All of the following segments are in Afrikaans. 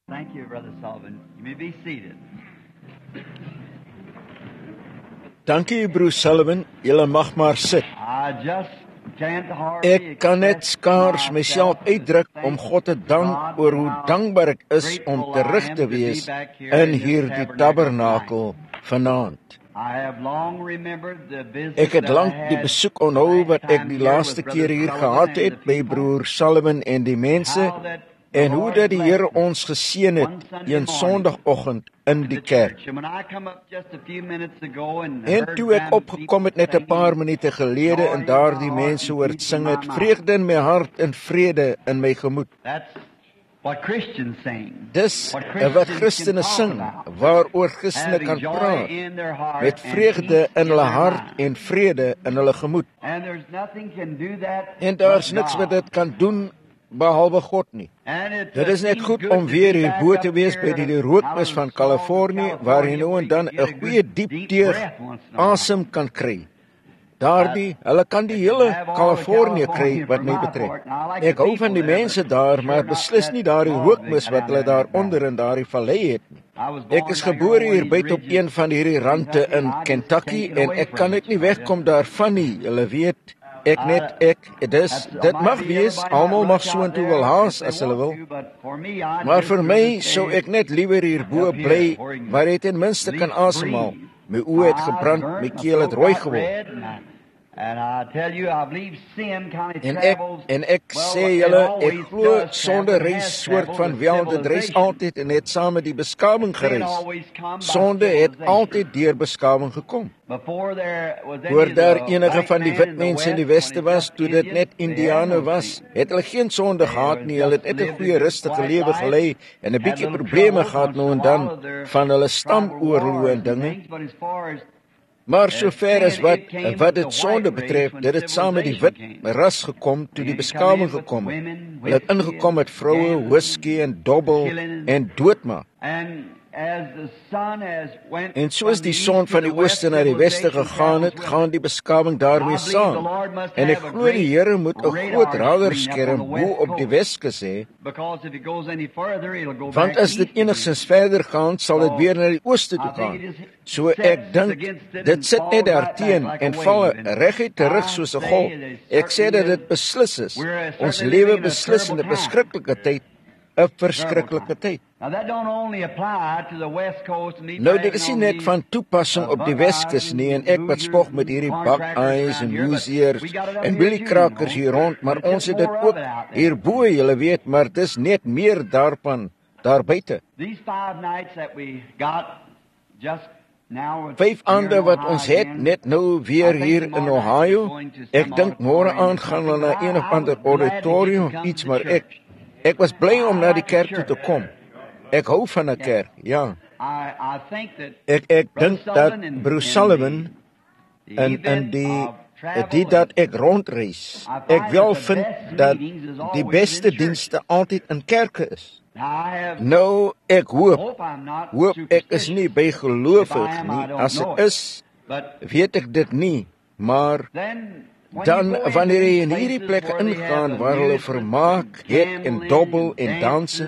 Thank you, Brother Sullivan. You may be seated. Dankie, Broer Sullivan. Julle mag maar sit. I just can't hardly Ek kan net skaars myself uitdruk om God te dank oor hoe dankbaar ek is om terug te wees in hierdie tabernakel vanaand. I have long remembered the visit Ek het that I lank die had besoek onthou wat ek die laaste keer hier gehad het by Broer Sullivan en die mense, en hoe dat die Here ons geseën het een Sondagoggend in die kerk. En toe ek opgekom het net 'n paar minute gelede en daardie mense hoor sing het, vreugde in my hart en vrede in my gemoed. Dis wat Christene sing, waaroor Christene kan praat, met vreugde in hulle hart en vrede in hulle gemoed. En daar's niks wat dit kan doen behalwe God nie. Dit is net goed om weer hierbo te wees by die rookmis van Kalifornië, waar jy nou en dan 'n goeie diep teug asem kan kry. Hulle kan die hele Kalifornië kry wat my betref. Ek hou van die mense daar, maar beslis nie daardie rookmis wat hulle daar onder in daardie vallei het nie. Ek is gebore hier buite op een van hierdie rande in Kentucky en ek kan net nie wegkom daarvan nie. Julle weet, dit mag wees, almal mag so intoe wil haas as hulle wil. Maar vir my sou ek net liewer hierbo bly, waar ek ten minste kan asemhaal. My oë het gebrand, my keel het rooi geword. En ek sê julle, ek glo sonde reis soort van wel, dit reis altyd en het saam met die beskawing gereis. Sonde het altyd deur beskawing gekom. Voor daar enige van die wit mense in die weste was, toe dit net Indiane was, het hulle geen sonde gehad nie, hulle het net 'n goeie rustige lewe gelei en 'n bietjie probleme gehad nou en dan van hulle stamoorloë en dinge. Maar sover as wat dit sonde betref, dit het saam met die wit ras gekom toe die beskawing gekom het. Hulle het ingekom met vroue, whisky en dobbel en doodmaak. En soos die son van die ooste na die weste gegaan het, gaan die beskawing daarmee saam. En ek glo die Here moet 'n groot radarskerm bo op die Weskus hê, want as dit enigstens verder gaan, sal dit weer na die ooste toe gaan. So ek dink, dit sit net daarteen en val reguit terug soos 'n golf. Ek sê dat dit beslis is. Ons lewe beslis in 'n verskriklike tyd. 'n verskriklike tyd. Nou, dit is nie net van toepassing op die Weskus nie, en ek wat spog met hierdie Buckeyes en Hoosiers en Billy Crackers hier rond, maar ons het dit ook hierbo, julle weet, maar dis net meer daarvan, daar buite. 5 aande wat ons het, net nou weer hier in Ohio. Ek dink môre aand gaan hulle na een of ander auditorium of iets, maar ek was bly om na die kerk toe te kom. Ek hou van 'n kerk, ja. Ek dink dat Broer Sullivan en die dat ek rondreis, ek wel vind dat die beste dienste altyd in kerke is. Nou, ek hoop ek is nie bygeloofig nie. As ek is, weet ek dit nie, maar dan wanneer jy in hierdie plekke ingaan waar hulle vermaak het en dobbel en danse,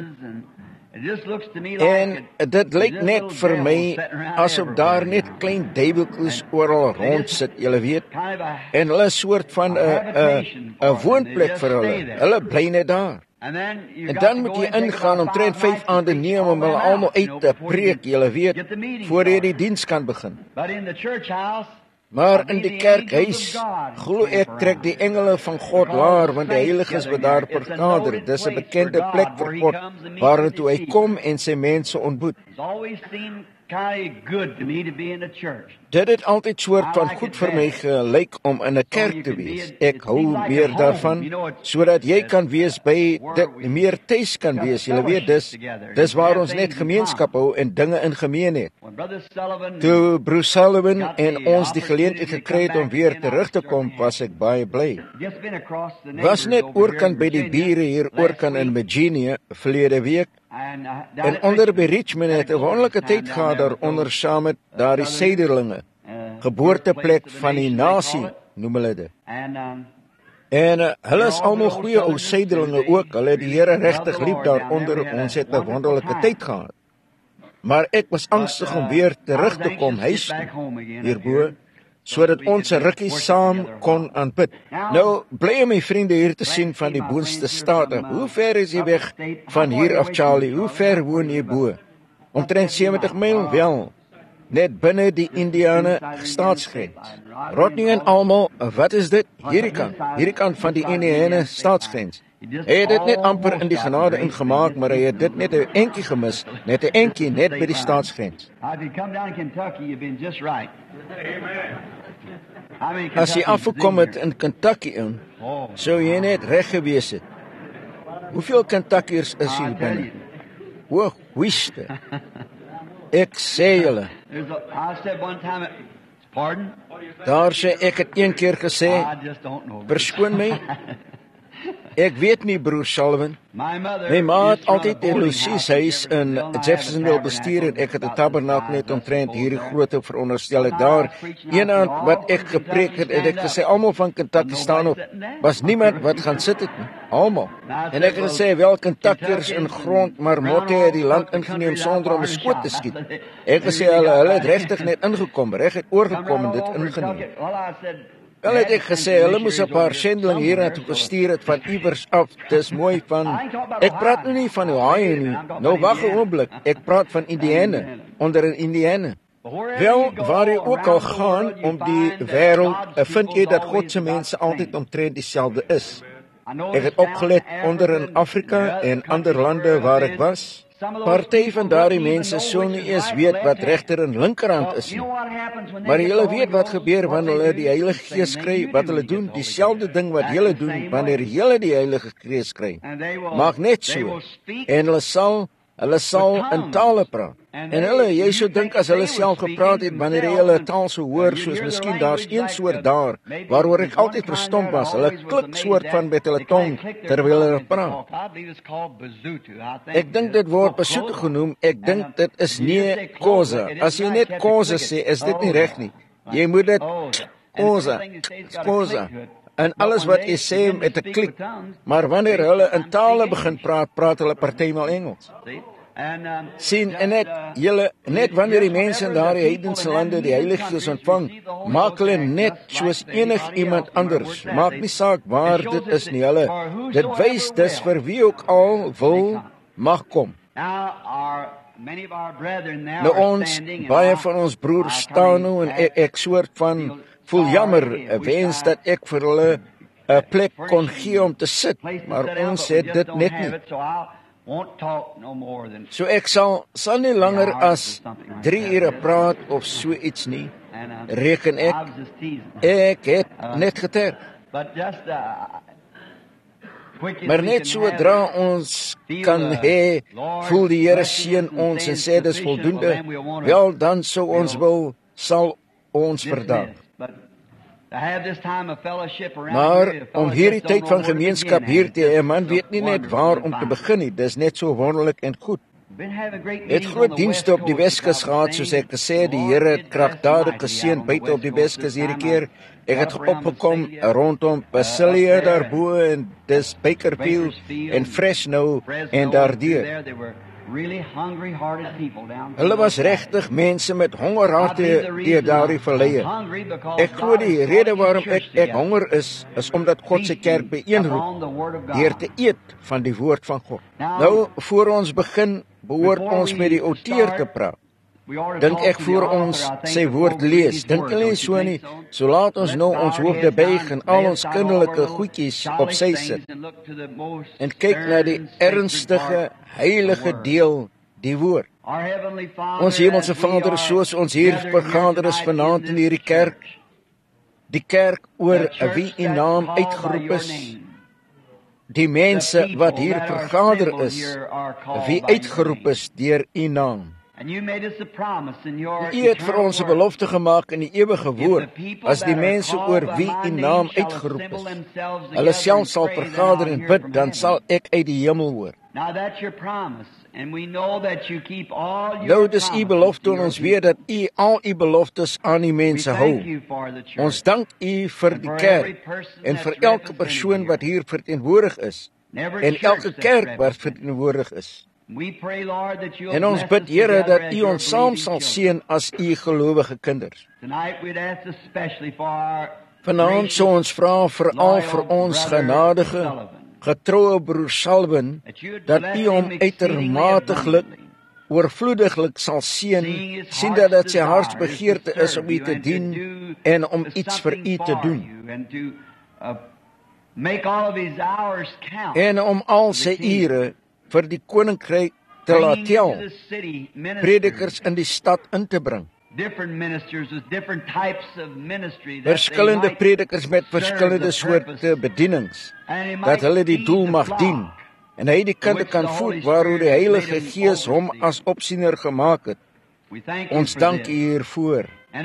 en dit lyk net vir my asof daar net klein duiweltjies oral rond sit, julle weet, en hulle 'n soort van 'n woonplek vir hulle bly net daar. En dan moet jy ingaan omtrent 5 aande neem om hulle almal uit te preek, julle weet, voor jy die diens kan begin. Maar in die kerkhuis, glo ek, trek die engele van God laer, want die heiliges wat daar vergader, dis 'n bekende plek vir God, waar toe hy kom en sy mense ontmoet. Dit het altyd soort van goed vir my gelyk om in 'n kerk te wees. Ek hou meer daarvan, sodat jy kan wees by dit, meer tuis kan wees. Jy weet, dis waar ons net gemeenskap hou en dinge in gemeen het. Toe Broer Sullivan en ons die geleentheid gekry het om weer terug te kom, was ek baie bly. Was net oorkant by die bure hier oorkant in Virginia verlede week. En onder by Richmond het 'n wonderlike tyd gehad daaronder saam met daardie suiderlinge, geboorteplek van die nasie, noem hulle dit. En hulle is almal goeie ou suiderlinge ook. Hulle het die Here regtig lief daaronder. Ons het 'n wonderlike tyd gehad. Maar ek was angstig om weer terug te kom huis toe, hierbo, sodat ons 'n rukkie saam kon aanbid. Nou, bly my vriende hier te sien van die boonste state. Hoe ver is jy weg van hier af, Charlie? Hoe ver woon jy bo? Omtrent 70 myl wel. Net binne die Indiane staatsgrens. Rodney en almal, wat is dit? Hierdie kant van die Indiane staatsgrens. Hy het dit net amper in die genade ingemaak, maar hy het dit net 'n entjie gemis, net 'n entjie net by die staatsgrens. As jy afgekom het in Kentucky in, sou jy net reg gewees het. Hoeveel Kentuckiërs is hier binne? O, wiste. Ek sê julle. Daar sê ek het een keer gesê, verskoon my. Ek weet nie, broer Sullivan. My ma het altyd in Lucy's huis in Jeffersonville bestuur en ek het 'n tabernakel net omtrent hierdie grootte veronderstel ek daar. Een aand wat ek gepreek het, ek gesê almal van Kentucky staan op. Was niemand wat gaan sit het nie. Almal. En ek het gesê wel Kentuckiërs in grond, maar Motte het die land ingeneem sonder om 'n skoot te skiet. Ek gesê hulle het regtig net ingekom, reg het oorgekom en dit ingeneem. Wel het ek gesê, hulle moes 'n paar sendeling hier na toe gestuur het van iewers af. Dis mooi van, ek praat nou nie van Ohio nie. Nou wag 'n oomblik, ek praat van Indiana, onder in Indiana. Wel, waar jy ook al gaan om die wêreld, vind jy dat God se mense altyd omtrent dieselfde is. Ek het opgelet onder in Afrika en ander lande waar ek was. Party van daardie mense sou nie eens weet wat regter en linkerhand is nie. Maar julle weet wat gebeur wanneer hulle die Heilige Gees kry, wat hulle doen, dieselfde ding wat julle doen wanneer julle die Heilige Gees kry. Maak net so. En hulle sal in tale praat. En jy sou dink as hulle self gepraat het wanneer jy hulle taal sou hoor, soos miskien daar's een soort daar, waaroor ek altyd verstom was, hulle klik soort van met hulle tong, terwyl hulle praat. Ek dink dit word Basotho genoem, ek dink dit is nie Khoza. As jy net Khoza sê, is dit nie reg nie. Jy moet dit Khoza. En alles wat jy sê met 'n klik, maar wanneer hulle in tale begin praat hulle partymal Engels. Sien, en net wanneer die mense in daardie heidense lande die Heilige Gees ontvang, maak hulle net soos iemand anders. Maak nie saak waar dit is nie, dit wys dis vir wie ook al wil mag kom. Nou ons, baie van ons broers staan nou en ek soort van voel jammer, wens dat ek vir hulle 'n plek kon gee om te sit, maar ons het dit net nie. So ek sal nie langer as 3 ure praat of so iets nie, reken ek het net geterg. Maar net sodra ons kan voel die Here seën ons en sê dis voldoende, wel dan sal ons verdank. Maar om hierdie tyd van gemeenskap hier te hê, man weet nie net waar om te begin nie, dis net so wonderlik en goed. Het groot dienste op die Weskus gehad, soos ek gesê, die Here het kragtadig geseën buite op die Weskus hierdie keer. Ek het opgekom rondom Basilia daarbo en dis Bakerfield en Fresno en daardeur. Hulle was regtig mense met hongerharte deur daardie verleie. Ek glo die rede waarom ek honger is omdat God se kerk byeenroep deur te eet van die woord van God. Nou, voor ons begin, behoort ons met die outeur te praat. Dink ek voor ons sy woord lees, dink hulle so nie, so laat ons nou ons hoofde buig en al ons kinderlike goedjies op sy sit en kyk na die ernstige, heilige deel, die woord. Ons hemelse Vader, soos ons hier vergader is vanaand in hierdie kerk, die kerk oor wie u naam uitgeroep is, die mense wat hier vergader is, wie uitgeroep is deur u naam. U het vir ons 'n belofte gemaak in die ewige woord, as die mense oor wie u naam uitgeroep is, hulle self sal vergader en bid, dan sal ek uit die hemel hoor. Nou, dis u belofte en ons weet dat u al u beloftes aan die mense hou. Ons dank u vir die kerk en vir elke persoon wat hier verteenwoordig is en elke kerk wat verteenwoordig is. En ons bid, Here, dat u ons saam sal seën as u gelowige kinders. Vanaand sou ons vra veral vir ons genadige, getroue broer Salvin, dat u hom uitermatiglik, oorvloediglik sal seën, sien dat dit sy hartsbegeerte is om u te dien en om iets vir u te doen. En om al sy ure vir die koninkryk te laat tel, predikers in die stad in te bring. Verskillende predikers met verskillende soorte bedienings, dat hulle die doel mag dien, en hy die kinde kan voed waaroor die Heilige Gees hom as opsiener gemaak het. Ons dank u hiervoor.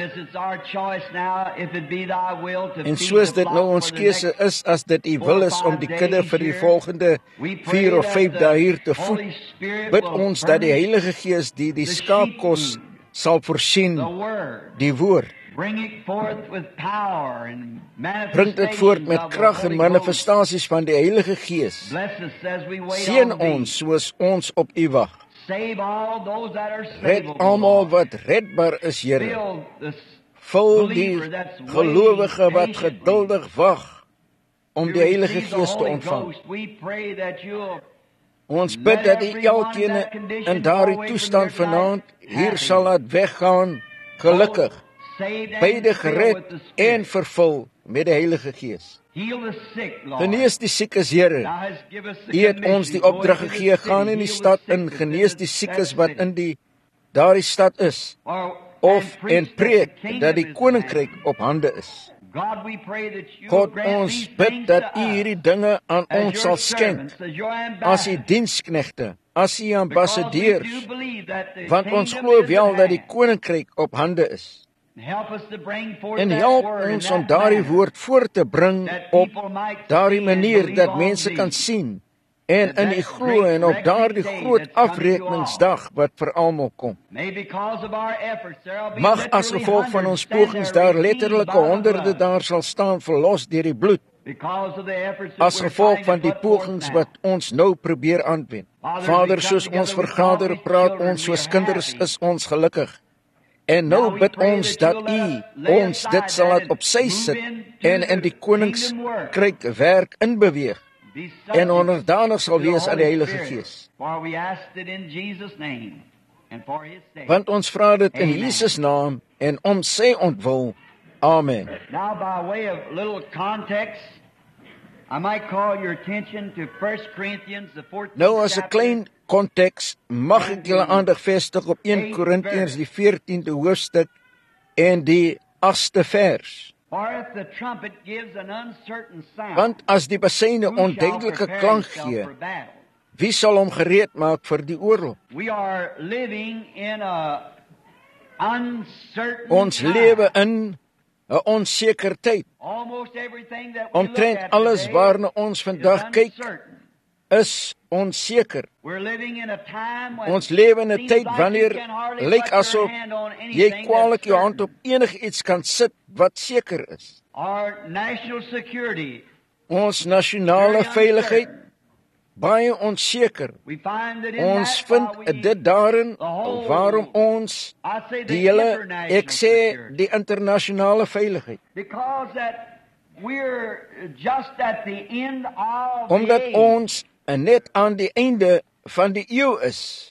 En soos dit nou ons keuse is, as dit u wil is om die kinde vir die volgende 4 of 5 dae hier te voed, bid ons dat die Heilige Gees die skaapkos sal voorsien, die woord. Bring dit voort met krag en manifestasies van die Heilige Gees. Seën ons soos ons op u wag. Red almal wat redbaar is, Here. Vul die gelowige wat geduldig wag om die Heilige Gees te ontvang. Ons bid dat u elkeen in daardie toestand vanaand hier sal laat weggaan, gelukkig, beide gered en vervul met die Heilige Gees. Genees die siekes, Here. U het ons die opdrag gegee, gaan in die stad in, genees die siekes wat in daardie stad is, en preek dat die koninkryk op hande is. God, ons bid dat u hierdie dinge aan ons sal skenk, as u diensknegte, as u ambassadeurs, want ons glo wel dat die koninkryk op hande is. En help ons om daardie woord voor te bring op daardie manier dat mense kan sien en in u glo en op daardie groot afrekeningsdag wat vir almal kom. Mag as gevolg van ons pogings daar letterlike honderde daar sal staan verlos deur die bloed, as gevolg van die pogings wat ons nou probeer aanwend. Vader, soos ons vergader, praat ons soos kinders, is ons gelukkig. En nou bid ons dat u ons dit sal laat op sy sit en in die koninkryk werk inbeweeg en onderdanig sal wees aan die Heilige Gees. Want ons vra dit in Jesus naam en om sy ontwil. Amen. Now by way of little context, I might call your attention to 1 Corinthians the 14th Nou as 'n klein konteks mag ek julle aandag vestig op 1 Korintiërs die 14de hoofstuk en die 8ste vers. Want as die basyne onduidelike klank gee, wie sal hom gereed maak vir die oorlog? Ons lewe in 'n onseker tyd. Omtrent alles waarna ons vandag kyk is onseker. Ons lewe in 'n tyd wanneer lyk asof jy kwaliek jou hand op enigiets kan sit wat seker is. Ons nasionale veiligheid baie onseker. Ons vind dit daarin waarom ons die hele, ek sê die internasionale veiligheid. Omdat ons net aan die einde van die eeu is.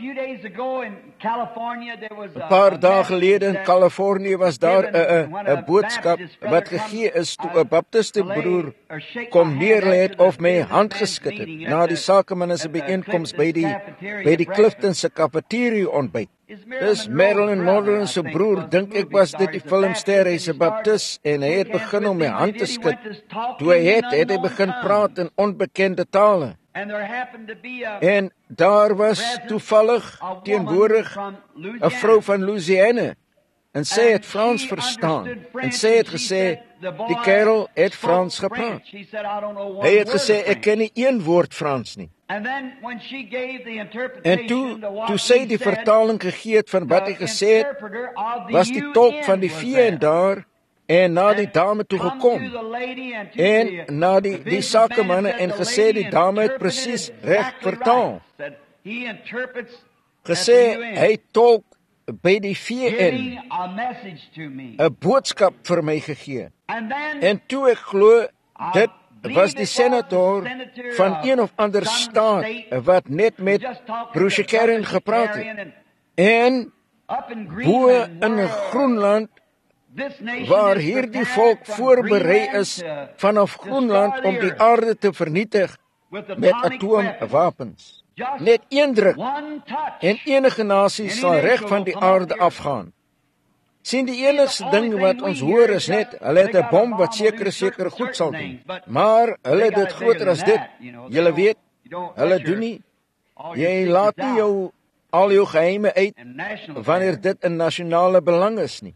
'n paar dae gelede in Californië was daar 'n boodskap wat gegee is toe 'n baptiste broer kom neerlê het of my hand geskit het na die sakemanne se byeenkoms by die Clifton se kafeteria ontbyt. Dis Marilyn Monroe se broer, dink ek was dit die filmster, hy's 'n baptis en hy het begin om my hand te skud. Toe hy het begin praat in onbekende tale. En daar was toevallig teenwoordig 'n vrou van Louisiana en sy het Frans verstaan en sy het gesê, Die kerel het Frans gepraat. Hy het gesê, ek ken nie een woord Frans nie. En toe sy die vertaling gegee het van wat hy gesê het, was die tolk van die VN daar en na die dame toe gekom en na die sakemanne en gesê die dame het presies reg vertaal. Gesê hy tolk by die VN 'n boodskap vir my gegee. En toe ek glo dit was die senator van een of ander staat wat net met Bruce Karen gepraat het. En bo in Groenland, waar hierdie volk voorberei is vanaf Groenland om die aarde te vernietig met atoomwapens. Net een druk en enige nasie sal reg van die aarde afgaan. Sien, die enigste ding wat ons hoor is net, hulle het 'n bom wat seker goed sal doen. Maar hulle het dit groter as dit. Julle weet, hulle doen nie. Jy laat nie al jou geheime uit wanneer dit 'n nasionale belang is nie.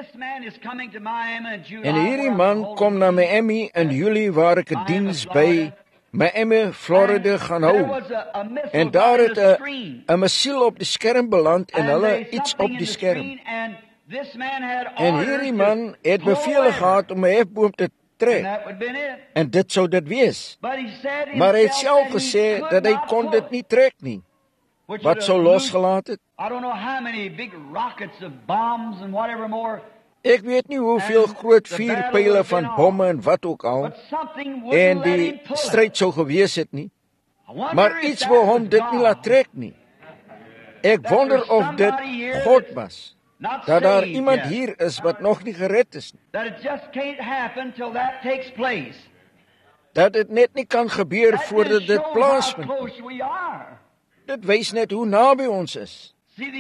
En hierdie man kom na Miami in Julie waar ek 'n diens by Miami, Florida gaan hou. En daar het 'n missiel op die skerm beland en hulle iets op die skerm. En hierdie man het beveel gehad om 'n hefboom te trek. En dit sou dit wees. Maar hy het self gesê dat hy kon dit nie trek nie. Wat sou losgelaat het? Ek weet nie hoeveel groot vuurpyle van bomme en wat ook al en die stryd sou gewees het nie. Maar iets wou hom dit nie laat trek nie. Ek wonder of dit God was. Dat daar iemand hier is wat nog nie gered is nie. Dat dit net nie kan gebeur voordat dit plaasvind. Dit wys net hoe naby ons is.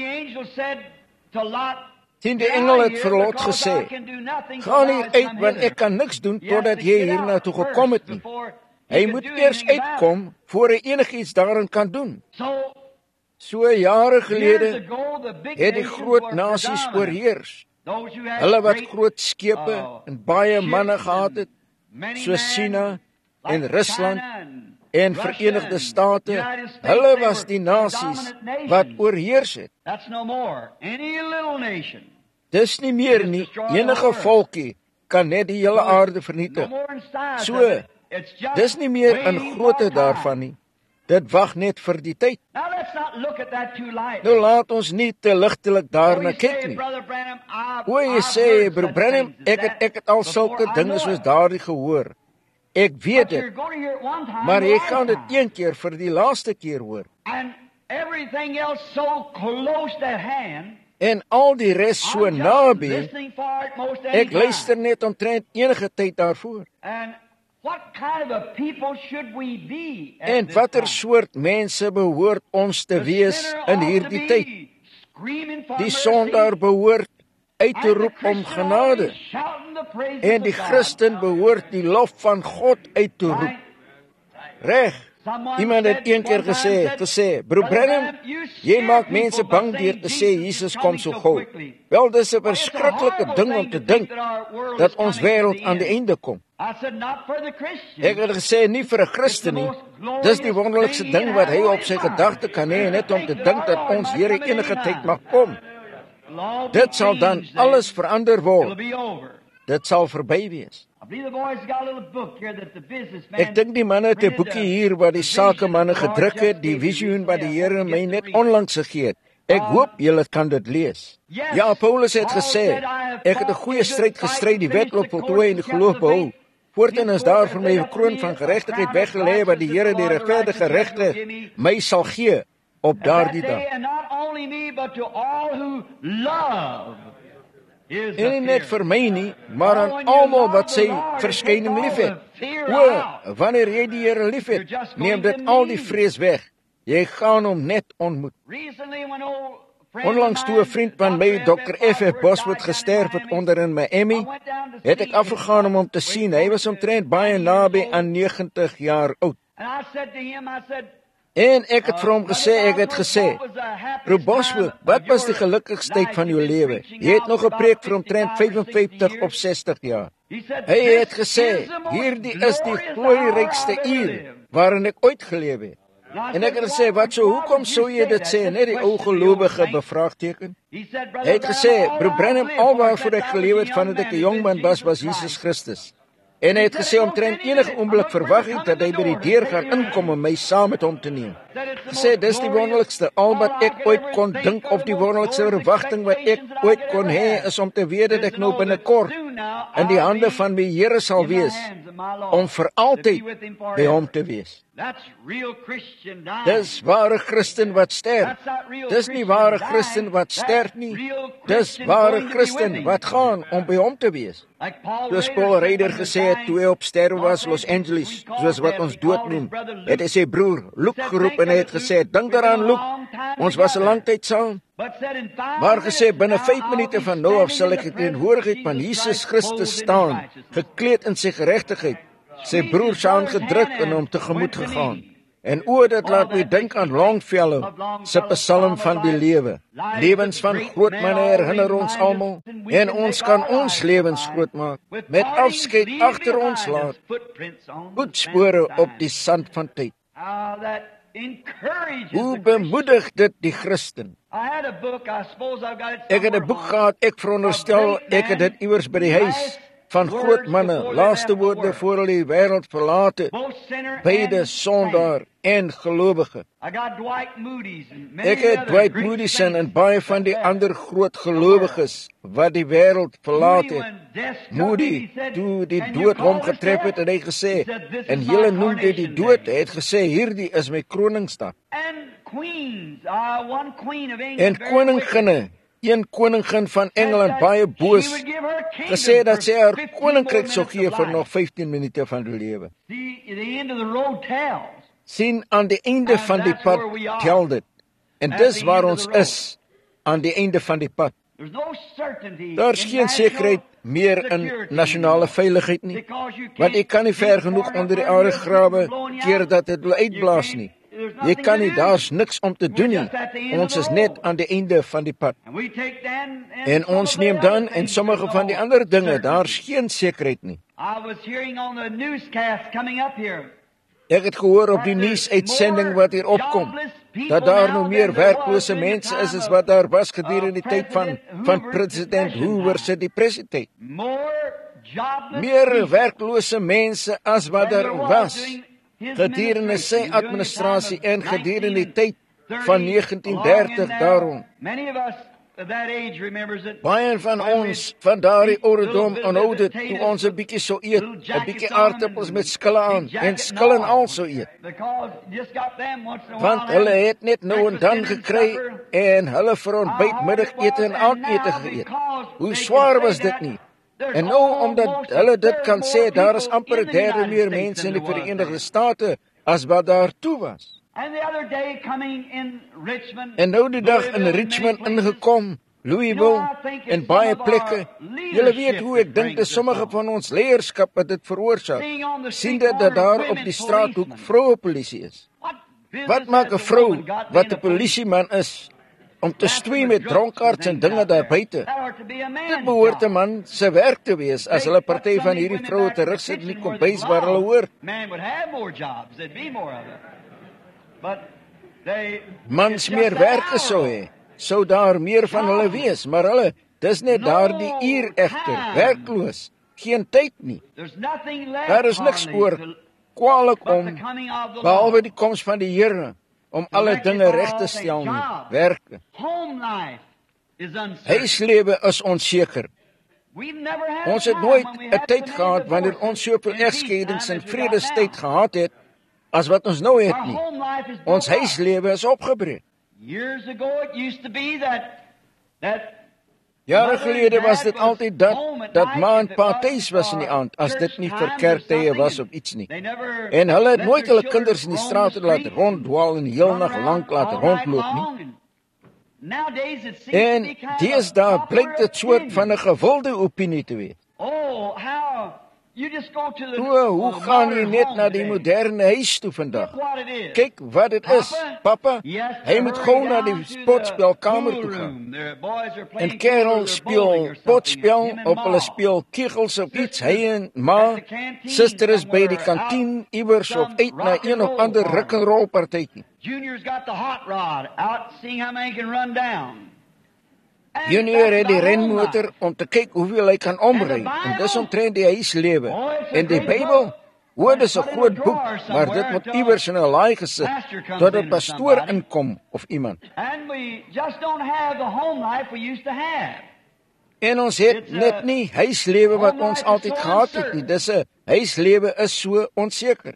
Sien, die engel het vir Lot gesê, gaan hier uit, want ek kan niks doen totdat jy hier naartoe gekom het nie. Hy moet eers uitkom, voor hy enigiets daarin kan doen. So jare gelede het die groot nasies oorheers. Hulle wat groot skepe en baie manne gehad het, soos China en Rusland en Verenigde State, hulle was die nasies wat oorheers het. Dis nie meer nie, enige volkie kan net die hele aarde vernietig. So, dis nie meer in grootte daarvan nie. Dit wag net vir die tyd. Nou laat ons nie te ligtelik daarna kyk nie. O, jy sê, Broer Branham, ek het al sulke dinge soos daardie gehoor. Ek weet dit, maar jy gaan dit een keer vir die laaste keer hoor. En al die res so naby, ek luister net omtrent enige tyd daarvoor. En watter soort mense behoort ons te wees in hierdie tyd? Die sondaar behoort uit te roep om genade. En die Christen behoort die lof van God uit te roep. Reg. Iemand het een keer gesê, Broer Branham, jy maak mense bang deur te sê Jesus kom so gou. Wel, dis 'n verskriklike ding om te dink dat ons wêreld aan die einde kom. Ek het gesê, nie vir 'n Christen nie. Dis die wonderlikste ding wat hy op sy gedagte kan hê, net om te dink dat ons Here enige tyd mag kom. Dit sal dan alles verander word. Dit sal verby wees. Ek dink die manne het 'n boekie hier wat die sakemanne gedruk het, die visioen wat die Here my net onlangs gegee het. Ek hoop julle kan dit lees. Ja, Paulus het gesê, ek het 'n goeie stryd gestry, die wedloop voltooi en die geloof behou. Voortaan is daar vir my 'n kroon van geregtigheid weggelê wat die Here die regverdige regter my sal gee op daardie dag. En nie net vir my nie, maar aan almal wat sy verskyning liefhet. O, wanneer jy die Here liefhet, neem dit al die vrees weg. Jy gaan hom net ontmoet. Onlangs toe 'n vriend van my, Dr. F.F. Bosworth, gesterf het onder in Miami, het ek afgegaan om hom te sien. Hy was omtrent baie naby aan 90 jaar oud. En ek het vir hom gesê, Broer Bosworth, wat was die gelukkigste tyd van jou lewe? Jy het nog gepreek vir omtrent 55 of 60 jaar. Hy het gesê, hierdie is die glorierykste uur waarin ek ooit geleef het. En ek het gesê, wat so, hoekom sou jy dit sê? Net die ou gelowige bevraagteken. Hy het gesê, Broer Branham, al waarvoor ek geleef het vandat ek 'n jong man was Jesus Christus. En hy het gesê, omtrent enige oomblik verwag ek dat hy by die deur gaan inkom om my saam met hom te neem. Gesê, dis die wonderlikste, al wat ek ooit kon dink, of die wonderlikste verwagting wat ek ooit kon hê, is om te weet dat ek nou binnekort in die hande van my Here sal wees, om vir altyd by hom te wees. Dis ware Christen wat sterf. Dis nie ware Christen wat sterf nie. Dis ware Christen wat gaan om by hom te wees. Soos Paul Ryder gesê het toe hy op sterwe was, Los Angeles, soos wat ons dood noem, het hy sy broer Luke geroep en hy het gesê, dink daaraan Luke, ons was 'n lang tyd saam. Maar gesê, binne 5 minute van nou af sal ek in teenwoordigheid van Jesus Christus staan, gekleed in sy geregtigheid, sy broer se hand gedruk en hom tegemoet gegaan. En dit laat my dink aan Longfellow se Psalm van die lewe. Lewens van groot manne herinner ons almal, en ons kan ons lewens groot maak, met afskeid agter ons laat, voetspore op die sand van tyd. Hoe bemoedig dit die Christen? Ek het 'n boek gehad, ek veronderstel, ek het dit iewers by die huis, van groot manne, laaste woorde voor hulle die wêreld verlaat het, beide sondaar en gelowige. Ek het Dwight Moody en baie van die ander groot gelowiges wat die wêreld verlaat het. Moody, toe die dood hom getref het, en hy gesê, en julle noem dit die dood, hy het gesê, hierdie is my kroningsdag. En koninginne, een koningin van Engeland, baie boos, gesê dat sy haar koninkryk sou gee vir nog 15 minute van die lewe. Sien, aan die einde van die pad tel dit. En dis waar ons is, aan die einde van die pad. Daar is geen sekerheid meer in nasionale veiligheid nie, want jy kan nie ver genoeg onder die aarde grawe, keer dat dit wil uitblaas nie. Jy kan nie, daar's niks om te doen nie. Ons is net aan die einde van die pad. En ons neem dan, en sommige van die ander dinge, daar's geen sekerheid nie. Ek het gehoor op die nuusuitsending wat hier opkom, dat daar nou meer werklose mense is as wat daar was gedurende die tyd van president Hoover se die president. Meer werklose mense as wat daar was gedurende sy administrasie en gedurende die tyd van 1930 daarom. Baie van ons van daardie ouderdom onthou dit toe ons 'n bietjie sou eet, 'n bietjie aardappels met skille aan en skille en al sou eet. Want hulle het net nou en dan gekry en hulle vir ontbyt, middagete en aandete geëet. Hoe swaar was dit nie? En nou, omdat hulle dit kan sê, daar is amper 'n derde meer mense in die Verenigde State as wat daar toe was. En nou die dag in Richmond ingekom, Louisville en baie plekke. Julle weet hoe ek dink dat sommige van ons leierskap het dit veroorsaak. Sien dit dat daar op die straathoek vroue polisie is. Wat maak 'n vrou wat 'n polisieman is om te stoei met dronkaards en dinge daar buite? Dit behoort 'n man se werk te wees as hulle party van hierdie vroue terugsit in die kombuis waar hulle hoort. Mans meer werk sou hê, sou daar meer van hulle wees, maar hulle, dis net daardie uur egter, werkloos, geen tyd nie. Daar is niks oor kwaliek om, behalwe die koms van die Here, om alle dinge reg te stel nie, werke. Huislewe is onseker. Ons het nooit 'n tyd gehad wanneer ons soveel egskeidings en vredestyd gehad het as wat ons nou het nie. Ons huislewe is opgebreek. Jare gelede was dit altyd dat ma en pa tuis was in die aand, as dit nie vir kerktye was of iets nie. En hulle het nooit hulle kinders in die strate laat ronddwaal en heel nag lank laat rondloop nie. En deesdae blyk dit soort van 'n gewilde opinie te wees. Hoe gaan jy net na die moderne huis toe vandag? Kyk wat dit is. Papa, hy moet gou na die potspelkamer toe gaan. En kerel speel potspel, op hulle speel kegels of iets, hy en ma, suster is by die kantien, iewers of uit na een of ander rock'n'roll partytjie. Junior's got the hot rod out, seeing how many can run down. Junior het die renmotor om te kyk hoeveel hy kan omry, en dis omtrent die huislewe. En die Bybel, dis 'n groot boek, maar dit moet iewers in 'n laai gesit, tot 'n pastoor inkom, of iemand. En ons het net nie huislewe wat ons altyd gehad het nie, dis 'n huislewe is so onseker.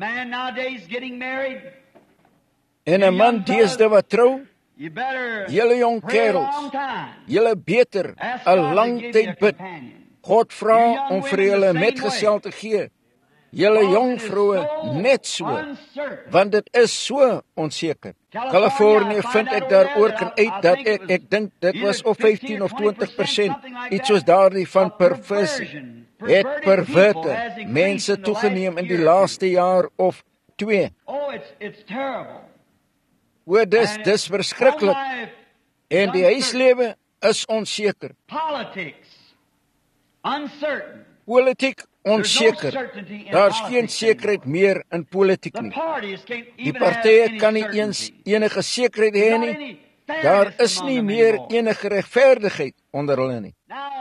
En 'n man deesdae wat trou, julle jong kerels, julle beter 'n lang tyd bid. God vra om vir julle metgesel te gee. Julle jong vroue net so, want dit is so onseker. Kalifornië vind ek daaroor kan uit dat ek dink dit was of 15 of 20%, iets soos daardie van perversie. Het perverte mense toegeneem in die laaste jaar of 2. Dis verskriklik. En die huislewe is onseker. Politiek onseker. Daar's geen sekerheid meer in politiek nie. Die partye kan nie eens enige sekerheid hê nie. Daar is nie meer enige regverdigheid onder hulle nie.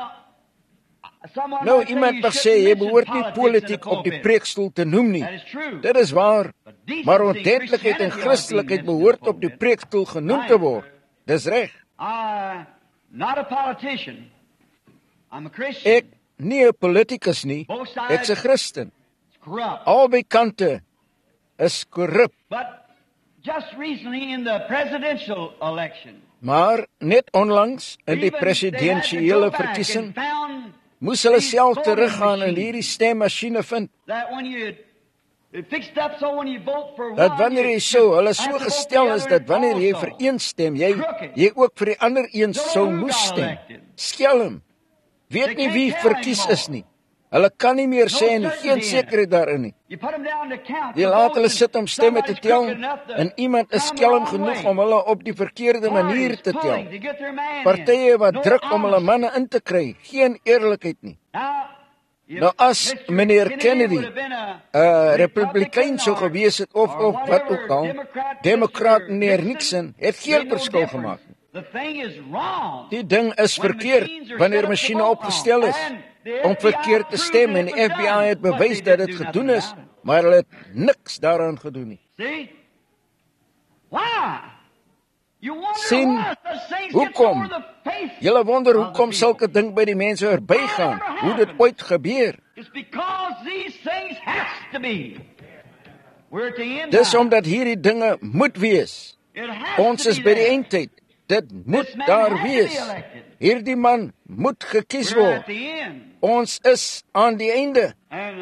Nou, iemand mag sê, jy behoort nie politiek op die preekstoel te noem nie. Dit is waar. Maar ordentlikheid en Christelikheid behoort op die preekstoel genoem te word. Dis reg. Ek nie 'n politikus nie, ek's 'n Christen. Albei kante is korrup. Maar net onlangs in die presidensiële verkiesing moes hulle self teruggaan en hierdie stemmasjiene vind. Dat wanneer jy hulle so gestel is dat wanneer jy vir een stem, jy ook vir die ander een sou moes stem. Skelm. Weet nie wie verkies is nie. Hulle kan nie meer sê en geen sekerheid daarin nie. Jy laat hulle sit om stemme te tel en iemand is skelm genoeg om hulle op die verkeerde manier te tel. Partye wat druk om hulle manne in te kry, geen eerlikheid nie. Nou as meneer Kennedy 'n Republikein sou gewees het of wat ook al, Demokraat meneer Nixon het geen verskil gemaak nie. Die ding is verkeerd wanneer masjiene opgestel is om verkeerd te stem en die FBI het bewys dat dit gedoen is, maar hulle het niks daaraan gedoen nie. Sien, hoekom? Julle wonder hoekom sulke ding by die mense verbygaan, hoe dit ooit gebeur. Dis omdat hierdie dinge moet wees. Ons is by die eindtyd. Dit moet daar wees. Hierdie man moet gekies word. Ons is aan die einde.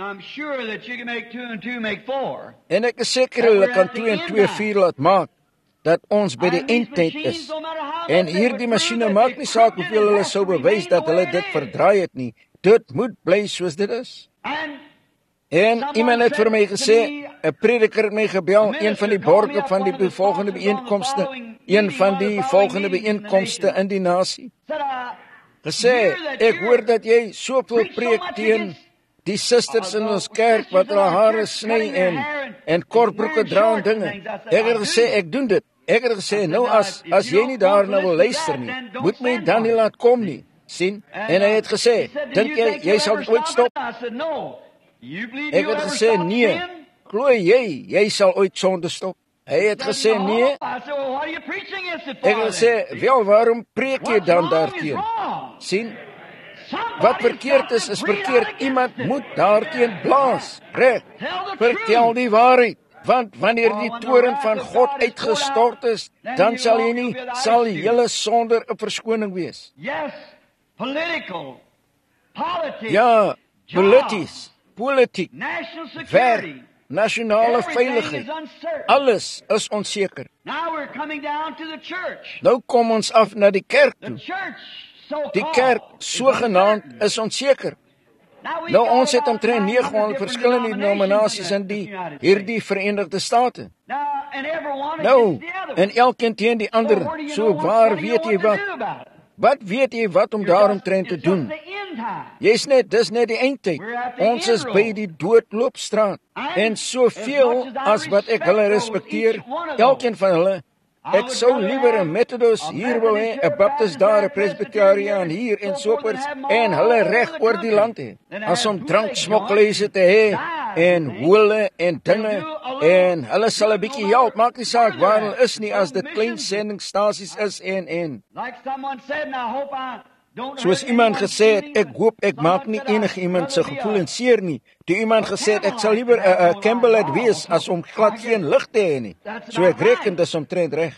En ek is seker hulle kan 2 en 2 4 laat maak, dat ons by die eindtyd is. En hierdie masjiene maak nie saak hoeveel hulle sou bewys dat hulle dit verdraai het nie. Dit moet bly soos dit is. En iemand het vir my gesê, 'n prediker het my gebel, een van die borge van die volgende bijeenkomste in die nasie. Gesê, ek hoor dat jy soveel preek teen die susters in ons kerk wat hulle hare sny en kortbroeke dra en dinge. Ek het gesê, ek doen dit. Ek het gesê, nou as jy nie daarna wil luister nie, moet my dan nie laat kom nie. Sien? En hy het gesê, dink jy sal dit ooit stop? Ek het gesê, nee. Glo jy sal ooit sonde stop? Hy het gesê, nee. Ek het gesê, wel, waarom preek jy dan daarteen? Sien? Wat verkeerd is verkeerd. Iemand moet daarteen blaas. Reg. Vertel die waarheid. Want wanneer die toorn van God uitgestort is, dan sal julle sonder 'n verskoning wees. Ja, politiek, werk, nasionale veiligheid, alles is onseker. Nou kom ons af na die kerk toe. Die kerk sogenaamd is onseker. Nou, ons het omtrent 900 verskillende denominasies in hierdie Verenigde State. Nou, en elkeen teen die ander, so waar weet jy wat? Wat weet jy wat om daaromtrent te doen? Dis net die eindtyd. Ons is by die doodloopstraat. En soveel as wat ek hulle respekteer, elkeen van hulle, ek sou liewer 'n Methodist hier wou hê, 'n Baptist daar, 'n Presbyteriaan hier en soorts, en hulle reg oor die land hê, as om dranksmokkelhuise te hê, en hole en dinge, en hulle sal 'n bietjie help, maak nie saak waar hulle is nie, as dit klein sendingstasies is en. Soos iemand gesê het, ek hoop ek maak nie enige iemand se gevoelens seer nie. Toe iemand gesê het, ek sal liewer 'n Campbellite wees as om glad geen lig te hê nie. So ek reken dis omtrent reg.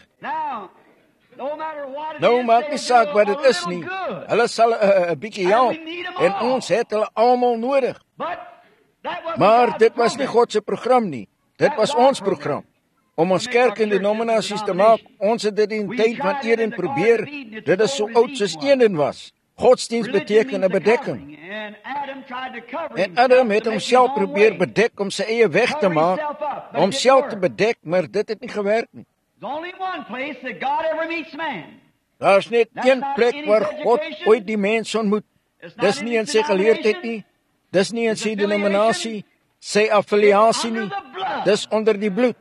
Nou maak nie saak wat dit is nie. Hulle sal 'n bietjie help en ons het hulle almal nodig. Maar dit was nie God se program nie. Dit was ons program. Om ons kerk en denominasies te maak, ons het dit in die tyd van Eden probeer, dit is so oud soos Eden was. Godsdienst beteken 'n bedekking. En Adam het homself probeer bedek om sy eie weg te maak, om homself te bedek, maar dit het nie gewerk nie. Daar's net een plek waar God ooit die mens ontmoet. Dis nie in sy geleerdheid nie, dis nie in sy denominasie, sy affiliasie nie, dis onder die bloed.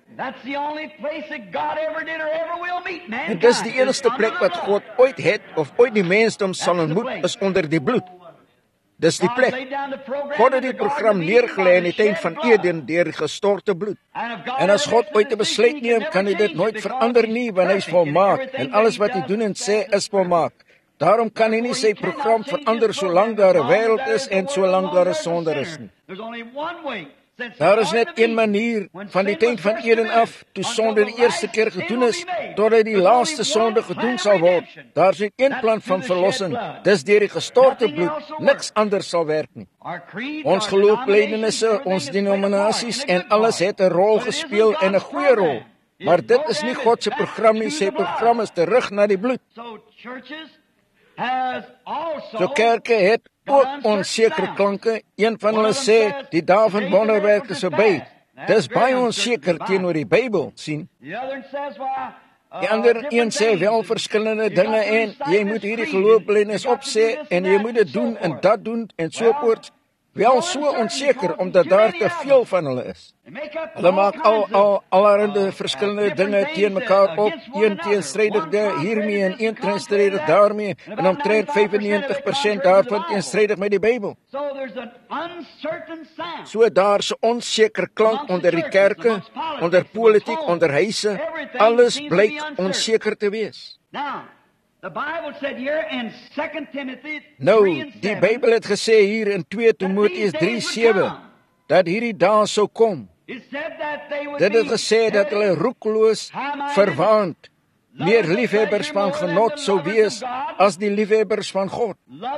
En dis die enigste plek wat God ooit het, of ooit die mensdom sal ontmoet, is onder die bloed. Dis die plek. God het die program neergelê in die tyd van Eden deur gestorte bloed. En as God ooit 'n besluit neem, kan hy dit nooit verander nie, want hy is volmaak, en alles wat hy doen en sê is volmaak. Daarom kan hy nie sy program verander solank daar 'n wêreld is en solank daar 'n sonde is nie. Daar is net een manier van die tyd van Eden af, toe sonde die eerste keer gedoen is, totdat die laaste sonde gedoen sal word. Daar is net een plan van verlossing, dis deur die gestorte bloed, niks anders sal werk nie. Ons geloofsbelijdenisse, ons denominasies en alles het 'n rol gespeel en 'n goeie rol. Maar dit is nie God se program nie, sy program is terug na die bloed. So kerke het ook onsekere klanke. Een van hulle sê, die dae van wonderwerke is verby. Dis baie onseker teenoor die Bybel, sien. Die ander een sê wel verskillende dinge en jy moet hierdie geloofsbelijdenis opsê en jy moet dit doen en dat doen en so voort. Wel so onseker omdat daar te veel van hulle is. Hulle maak allerhande verskillende dinge teen mekaar op, een teenstrydig hiermee en een teenstrydig daarmee, en omtrent 95% daarvan teenstrydig met die Bybel. So daar's 'n onseker klank onder die kerke, onder politiek, onder huise, alles blyk onseker te wees. Nou, die Bybel het gesê hier in 2 Timoteus 3:7 dat hierdie dae sou kom. Dit het gesê dat hulle roekeloos, verwaand, meer liefhebbers van genot sou wees as die liefhebbers van God.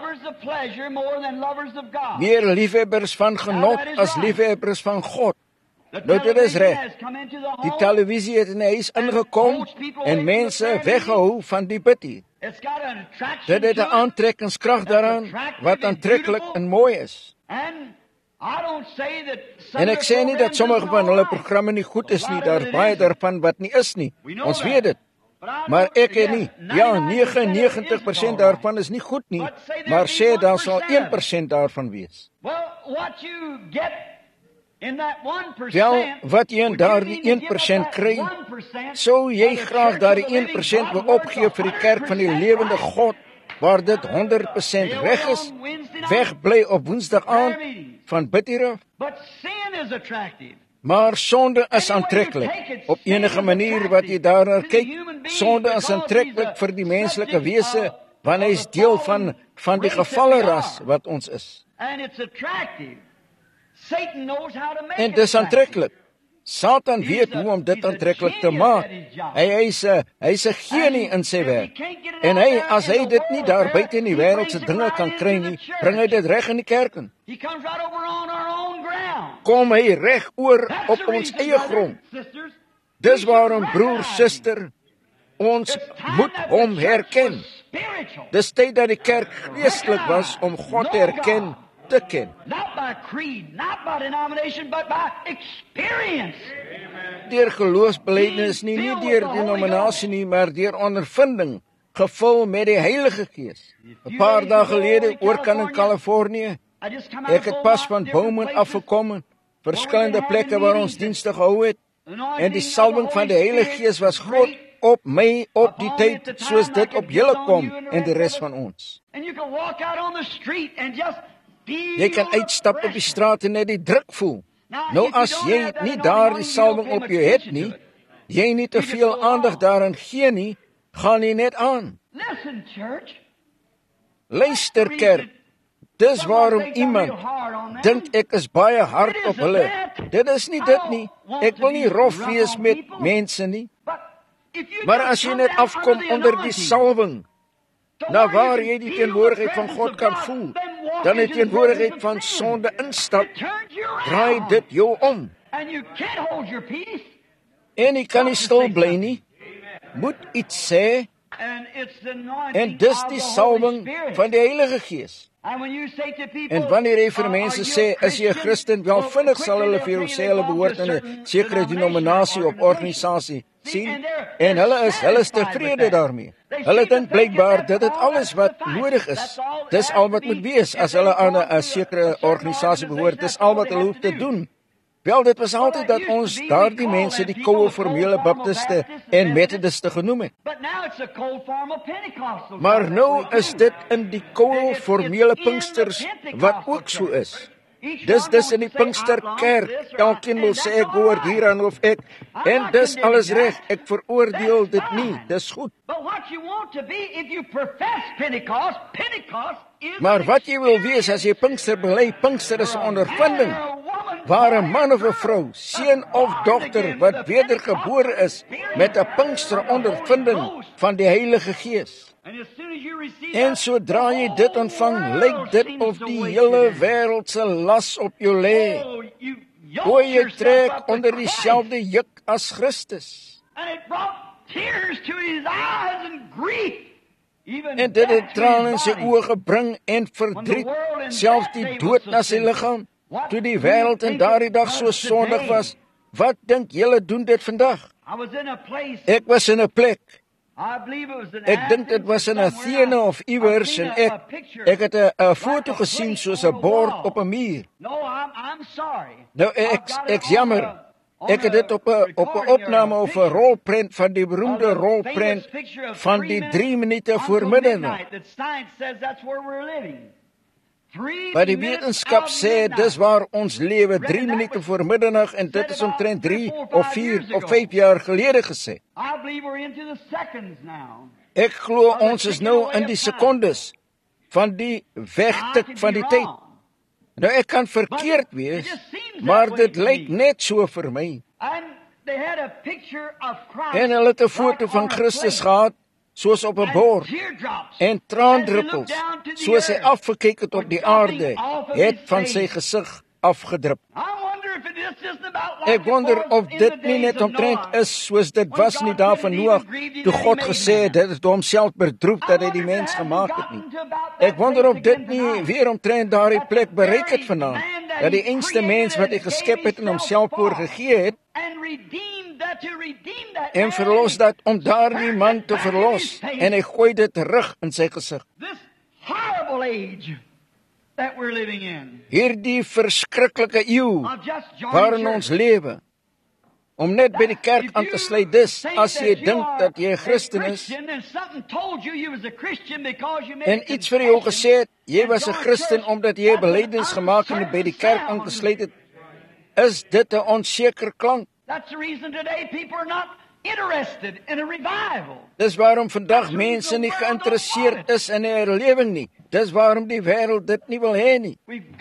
Meer liefhebbers van genot as liefhebbers van God. Nou, dit is reg. Die televisie het in die huis ingekom en mense weggehou van die bidtie. Dit het 'n aantrekkingskrag daaraan wat aantreklik en mooi is. En ek sê nie dat sommige van hulle programme nie goed is nie, daar baie daarvan wat nie is nie. Ons weet dit. Maar ek het nie. Ja, 99% daarvan is nie goed nie, maar sê daar sal 1% daarvan wees. Wel, wat jy in daardie 1% kry, sou jy graag daardie 1% wil opgee vir die kerk van die lewende God, waar dit 100% reg is, wegbly op Woensdag aand van bid hieraf. Maar sonde is aantreklik, op enige manier wat jy daarna kyk, sonde is aantreklik vir die menslike wese, want hy is deel van die gevalle ras wat ons is. En dis aantreklik. Satan weet hoe om dit aantreklik te maak. Hy's 'n genie in sy werk. En as hy dit nie daar buite in die wêreld se dinge kan kry nie, bring hy dit reg in die kerk in. Kom hy reg oor op ons eie grond. Dis waarom broer, suster, ons moet hom herken. Dis tyd dat die kerk geestelik was om God te herken te ken. Not by creed, not by denomination, but by experience. Deur geloofsbelijdenis nie deur denominasie nie, maar deur ondervinding, gevul met die Heilige Gees. 'n Paar dae gelede oorkant in Kalifornië, ek het pas van Bowman afgekom, verskillende plekke waar ons dienste gehou het, en die salwing van die Heilige Gees was groot op my op die tyd, soos dit op julle kom en die res van ons. Jy kan uitstap op die straat en net die druk voel. Nou as jy nie daar die salwing op jou het nie, jy nie te veel aandag daaraan gee nie, gaan nie net aan. Luister kerk, dis waarom iemand dink ek is baie hard op hulle. Dit is nie dit nie, ek wil nie rof wees met mense nie. Maar as jy net afkom onder die salwing, na waar jy die teenwoordigheid van God kan voel, dan die teenwoordigheid van sonde instap, draai dit jou om. En jy kan nie stil bly nie, moet iets sê, en dis die salwing van die Heilige Gees. En wanneer jy vir mense sê, is jy 'n Christen, wel vinnig sal hulle vir jou sê, hulle behoort aan 'n sekere denominasie of organisasie, sien, en hulle is tevrede daarmee. Hulle dink blykbaar dit alles wat nodig is. Dis al wat moet wees as hulle aan 'n sekere organisasie behoort. Dis al wat hulle hoef te doen. Wel, dit was altyd dat ons daardie mense die koue formele baptiste en methodiste genoem het. Maar nou is dit in die koue formele Pinksters wat ook so is. Dis in die Pinksterkerk. Elkeen wil sê ek behoort hieraan of ek, en dis alles reg. Ek veroordeel dit nie. Dis goed. Maar wat jy wil wees as jy Pinkster bely, Pinkster is 'n ondervinding. Waar 'n man of 'n vrou, seun of dogter wat wedergebore is met 'n Pinkster ondervinding van die Heilige Gees. En sodra jy dit ontvang, lyk dit of die hele wêreld se las op jou lê. O, jy trek onder dieselfde juk as Christus. En dit het trane in sy oë gebring en verdriet, selfs die dood na sy liggaam. Toe die wêreld in daardie dag so sondig was, wat dink julle doen dit vandag? Ek was in 'n plek. Ek dink dit was in Athene of iewers, en ek het 'n foto gesien soos 'n bord op 'n muur. Nou ek's jammer. Ek het dit op 'n opname of 'n rolprent van die beroemde rolprent van die 3 minute voor middernaand. Maar die wetenskap sê dis waar ons lewe, 3 minute voor middernaand, en dit is omtrent 3 of 4 of 5 jaar gelede gesê. Ek glo ons is nou in die sekondes van die wegtik van die tyd. Nou ek kan verkeerd wees, maar dit lyk net so vir my. En hulle het 'n foto van Christus gehad, soos op 'n bord, en traandruppels, soos hy afgekyk het op die aarde, het van sy gesig afgedrup. Ek wonder of dit nie net omtrent is soos dit was in die dae van Noag, toe God gesê het, dit het homself bedroef dat hy die mens gemaak het nie. Ek wonder of dit nie weer omtrent daardie plek bereik het vanaand, dat die enigste mens wat hy geskep het en homself voorgegee het, en verlos dat om daardie man te verlos, en hy gooi dit terug in sy gesig. Hierdie verskriklike eeu waarin ons lewe, om net by die kerk aan te sluit, dis, as jy dink dat jy 'n Christen is, en iets vir jou gesê het, jy was 'n Christen omdat jy belydenis gemaak en by die kerk aangesluit het, is dit 'n onseker klank. Dis waarom vandag mense nie geïnteresseerd is in 'n herlewing nie. Dis waarom die wêreld dit nie wil hê nie.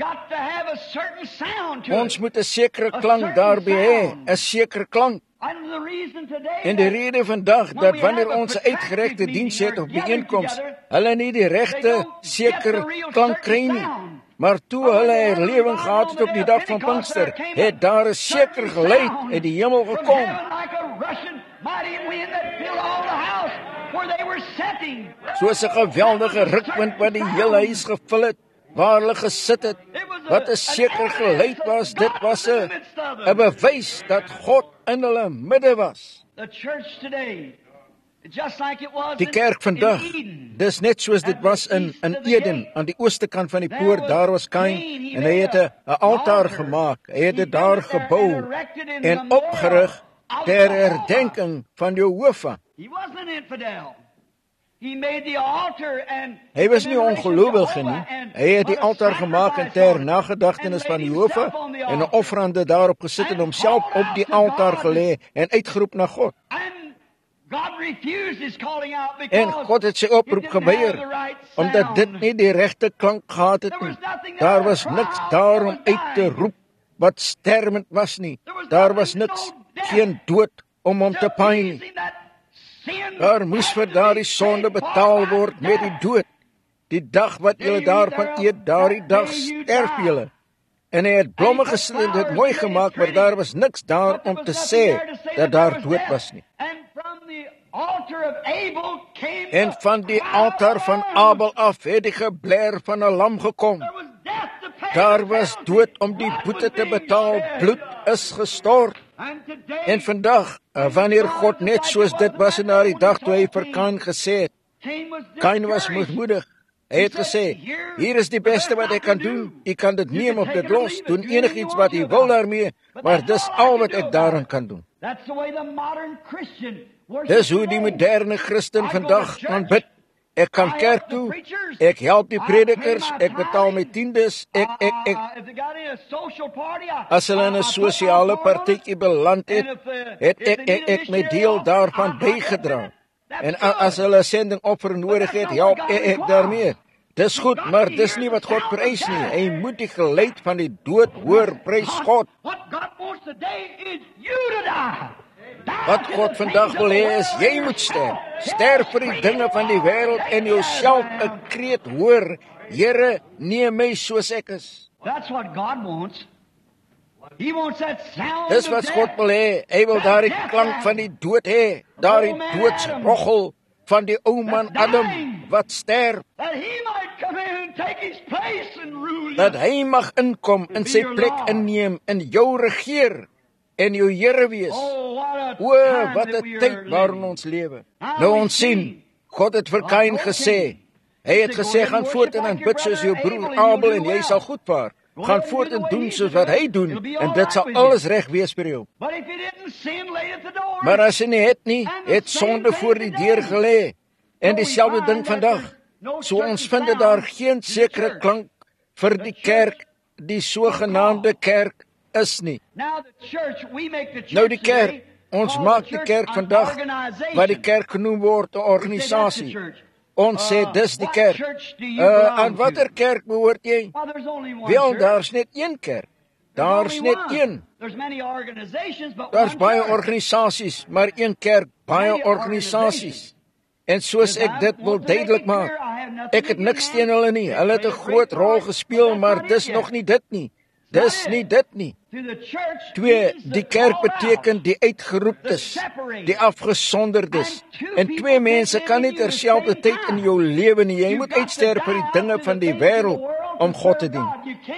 Ons moet 'n sekere klank daarby hê, 'n sekere klank. En die rede vandag dat wanneer ons 'n uitgerekte diens het of byeenkoms, hulle nie die regte seker klank kry nie. Maar toe hulle herlewing gehad het op die dag van Pinkster, het daar 'n seker geluid uit die hemel gekom. Soos 'n geweldige rukwind wat die hele huis gevul het, waar hulle gesit het, wat 'n seker geluid was, dit was 'n bewys dat God in hulle midde was. Die kerk vandag, dis net soos dit was in Eden, aan die ooste kant van die poort, daar was Kain, en hy het 'n altaar gemaak, hy het dit daar gebou, en opgerig, ter herdenking van Jehovah. Hy was nie ongelowige nie, hy het die altaar gemaak en ter nagedagtenis van Jehovah, en 'n offerande daarop gesit en homself op die altaar gelê, en uitgeroep na God. En God het sy oproep geweier, omdat dit nie die regte klank gehad het nie. Daar was niks daar om uit te roep wat sterwend was nie. Daar was niks, geen dood om hom te pyn nie. Daar moes vir daardie sonde betaal word met die dood. Die dag wat julle daarvan eet, daardie dag sterf julle. En hy het blomme gesit en dit mooi gemaak, maar daar was niks daar om te sê dat daar dood was nie. En van die altaar van Abel af het die gebler van 'n lam gekom. Daar was dood om die boete te betaal, bloed is gestort. En vandag, wanneer God net soos dit was in daardie dag toe hy vir Kain gesê het, Kain was moedmoedig. Hy het gesê, hier is die beste wat ek kan doen, ek kan dit neem of dit los, doen enigiets wat hy wil daarmee, maar dis al wat ek daaraan kan doen. Dis hoe die moderne Christen vandag aanbid. Ek kan kerk toe, ek help die predikers, ek betaal my tiendes, ek. As hulle in 'n sosiale partytjie beland het ek my deel daarvan bygedra. En as hulle sendingoffer nodig het, help ek daarmee. Dis goed, maar dis nie wat God vereis nie. Hy moet die geluid van die dood hoor, prys God. Wat God vandag wil hê is, jy moet sterf. Sterf vir die dinge van die wêreld en jouself 'n kreet hoor, Here, neem my soos ek is. Dis wat God wil hê. Hy wil daardie klank van die dood hê, daardie doodsroggel van die ou man Adam wat sterf, dat hy mag inkom en sy plek inneem en jou regeer en jou Here wees. Wat 'n tyd waarin ons lewe. Nou ons sien, God het vir Kain gesê, hy het gesê, gaan voort en aanbid soos jou broer Abel en jy sal goed vaar. Gaan voort en doen soos wat hy doen en dit sal alles reg wees vir jou. Maar as hy nie het sonde voor die deur gelê. En dieselfde ding vandag. So ons vind dat daar geen sekere klank vir die kerk, die sogenaamde kerk is nie. Nou die kerk, ons maak die kerk vandag, wat die kerk genoem word, 'n organisasie. Ons sê, dis die kerk. Aan watter kerk behoort jy? Wel, daar's net een kerk. Daar's net een. Daar's baie organisasies, maar een kerk, baie organisasies. En soos ek dit wil duidelik maak, ek het niks teen hulle nie. Hulle het 'n groot rol gespeel, maar dis nog nie dit nie. Dis nie dit nie. 2, die kerk beteken die uitgeroeptes, die afgesonderdes. En 2 mense kan nie terselfdertyd in jou lewe nie. Jy moet uitsterf vir die dinge van die wêreld om God te dien.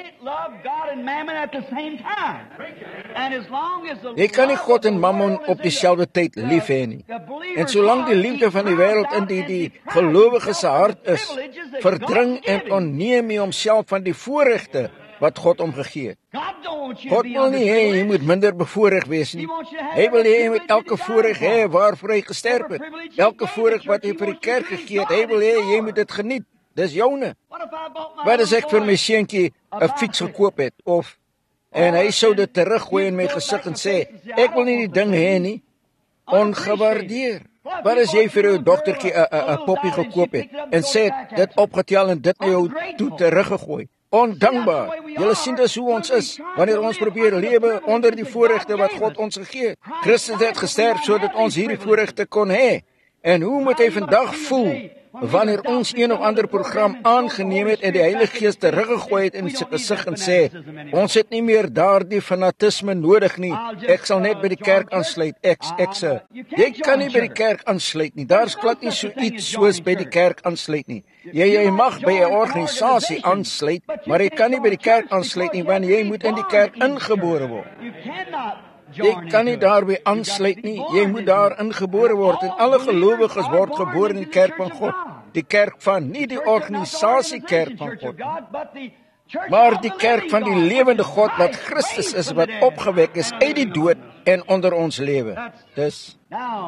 Jy kan nie God en Mammon op dieselfde tyd lief hê nie. En solank die liefde van die wêreld in die gelowige se hart is, verdring en onneem hy homself van die voorregte wat God hom gegee het. God wil nie hê jy moet minder bevoorreg wees nie. Hy wil hê jy moet elke voorreg hê waarvoor hy gesterf het. Elke voorreg wat hy vir die kerk gegee het, hy wil hê jy moet dit geniet. Dis joune. Wat as ek vir my seentjie 'n fiets gekoop het en hy sou dit teruggooi in my gesig en sê, ek wil nie die ding hê nie, ongewaardeer. Wat as jy vir jou dogtertjie 'n poppie gekoop het en sê dit opgetel en dit na jou toe teruggegooi? Ondankbaar. Julle sien dis hoe ons is, wanneer ons probeer lewe onder die voorregte wat God ons gegee het. Christus het gesterf sodat ons hierdie voorregte kon hê. En hoe moet hy vandag voel wanneer ons een of ander program aangeneem het en die Heilige Gees teruggegooi het in sy gesig en sê, ons het nie meer daardie fanatisme nodig nie, ek sal net by die kerk aansluit, jy kan nie by die kerk aansluit nie, daar is glad nie so iets soos by die kerk aansluit nie, jy mag by 'n organisasie aansluit, maar jy kan nie by die kerk aansluit nie, want jy moet in die kerk ingebore word. Jy kan nie daarby aansluit nie, jy moet daar ingebore word, en alle gelowiges word gebore in die kerk van God, die kerk van, nie die organisasie kerk van God, maar die kerk van die lewende God, wat Christus is, wat opgewek is uit die dood en onder ons lewe. Dus,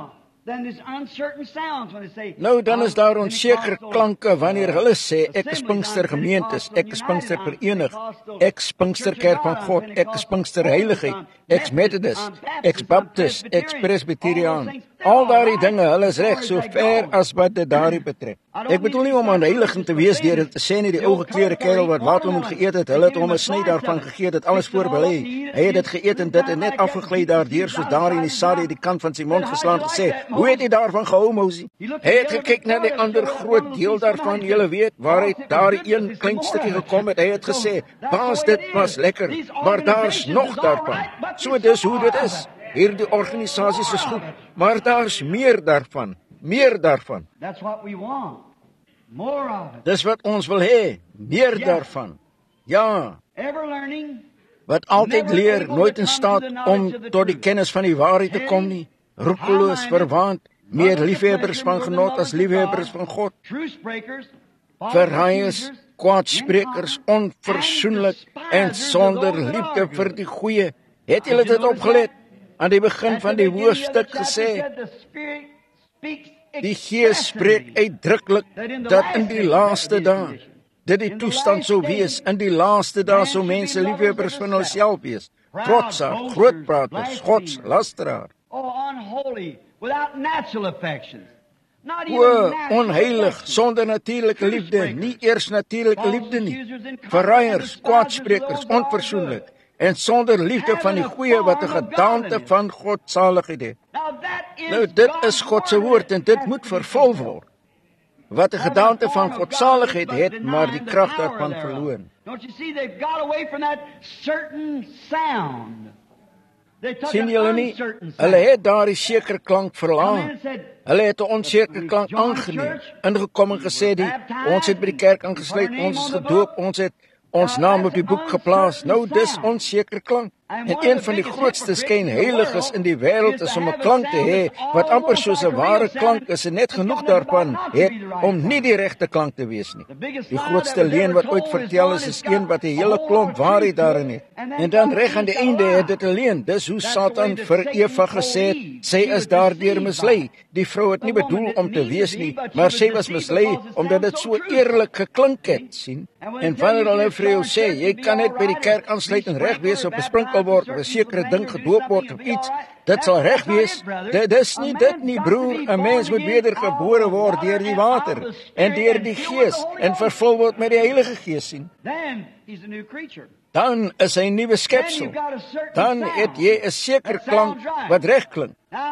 nou dan is daar onsekere klanke wanneer hulle sê, ek is Pinkster gemeentes, ek is Pinkster verenig, ek is Pinkster kerk van God, ek is Pinkster heiligheid, ek is Methodist, ek is Baptist, ek is Presbyteriaan. Al daardie dinge, hulle is reg, so ver as wat dit daarin betrek. Ek bedoel nie om aanheiligend te wees deur te sê nie, die ou gekleurde kerel wat watermeloen geëet het, hulle het hom 'n sny daarvan gegee, dit alles voorberei. Hy het dit geëet en dit het net afgegly daardeur, soos daar in die sadie die kant van sy mond geslaan gesê, hoe het jy daarvan gehou, Mousie? Hy het gekyk na die ander groot deel daarvan, julle weet, waar hy daardie een klein stukkie gekom het, hy het gesê, baas, dit was lekker, maar daar's nog daarvan. So dis hoe dit is. Hierdie organisasies is goed, maar daar's meer daarvan. Dis wat ons wil hê, meer daarvan. Ja, wat altyd leer, nooit in staat om tot die kennis van die waarheid te kom nie, roekeloos, verwaand, meer liefhebbers van genot as liefhebbers van God, verraaiers, kwaadsprekers, onverzoenlik en sonder liefde vir die goeie. Het julle dit opgelet? Aan die begin van die hoofstuk gesê, die Gees spreek uitdruklik dat in die laaste dae, dit die toestand sou wees, in die laaste dae sou mense liefhebbers van hulself wees, trotsaar, grootpraters, godslasteraar, onheilig, sonder natuurlike liefde, nie eers natuurlike liefde nie, verraaiers, kwaadsprekers, onverzoenlik, en sonder liefde van die goeie wat 'n gedaante van godsaligheid het. Nou, dit is God se woord en dit moet vervul word. Wat 'n gedaante van godsaligheid het, maar die krag daarvan verloor. Sien julle nie? Hulle het daardie sekere klank verlaat. Hulle het 'n onsekere klank aangeneem, ingekom en gesê, ons het by die kerk aangesluit, ons is gedoop, ons het ons naam op die boek geplaas. Nou, dis onseker klank. En een van die grootste skynheiliges in die wêreld is om 'n klank te hê wat amper soos 'n ware klank is en net genoeg daarvan het om nie die regte klank te wees nie. Die grootste leuen wat ooit vertel is een wat 'n hele klomp waarheid daarin het. En dan reg aan die einde het dit 'n leuen. Dis hoe Satan vir Eva gesê het, sy is daardeur mislei. Die vrou het nie bedoel om te wees nie, maar sy was mislei omdat dit so eerlik geklink het, sien? En wanneer hulle vir jou sê, jy kan net by die kerk aansluit en reg wees op 'n sprinkel word, of 'n sekere ding gedoop word of iets, dit sal reg wees. Dit is nie dit nie, broer. 'n Mens moet wedergebore word deur die water en deur die Gees en vervul word met die Heilige Gees, sien. Dan is hy 'n nuwe skepsel. Dan het jy 'n sekere klank wat reg klink.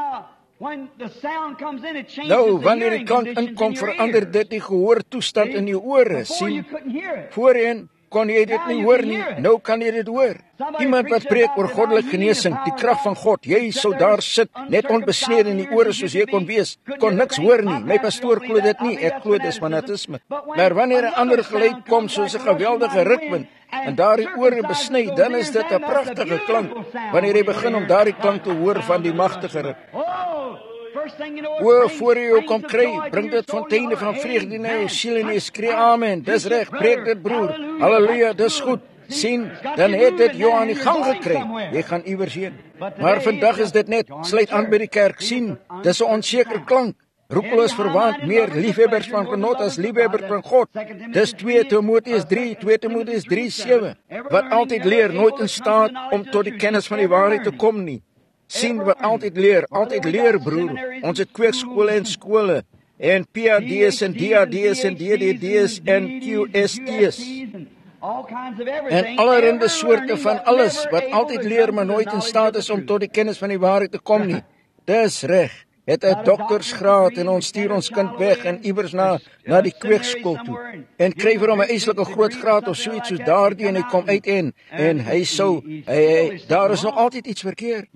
Nou, wanneer die klank inkom, verander dit die gehoortoestand in die ore, sien. Voorheen kon jy dit nie hoor nie, nou kan jy dit hoor. Iemand wat preek oor goddelike genesing, die krag van God, jy sou daar sit, net onbesnede in die ore soos jy kon wees, kon niks hoor nie. My pastoor glo dit nie, ek glo dis fanatisme. Maar wanneer 'n ander geluid kom soos 'n geweldige rukwind en daardie ore besny, dan is dit 'n pragtige klank. Wanneer jy begin om daardie klank te hoor van die magtige ruk. Voor jy ook kom kry, bring dit fonteine van vreugde na jou siel en jy skree amen. Dis reg, preek dit, broer. Halleluja, dis goed. Sien, dan het dit jou aan die gang gekry. Jy gaan iewers heen. Maar vandag is dit net, sluit aan by die kerk, sien. Dis 'n onsekere klank. Roekeloos verwaand, meer liefhebbers van genot as liefhebbers van God. Dis 2 Timoteus 3:7, wat altyd leer, nooit in staat om tot die kennis van die waarheid te kom nie. Sien wat altyd leer, broer. Ons het kweekskole en skole, en PhD's en DAD's en DDD's en QST's. En allerhande soorte van alles, wat altyd leer, maar nooit in staat is om tot die kennis van die waarheid te kom nie. Dis reg. het 'n doktersgraad en ons stuur ons kind weg en iewers na die kweekskool toe en kry vir hom 'n eislike groot graad of so iets soos daardie en hy kom uit en hy sou daar is nog altyd iets verkeerd.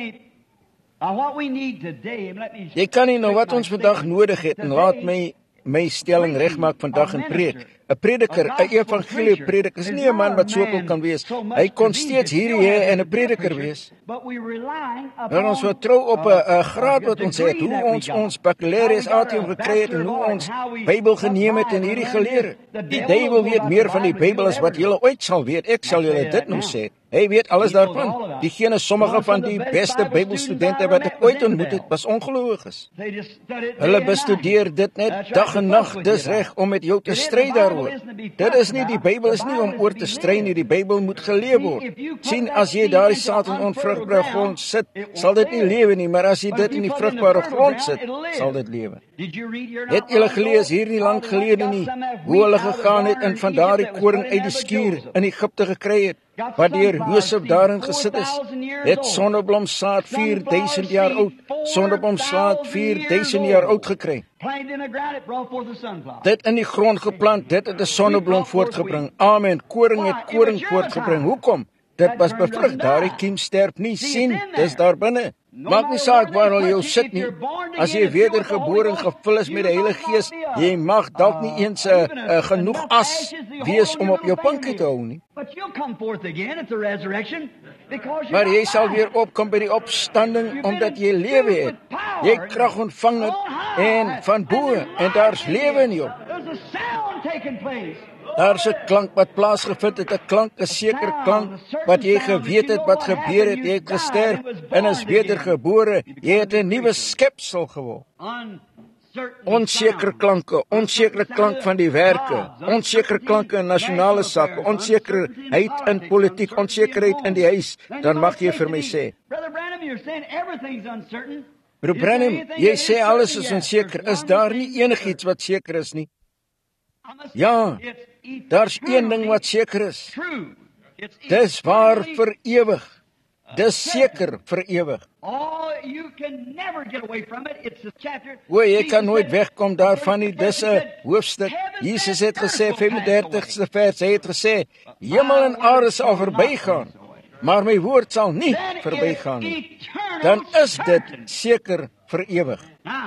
Jy kan nie nou wat ons vandag nodig het en laat my stelling regmaak vandag in preek. 'n Prediker, 'n evangelie prediker is nie 'n man wat soveel kan wees. Hy kon steeds hierdie hê en 'n prediker wees. En ons vertrou op 'n graad wat ons het, hoe ons baccalaureus atium gekry het en hoe ons Bybel geneem het en hierdie geleer het. Die duiwel weet meer van die Bybel as wat julle ooit sal weet. Ek sal julle dit nou sê. Hy weet alles daarvan. Diegene sommige van die beste Bybelstudente wat ek ooit ontmoet het, was ongelowiges. Hulle bestudeer dit net dag en nag, dis reg om met jou te stry daaroor. Dit is nie, die Bybel is nie om oor te stry nie, die Bybel moet geleef word. Sien, as jy daar die saad in onvrugbare grond sit, sal dit nie lewe nie, maar as jy dit in die vrugbare grond sit, sal dit lewe. Het julle gelees hier nie lang gelede nie, hoe hulle gegaan het en van daardie koring uit die skuur in Egipte gekry het, wat deur Josef daarin gesit is, het sonneblomsaad 4000 jaar oud, sonneblomsaad 4000 jaar oud gekry. Dit in die grond geplant, dit het 'n sonneblom voortgebring. Amen, koring het koring voortgebring. Hoekom? Dit was bevrug, daardie kiem sterf nie, sien, dis daar binne. Maak nie saak waar al jou sit nie. As jy wedergebore en gevul is met die Heilige Gees, jy mag dalk nie eens genoeg as wees om op jou pinkie te hou nie. Maar jy sal weer opkom by die opstanding, omdat jy lewe het. Jy krag ontvang het en van bo, en daar's lewe in jou. Daar's 'n klank wat plaasgevind het, 'n klank, 'n sekere klank, wat jy geweet het wat gebeur het, jy het gesterf en is wedergebore, jy het 'n nuwe skepsel geword. Onsekere klank van die werke, onsekere klanke in nasionale sake, onsekerheid in politiek, onsekerheid in die huis, dan mag jy vir my sê. Broer Branham, jy sê alles is onseker, is daar nie enigiets wat seker is nie? Ja, daar's een ding wat seker is. Dis waar vir ewig. Dis seker vir ewig. O, jy kan nooit wegkom daarvan nie. Dis 'n hoofstuk. Jesus het gesê, 35ste vers, hy het gesê, hemel en aarde sal verbygaan, maar my woord sal nie verbygaan nie. Dan is dit seker vir ewig.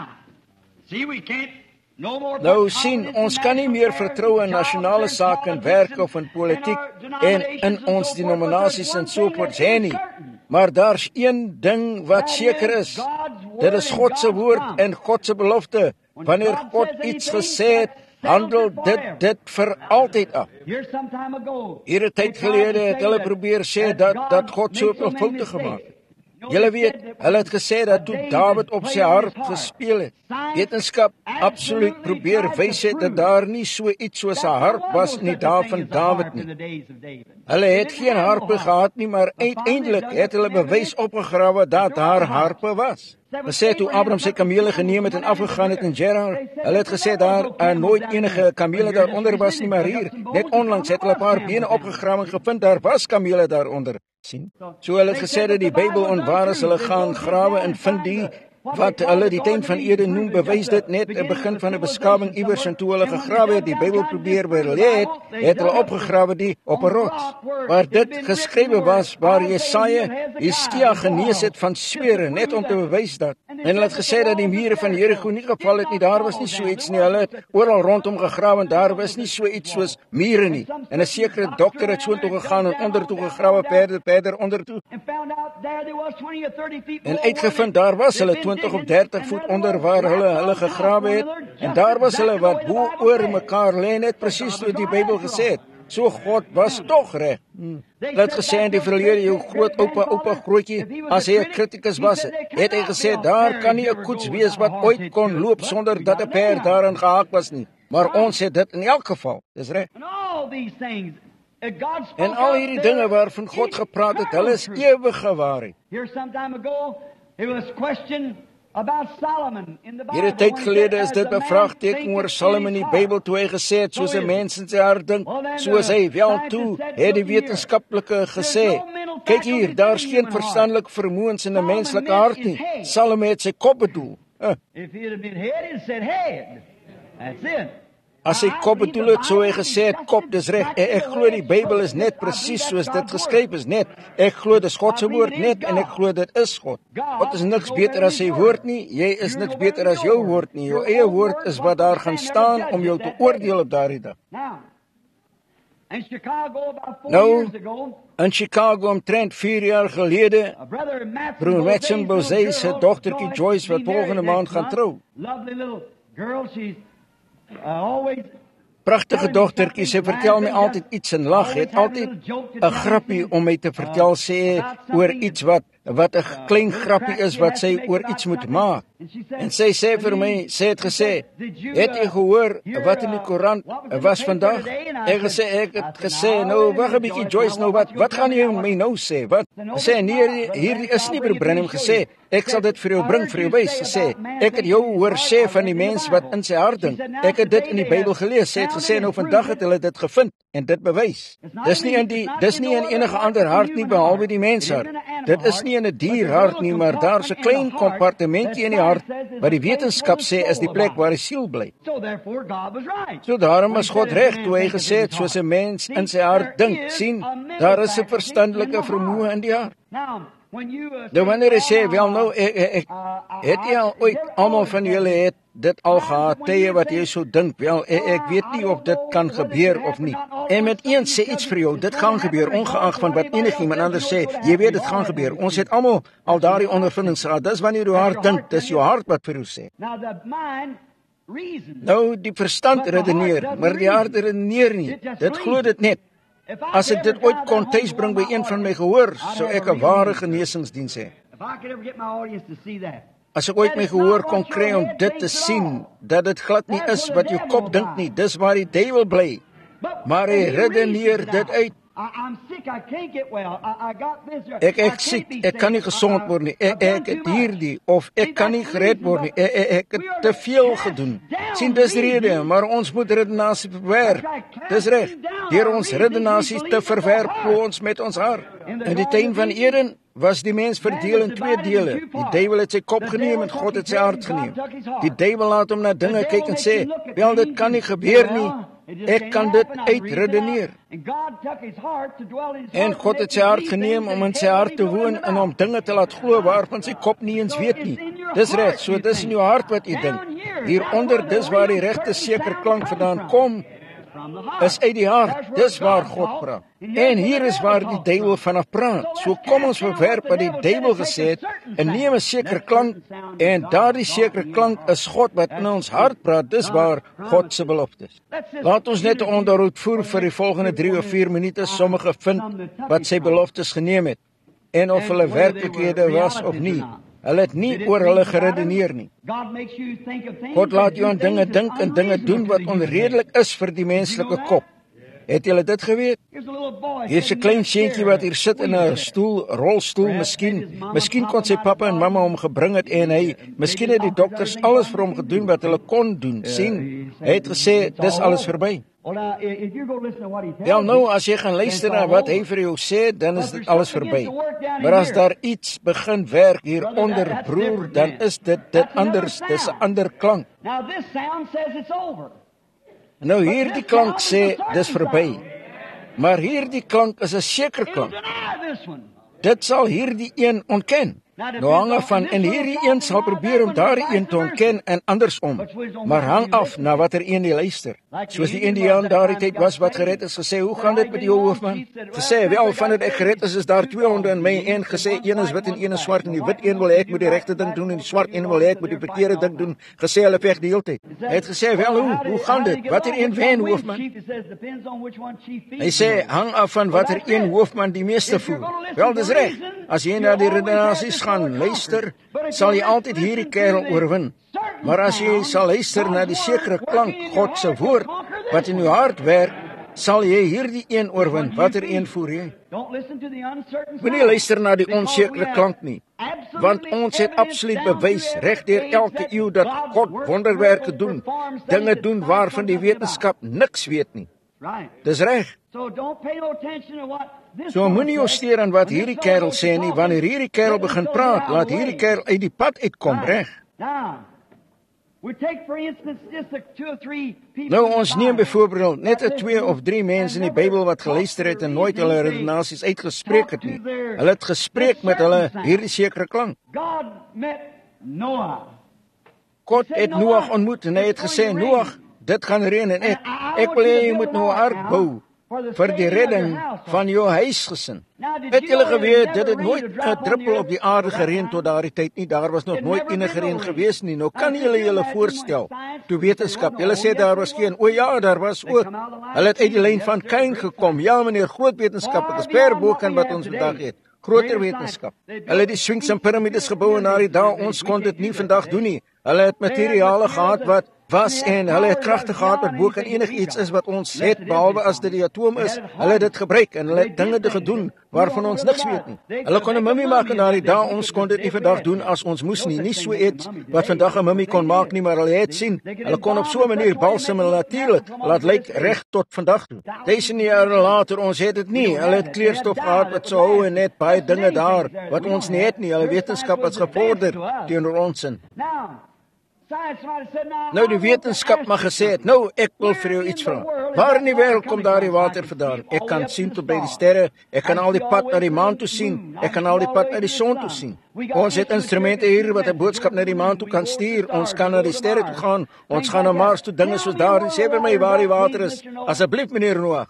Nou sien, ons kan nie meer vertrou in nasionale sake en werke of in politiek en in ons denominasies en sovoorts hê nie. Maar daar's een ding wat seker is. Dit is God se woord en God se belofte. Wanneer God iets gesê het, handel dit vir altyd af. Hier 'n tyd gelede het hulle probeer sê dat God soveel foute gemaak het. Julle weet, hulle het gesê dat toe Dawid op sy harp gespeel het, wetenskap absoluut probeer wys het dat daar nie so iets soos 'n harp was in die dae van Dawid nie. Hulle het geen harpe gehad nie, maar uiteindelik het hulle bewys opgegrawe dat daar harpe was. Hulle sê toe Abraham sy kamele geneem het en afgegaan het in Gerar, hulle het gesê daar nooit enige kamele daaronder was nie, maar hier, net onlangs het hulle 'n paar bene opgegrawe en gevind daar was kamele daaronder. Sien? So hulle het gesê dat die Bybel onwaar is, hulle gaan grawe en vind die wat hulle die tuin van Eden noem, bewys dit net 'n begin van 'n beskawing iewers, en toe hulle gegrawe het, die Bybel probeer weerlê het hulle opgegrawe die op 'n rots, waar dit geskrywe was, waar Jeskia genees het van swere, net om te bewys dat. En hulle het gesê dat die mure van Jerigo nie geval het nie, daar was nie so iets nie, hulle het oral rondom gegrawe en daar was nie so iets soos mure nie. En 'n sekere dokter het so intoe gegaan en ondertoe gegrawe, verder ondertoe. En uitgevind, daar was hulle 20 of 30 voet onder waar hulle gegrawe het, en daar was hulle wat bo oor mekaar lê, net presies soos die Bybel gesê het. So God was tog reg. Hulle het gesê in die verlede, jou oupa grootjie, as hy 'n kritikus was, het hy gesê, daar kan nie 'n koets wees wat ooit kon loop sonder dat 'n perd daarin gehaak was nie. Maar ons het dit in elk geval, dis reg. En al hierdie dinge waarvan God gepraat het, hulle is ewige waarheid. Hierdie tyd gelede is dit bevraagteken oor Salomon in die Bybel, toe hy gesê het, soos 'n mens in sy hart dink, soos hy wel toe, het die wetenskaplike gesê, kyk hier, daar's geen verstandelike vermoëns in 'n menslike hart nie. Salomon het sy kop bedoel. If he'd have been head, he'd said head. That's it. As hy kop bedoel het, sou hy gesê het kop, dis reg. Ek glo die Bybel is net presies soos dit geskryf is, net. Ek glo dis God se woord net en ek glo dit is God. God is niks beter as sy woord nie. Jy is niks beter as jou woord nie. Jou eie woord is wat daar gaan staan om jou te oordeel op daardie dag. Nou, in Chicago omtrent 4 jaar gelede, broer Matson Bozee se dogtertjie Joyce wat volgende maand gaan trou. Pragtige dogtertjie, sy vertel my altyd iets en lag, het altyd 'n grappie om my te vertel, sê oor iets wat 'n klein grappie is wat sy oor iets moet maak. En sy sê vir my, sy het gesê, het jy gehoor wat in die koerant was vandag? Ek het gesê, nou wag 'n bietjie Joyce, nou wat gaan jy my nou sê? Wat? Sê nee, hierdie is nie broer Branham gesê. Ek sal dit vir jou bring, vir jou wys. Sê, ek het jou hoor sê van die mens wat in sy hart dink. Ek het dit in die Bybel gelees. Sy het gesê, nou vandag het hulle dit gevind en dit bewys. Dis nie in enige ander hart nie behalwe die menshart. Dit is nie in 'n dierhart nie, maar daar's 'n klein kompartementjie in die hart wat die wetenskap sê is die plek waar die siel bly. So daarom is God reg toe hy gesê het soos 'n mens in sy hart dink. Sien, daar is 'n verstandelike vermoë in die hart. Nou wanneer hy sê, wel nou, het jy al ooit, almal van julle het dit al gehad, tye wat jy so dink, wel, ek weet nie of dit kan gebeur of nie. En met een sê iets vir jou, dit gaan gebeur, ongeag van wat enigiemand anders sê, jy weet dit gaan gebeur. Ons het almal al daardie ondervindings gehad, dis wanneer jou hart dink, dis jou hart wat vir jou sê. Nou, die verstand redeneer, maar die hart redeneer nie, dit glo dit net. As ek dit ooit kon tuisbring by een van my gehoor, sou ek 'n ware genesingsdiens hê. As ek ooit my gehoor kon kry om dit te sien, dat dit glad nie is wat jou kop dink nie, dis waar die duiwel bly. Maar hy redeneer dit uit. Ek siek, ek kan nie gesond word nie, ek het hierdie, of ek kan nie gered word nie, ek het te veel gedoen. Sien, dis rede, maar ons moet redenasie verwerp. Dis reg, deur ons redenasie te verwerp, glo ons met ons hart. In die tuin van Eden was die mens verdeel in 2 dele. Die duiwel het sy kop geneem en God het sy hart geneem. Die duiwel laat hom na dinge kyk en sê, wel, dit kan nie gebeur nie. Ek kan dit uitredeneer. En God het sy hart geneem om in sy hart te woon en om dinge te laat glo waarvan sy kop nie eens weet nie. Dis reg, so dis in jou hart wat jy dink. Hieronder, dis waar die regte seker klank vandaan kom, is uit die hart, dis waar God praat. En hier is waar die duiwel vanaf praat. So kom ons verwerp wat die duiwel gesê het en neem 'n sekere klank, en daardie sekere klank is God wat in ons hart praat, dis waar God se beloftes. Laat ons net 'n onderhoud voer vir die volgende 3 of 4 minute, sommige vind wat sy beloftes geneem het, en of hulle werklikhede was of nie. Hulle het nie oor hulle geredeneer nie. God laat jou aan dinge dink en dinge doen wat onredelik is vir die menslike kop. Het julle dit geweet? Hier's 'n klein seentjie wat hier sit in 'n rolstoel, miskien kon sy pappa en mamma hom gebring het en miskien het die dokters alles vir hom gedoen wat hulle kon doen. Sien, hy het gesê, dis alles verby. Wel nou, as jy gaan luister na wat hy vir jou sê, dan is dit alles verby. Maar as daar iets begin werk hieronder, broer, dan is dit anders, dis 'n ander klank. Nou hierdie klank sê, dis verby. Maar hierdie klank is 'n seker klank. Dit sal hierdie een ontken. Nou hang af van, en hierdie een sal probeer om daardie een te ontken en andersom. Maar hang af na watter een jy luister. Soos die Indiaan daardie tyd was wat gered is, gesê, hoe gaan dit met jou hoofman? Gesê, wel, vandat ek gered is daar 2 honde in my, en gesê, een is wit en een is swart, en die wit een wil ek moet die regte ding doen, en die swart een wil ek moet die verkeerde ding doen. Gesê, hulle veg die hele tyd. Hy het gesê, wel, hoe gaan dit? Watter een wen, hoofman? Hy sê, hang af van watter een hoofman die meeste voer. Wel, dis reg. As jy na die redenasies gaan luister, sal jy altyd hierdie kerel oorwin. Maar as jy sal luister na die sekere klank, God se woord, wat in jou hart werk, sal jy hierdie een oorwin. Watter een voer jy? Moenie luister na die onsekere klank nie, want ons het absoluut bewys, reg deur elke eeu, dat God wonderwerke doen, dinge doen waarvan die wetenskap niks weet nie. Dis reg. So moenie jou steur aan wat hierdie kerel sê nie. Wanneer hierdie kerel begin praat, laat hierdie kerel uit die pad uitkom, reg? Nou, ons neem byvoorbeeld net 2 of 3 mense in die Bybel wat geluister het en nooit hulle redenasies uitgespreek het nie. Hulle het gespreek met hulle hierdie sekere klank. God het Noag ontmoet en hy het gesê, Noag, dit gaan reën en ek wil hê jy moet nou 'n ark bou vir die redding van jou huisgesin. Het julle geweet, dit het nooit gedruppel op die aarde gereën tot daardie tyd nie. Daar was nog nooit enige reën gewees nie. Nou kan julle voorstel, toe wetenskap, julle sê daar was geen, o ja, daar was ook. Hulle het uit die lyn van Kain gekom. Ja meneer, groot wetenskap, dit is ver bo kan wat ons vandag het. Groter wetenskap. Hulle het die Sphinx en piramides gebou en na die dae, ons kon dit nie vandag doen nie. Hulle het materiale gehad wat was en hulle het kragte gehad wat bo kan enigiets is wat ons het, behalwe as dit die atoom is. Hulle het dit gebruik en hulle het dinge te gedoen waarvan ons niks weet nie. Hulle kon 'n mummie maak en na die dae, ons kon dit nie vandag doen as ons moes nie. Nie so iets wat vandag 'n mummie kon maak nie, maar hulle het sien. Hulle kon op so 'n manier balsam en natuurlik laat lyk reg tot vandag toe. Duisende jare later, ons het dit nie. Hulle het kleurstof gehad wat so hou en net baie dinge daar wat ons nie het nie. Hulle wetenskap het gevorder teenoor ons in. Nou die wetenskap mag gesê het, nou ek wil vir jou iets vra. Waar in die wêreld kom daardie water vandaan? Ek kan sien tot by die sterre, ek kan al die pad na die maan toe sien, ek kan al die pad na die son toe sien. Ons het instrumente hier wat 'n boodskap na die maan toe kan stuur, ons kan na die sterre toe gaan, ons gaan na Mars toe, dinge soos daardie. Sê vir my waar die water is, asseblief meneer Noag.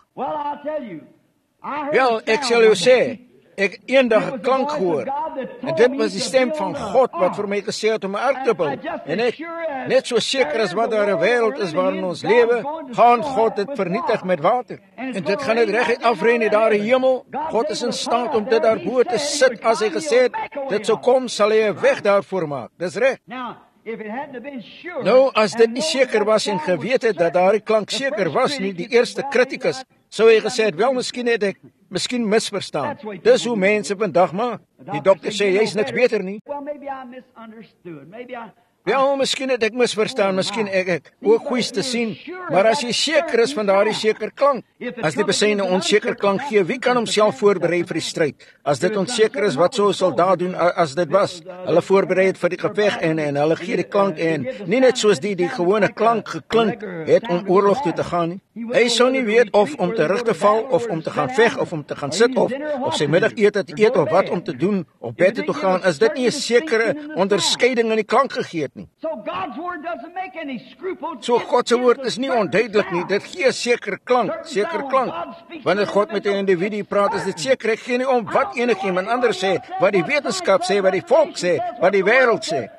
Wel, ek sal jou sê, ek het eendag 'n klank gehoor, en dit was die stem van God wat vir my gesê het om 'n ark te bou. En ek, net so seker as wat daar 'n wêreld is waarin ons lewe, gaan God dit vernietig met water. En dit gaan dit reguit afreën in daar die hemel. God is in staat om dit daarbo te sit as hy gesê het, dit sou kom, sal hy 'n weg daarvoor maak. Dis reg. Nou, as dit nie seker was en geweet het dat daardie klank seker was nie, die eerste kritikus, sou hy gesê het, wel, miskien het ek misverstaan. Dis hoe mense vandag maak. Die dokter sê, jy's niks beter nie. Wel, miskien het ek misverstaan, miskien ek ook goeies te sien, maar as jy seker is van daardie seker klank, as die besyne onseker klank gee, wie kan homself voorberei vir die stryd? As dit onseker is, wat sou 'n soldaat doen as dit was? Hulle voorberei het vir die geveg en hulle gee die klank en nie net soos die gewone klank geklink het om oorlog toe te gaan nie. Hy sou nie weet of om terug te val, of om te gaan veg, of om te gaan sit, of sy middagete te eet, of wat om te doen, of bed toe te gaan, as dit nie 'n sekere onderskeiding in die klank gegee het nie. So God se woord is nie onduidelik nie, dit gee seker klank. Wanneer God met 'n individu praat, is dit seker, ek gee nie om wat enigiemand anders sê, wat die wetenskap sê, wat die volk sê, wat die wêreld sê.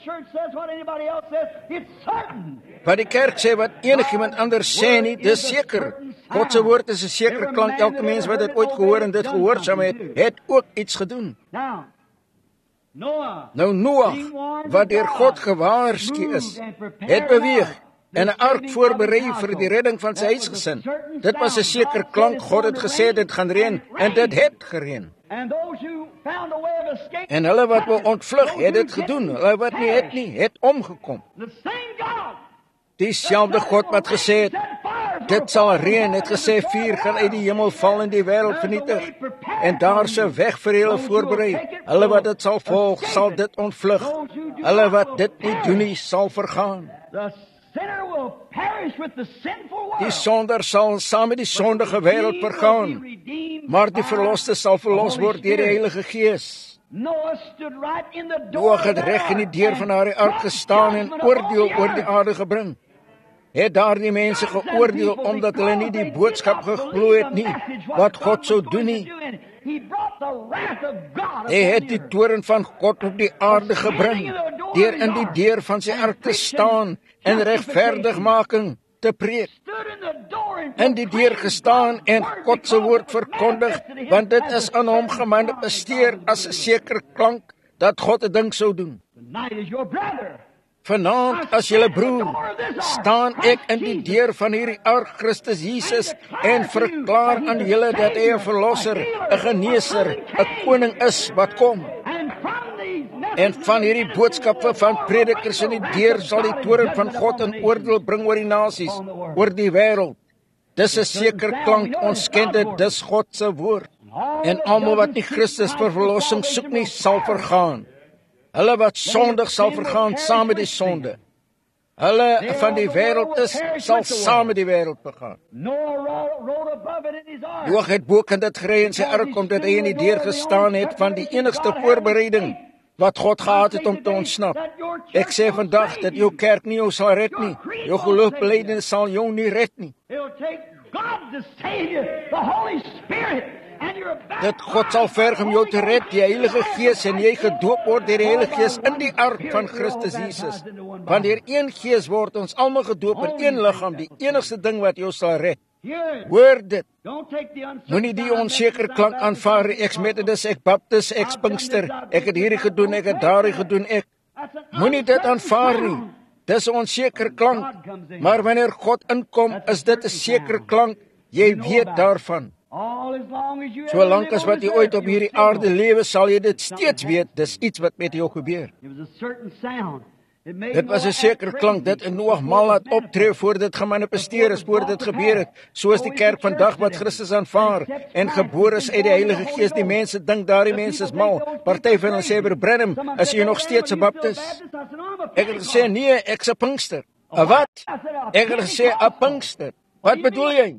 Wat die kerk sê, wat enigiemand anders sê nie, dis seker. God se woord is 'n sekere klank, elke mens wat dit ooit gehoor en dit gehoorsaam het ook iets gedoen. Nou Noag, wat deur God gewaarsku is, het beweeg en 'n ark voorberei vir die redding van sy huisgesin. Dit was 'n sekere klank, God het gesê dit gaan reën en dit het gereën. En hulle wat wou ontvlug, het dit gedoen. Hulle wat nie het omgekom. Dieselfde God wat gesê het, dit sal reën, het gesê vuur gaan uit die hemel val en die wêreld vernietig. En daar se weg vir hulle voorberei. Hulle wat dit sal volg, sal dit ontvlug. Hulle wat dit nie doen nie, sal vergaan. Die sondaar sal saam met die sondige wêreld vergaan, maar die verloste sal verlos word deur die Heilige Gees. Noag het reg in die deur van haar ark gestaan en oordeel oor die aarde gebring. Het daardie mense geoordeel omdat hulle nie die boodskap geglo het nie, wat God sou doen nie. Hy het die toorn van God op die aarde gebring, deur in die deur van sy ark te staan en regverdigmaking te preek. In die deur gestaan en God se woord verkondig, want dit is aan hom gemanifesteer as 'n sekere klank dat God 'n ding sou doen. Vanaand as julle broer, staan ek in die deur van hierdie ark Christus Jesus en verklaar aan julle dat hy 'n verlosser, 'n geneeser, 'n koning is wat kom. En van hierdie boodskappe van predikers in die deur sal die toorn van God in oordeel bring oor die nasies, oor die wêreld. Dis 'n sekere klank, ons ken dit, dis God se woord. En almal wat nie Christus vir verlossing soek nie, sal vergaan. Hulle wat sondig sal vergaan saam met die sonde. hulle van die wêreld is, sal saam met die wêreld begaan. Noag het bo kan dit gery in sy ark, omdat hy in die deur gestaan het van die enigste voorbereiding wat God gehad het om te ontsnap. Ek sê vandag dat jou kerk nie jou sal red nie. Jou geloofbelijdenis sal jou nie red nie. Dat God sal verg om jou te red, die Heilige Gees, en jy gedoop word deur die Heilige Gees in die ark van Christus Jesus. Want deur een Gees word ons almal gedoop in een liggaam, die enigste ding wat jou sal red. Hoor dit. Moenie die onseker klank aanvaar, ek's Methodist, ek Baptist, ek's Pinkster, ek het hierdie gedoen, ek het daardie gedoen, ek. Moenie dit aanvaar nie. Dis 'n onseker klank. Maar wanneer God inkom, is dit 'n sekere klank. Jy weet daarvan. Solank as wat jy ooit op hierdie aarde lewe, sal jy dit steeds weet, dis iets wat met jou gebeur. Dit was 'n sekere klank, dit in Noag mal laat optree voor dit gemanifesteer is, voor dit gebeur het, soos die kerk vandag wat Christus aanvaar, en gebore is uit die Heilige Gees. Die mense dink daardie mense is mal. Party van hulle sê, "Broer Branham, is jy nog steeds 'n Baptist?" Ek het gesê, "Nee, ek's 'n Pinkster." "A wat?" Ek het gesê, "'n Pinkster." "Wat bedoel jy?"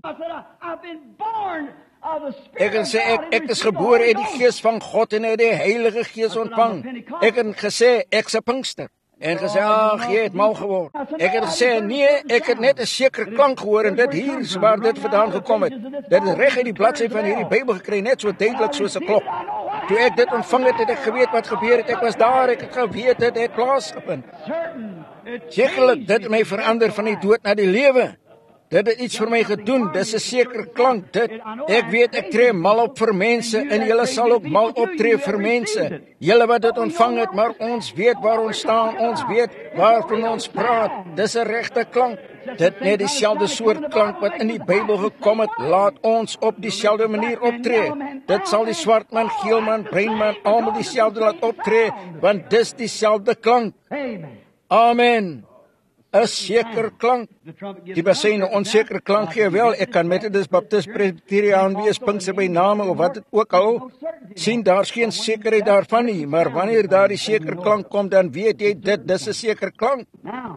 Ek het gesê, ek is gebore uit die Gees van God en uit die Heilige Gees ontvang. Ek het gesê, ek's 'n Pinkster. En gesê, ag, jy het mal geword. Ek het gesê, nee, ek het net 'n sekere klank gehoor en dit hier is waar dit vandaan gekom het. Dit het reg uit die bladsy van hierdie Bybel gekry, net so duidelik soos 'n klok. Toe ek dit ontvang het, het ek geweet wat gebeur het. Ek was daar, ek het geweet dit het plaasgevind. Sekerlik, dit het my verander van die dood na die lewe. Dit het iets vir my gedoen, dis 'n sekere klank, dit. Ek weet, ek tree mal op vir mense, en julle sal ook mal optree vir mense. Julle wat dit ontvang het, maar ons weet waar ons staan, ons weet waarvan ons praat. Dis 'n regte klank. Dit net dieselfde soort klank wat in die Bybel gekom het, laat ons op dieselfde manier optree. Dit sal die swart man, geel man, bruin man, almal dieselfde laat optree, want dis dieselfde klank. Amen. 'n sekere klank. Die basyn 'n onsekere klank gee wel. Ek kan Methodist, Baptist, Presbyteriaan wees, Pinkster by name of wat dit ook al. Sien, daar's geen sekerheid daarvan nie, maar wanneer daar die sekere klank kom, dan weet jy dis 'n sekere klank.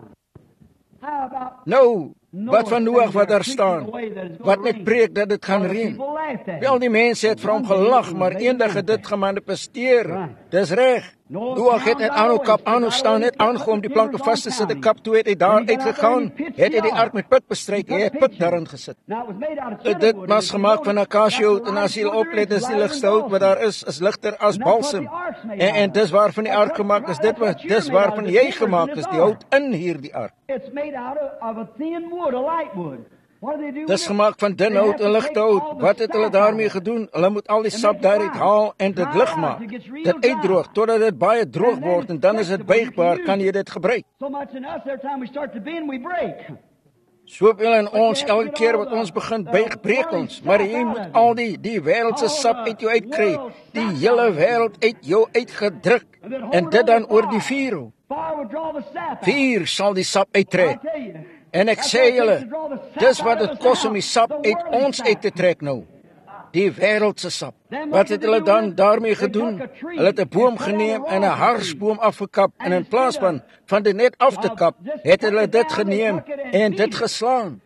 Nou, wat van Noag wat daar staan? Wat net preek dat dit gaan reën. Wel, die mense het vir hom gelag, maar eendag het dit gemanifesteer. Dis reg. Noag het net aan 'n kap aan staan, net aangehou om die planke vas te sit. Die kap toe het hy daar uitgegaan, het hy die ark met pit bestryk, hy het pit daarin gesit. Dit was gemaak van akasiëhout, en as jy oplet, is die ligste hout wat daar is ligter as balsem. En dis waarvan die ark gemaak is, dis waarvan jy gemaak is, die hout in hierdie ark. Dis gemaak van dun hout en ligte hout. Wat het hulle daarmee gedoen? Hulle moet al die sap daaruit haal en dit lig maak. Dit uitdroog totdat dit baie droog word, en dan is dit buigbaar, kan jy dit gebruik. Soveel in ons, elke keer wat ons begin buig, breek ons. Maar jy moet al die wêreldse sap uit jou uitkry, die hele wêreld uit jou uitgedruk, en dit dan oor die vuur. Vuur sal die sap uittrek. En ek sê julle, dis wat het kos om die sap uit ons uit te trek nou. Die wêreldse sap. Wat het hulle dan daarmee gedoen? Hulle het 'n boom geneem en 'n harsboom afgekap, en in plaas van dit net af te kap, het hulle dit geneem en dit geslaan.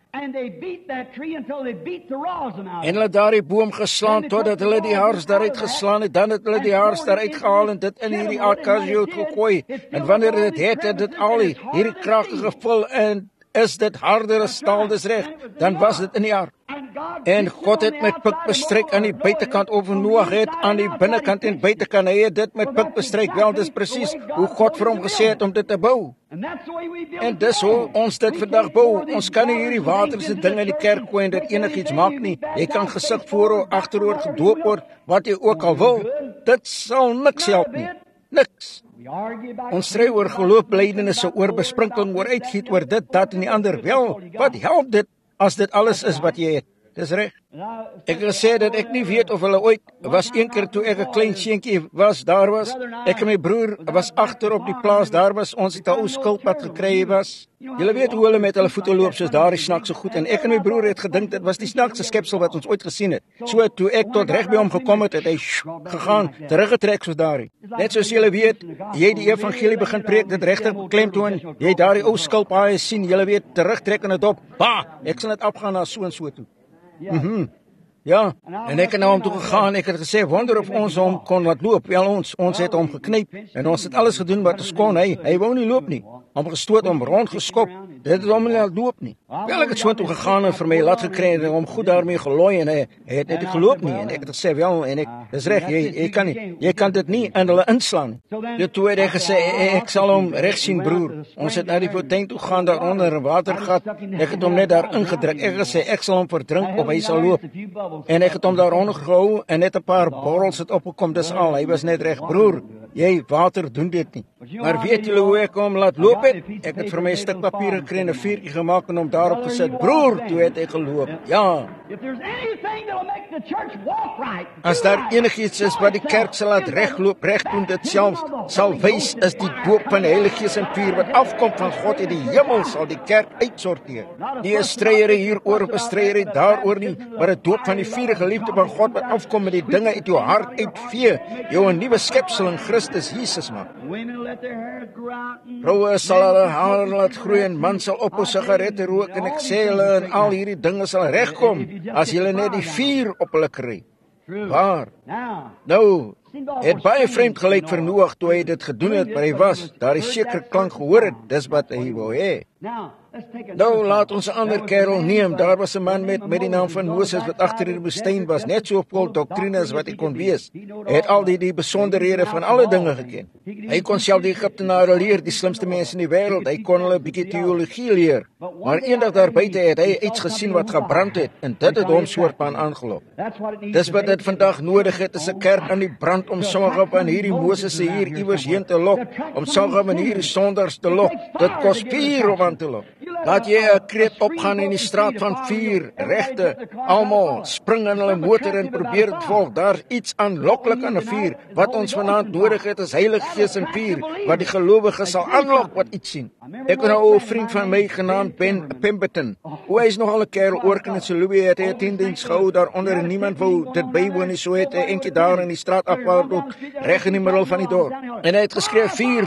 En hulle daardie boom geslaan totdat hulle die hars daaruit geslaan het. Dan het hulle die hars daaruit gehaal en dit in hierdie akasiëhout gegooi. En wanneer dit het dit al hierdie kragte gevul, en is dit harder as staal, dis reg, dan was dit in die ark. En God het met pik bestryk aan die buitekant, over Noag het aan die binnekant en buitekant, hy het dit met pik bestryk. Wel, dis presies hoe God vir hom gesê het om dit te bou. En dis hoe ons dit vandag bou. Ons kan nie hierdie waterse ding in die kerk gooi en dit enigiets maak nie. Jy kan gesig vooroor, agteroor gedoop word, wat jy ook al wil. Dit sal niks help nie. Niks. Ons stry oor geloofbelijdenisse, oor besprinkeling, oor uitgiet, oor dit, dat en die ander. Wel, wat help dit as dit alles is wat jy het? Dis reg. Ek het gesê dat ek nie weet of hulle ooit was een keer toe ek 'n klein seentjie was, daar was. Ek en my broer was agter op die plaas, daar was ons het 'n ou skilpad gekry was. Julle weet hoe hulle met hulle voete loop soos daardie snaakse goed en ek en my broer het gedink dit was die snaakse skepsel wat ons ooit gesien het. So toe ek tot reg by hom gekom het, het hy gegaan, teruggetrek soos daardie. Net soos julle weet, jy die evangelie begin preek, dit regtig beklemtoon, jy daardie ou skilpaaie sien, julle weet, terugtrek in dit op. Ek sal net afgaan na so en so toe. Ja, en ek het na hom toe gegaan, ek het gesê, wonder of ons hom kon laat loop. Wel, ons het hom geknyp, en ons het alles gedoen wat ons kon, hy wou nie loop nie. Hom gestoot, hom rondgeskop, dit het hom nie laat loop nie. Wel, ek het so toe gegaan en vir my laat gekry, en hom goed daarmee gelooi, en hy het net geloop nie, en ek het gesê, wel, en ek, dis reg, jy kan dit nie in hulle inslaan. Dit toe het hy gesê, ek sal hom reg sien, broer. Ons het na die fontein toe gaan, daar onder 'n watergat, ek het hom net daar ingedruk, ek het gesê, ek sal hom verdrink, of hy sal loop. En ek het hom daar onder gehou en net 'n paar borrels het opgekom, dis al. Hy was net reg, broer. Jy water doen dit nie. Maar weet julle hoe ek hom laat loop het? Ek het vir my 'n stuk papier gekry en 'n vuurtjie gemaak en hom daarop gesit. Broer, toe het hy geloop. Ja. As daar enigiets is wat die kerk sal laat regloop, reg doen, dit self sal wys is die doop van die Heilige Gees en vuur wat afkom van God uit die hemel sal die kerk uitsorteer. Nie 'n stryery hieroor of 'n stryery daaroor nie, maar 'n doop van die vurige liefde van God wat afkom met die dinge uit jou hart uitvee, jou 'n nuwe skepsel in Christus Jesus maak. Vroue sal hulle haar laat groei en man sal ophou sigarette rook en ek sê hulle en al hierdie dinge sal regkom as julle net die vuur op hulle kry. Waar? Nou, het baie vreemd gelyk vir Noag toe hy dit gedoen het, maar hy was, daar is seker klank gehoor het, dis wat hy wou hê. Nou, laat ons 'n ander kerel neem. Daar was 'n man met die naam van Moses wat agter die woestyn was, net so vol doktrine as wat hy kon wees. Hy het al die besonderhede van alle dinge geken. Hy kon self die Egiptenare leer, die slimste mense in die wêreld. Hy kon hulle 'n bietjie teologie leer. Maar eendag daar buite het hy iets gesien wat gebrand het en dit het hom soortman aangelok. Dis wat dit vandag nodig het, is 'n kerk aan die brand om sommige van hierdie Moses se hier iewers heen te lok, om sommige van hierdie sondaars te lok. Dit kos vuur om aan te lok. Laat jy 'n kreet opgaan in die straat van vuur, regte, almal spring in hulle motor en probeer dit volg. Daar's iets aanloklik aan 'n vuur. Wat ons vanaand nodig het is Heilige Gees en vuur, wat die gelowiges sal aanlok wat iets sien. Ek het 'n ou vriend van my genaamd Ben Pemberton. Hy is nogal 'n kerel, oorkin in Louis het hy 'n diens gehou daaronder en niemand wou dit bywoon nie, so het hy eentjie daar in die straat afgeloop, reg in die middel van die dorp. En hy het geskree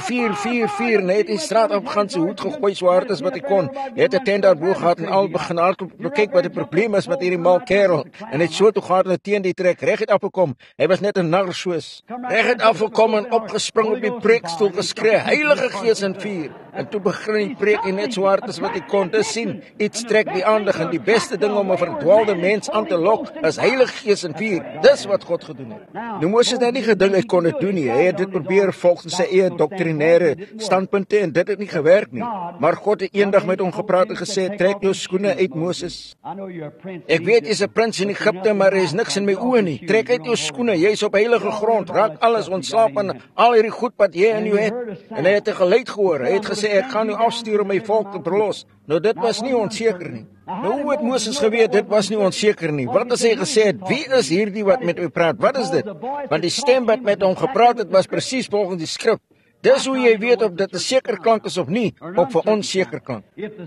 4 en hy het in die straat afgegaan, sy hoed gegooi so hard as wat hy kon. Hy het 'n tent daarbo gehad en al begin hardloop, kyk wat die probleem is met hierdie mal kerel. En hy het so toe gehad en teen die trek reg het afgekom. Hy was net 'n nar soos. Reg het afgekom en opgespring op die preekstoel geskree, Heilige Gees en vuur. En toe begin hy preek net so hard as wat hy kon. Dis sien, iets trek die aandag en die beste ding om 'n verdwaalde mens aan te lok is Heilige Gees en vuur. Dis wat God gedoen het. Nou Moses het net nie gedink hy kon dit doen nie. Hy het dit probeer volgens sy eie doktrinêre standpunte en dit het nie gewerk nie. Maar God het eendag met hom gepraat en gesê, trek jou skoene uit, Moses. Ek weet jy's 'n prins in Egipte, maar er is niks in my oë nie. Trek uit jou skoene, jy's op heilige grond. Raak alles ontslaap aan al hierdie goed wat jy in jou het. En hy het 'n geluid gehoor. Hy het gesê, ek gaan u afstuur om my volk te verlos. Nou dit was nie onseker nie. Nou hoe het Moses geweet dit was nie onseker nie? Wat as hy gesê het, wie is hierdie wat met my praat? Wat is dit? Want die stem wat met hom gepraat het was presies volgens die skrif. Dis hoe jy weet of dit 'n seker klank is of nie, of 'n onseker klank.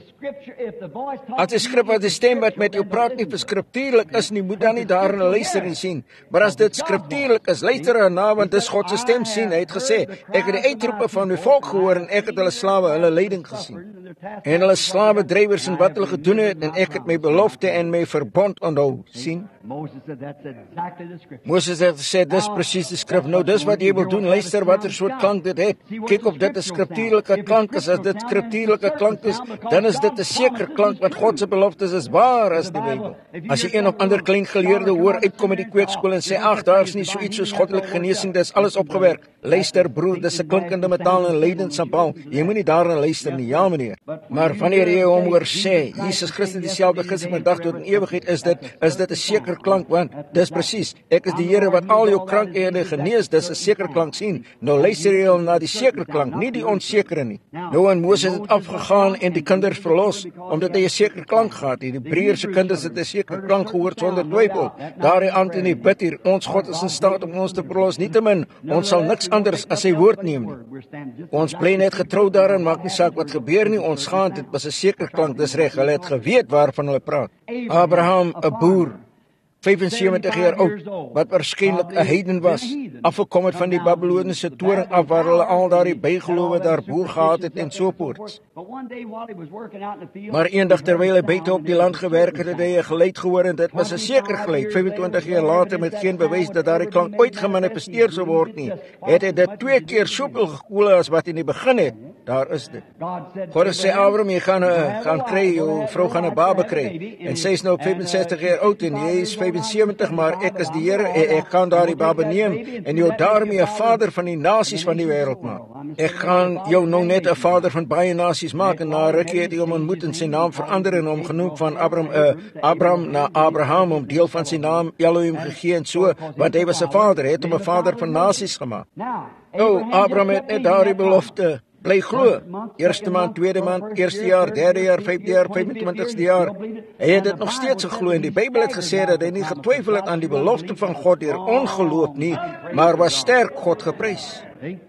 As die skrif wat die stem wat met jou praat nie verskriftuurlik is nie, moet dan nie daarin luister en sien. Maar as dit skriftuurlik is, luister daarna, want dis God se stem sien. Hy het gesê, ek het die uitroepe van my volk gehoor en ek het hulle slawe, hulle lyding gesien. En hulle slawe drywers en wat hulle gedoen het, en ek het my belofte en my verbond onthou, sien. Moses het gesê, dis presies die skrif. Nou dis wat jy wil doen, luister watter soort klank dit het. Kyk of dit 'n skriftuurlike klank is. As dit skriftuurlike klank is, dan is dit 'n seker klank, want God se beloftes is waar as die Bybel. As jy een of ander klein geleerde hoor uitkom met die kweekskool en sê, ag, daar's nie so iets soos goddelike genesing, dis alles opgewerk. Luister broer, dis 'n klinkende metaal en lydensambal. Jy moenie daarna luister nie, ja meneer. Maar wanneer jy hom hoor sê, Jesus Christus dieselfde gister, vandag tot in ewigheid, is dit 'n seker klank, want dis presies, ek is die Here wat al jou krankhede genees, dis 'n seker klank sien. Nou luister jy na die seker klank, nie die onsekere nie. Nou en Moses het afgegaan en die kinders verlos, omdat hy 'n seker klank gehad het. Die Hebreëse kinders het 'n seker klank gehoor sonder twyfel. Daarin Antony bid hier, ons God is in staat om ons te verlos, nietemin, ons sal niks anders as sy woord neem nie. Ons bly net getrou daarin, maak nie saak wat gebeur nie, ons gaan, dit was 'n seker klank, dis reg, hulle het geweet waarvan hulle praat. Abraham, 'n boer, 75 jaar oud, wat waarskynlik 'n heiden was, afgekom het van die Babyloniese toring af, waar hulle al daardie bygelowe daar boer gehad het en so voort. Maar eendag terwyl hy buite op die land gewerk het, het hy 'n geluid gehoor en dit was 'n seker geluid. 25 jaar later, met geen bewys dat daardie klank ooit gemanifesteer sou word nie, het hy dit 2 keer soveel gekoel as wat in die begin het. Daar is dit. God sê, Abraham, jy gaan kry, jou vrou gaan 'n baba kry, en sy is nou 65 jaar oud en jy is 75, maar ek is die Here, ek gaan daardie baba neem en jou daarmee 'n vader van die nasies van die wêreld maak. Ek gaan jou nou net 'n vader van baie nasies maak, en na rukkie het hy hom ontmoet en sy naam verander en hom genoem van Abraham na Abraham, om deel van sy naam Elohim gegee en so, want hy was 'n vader, hy het hom 'n vader van nasies gemaak. Nou, Abraham het net daardie belofte bly glo. Eerste maand, tweede maand, eerste jaar, derde jaar, 5de jaar, 25ste jaar. Hy het dit nog steeds geglo en die Bybel het gesê dat hy nie getwyfel het aan die belofte van God deur ongeloof nie, maar was sterk God geprys.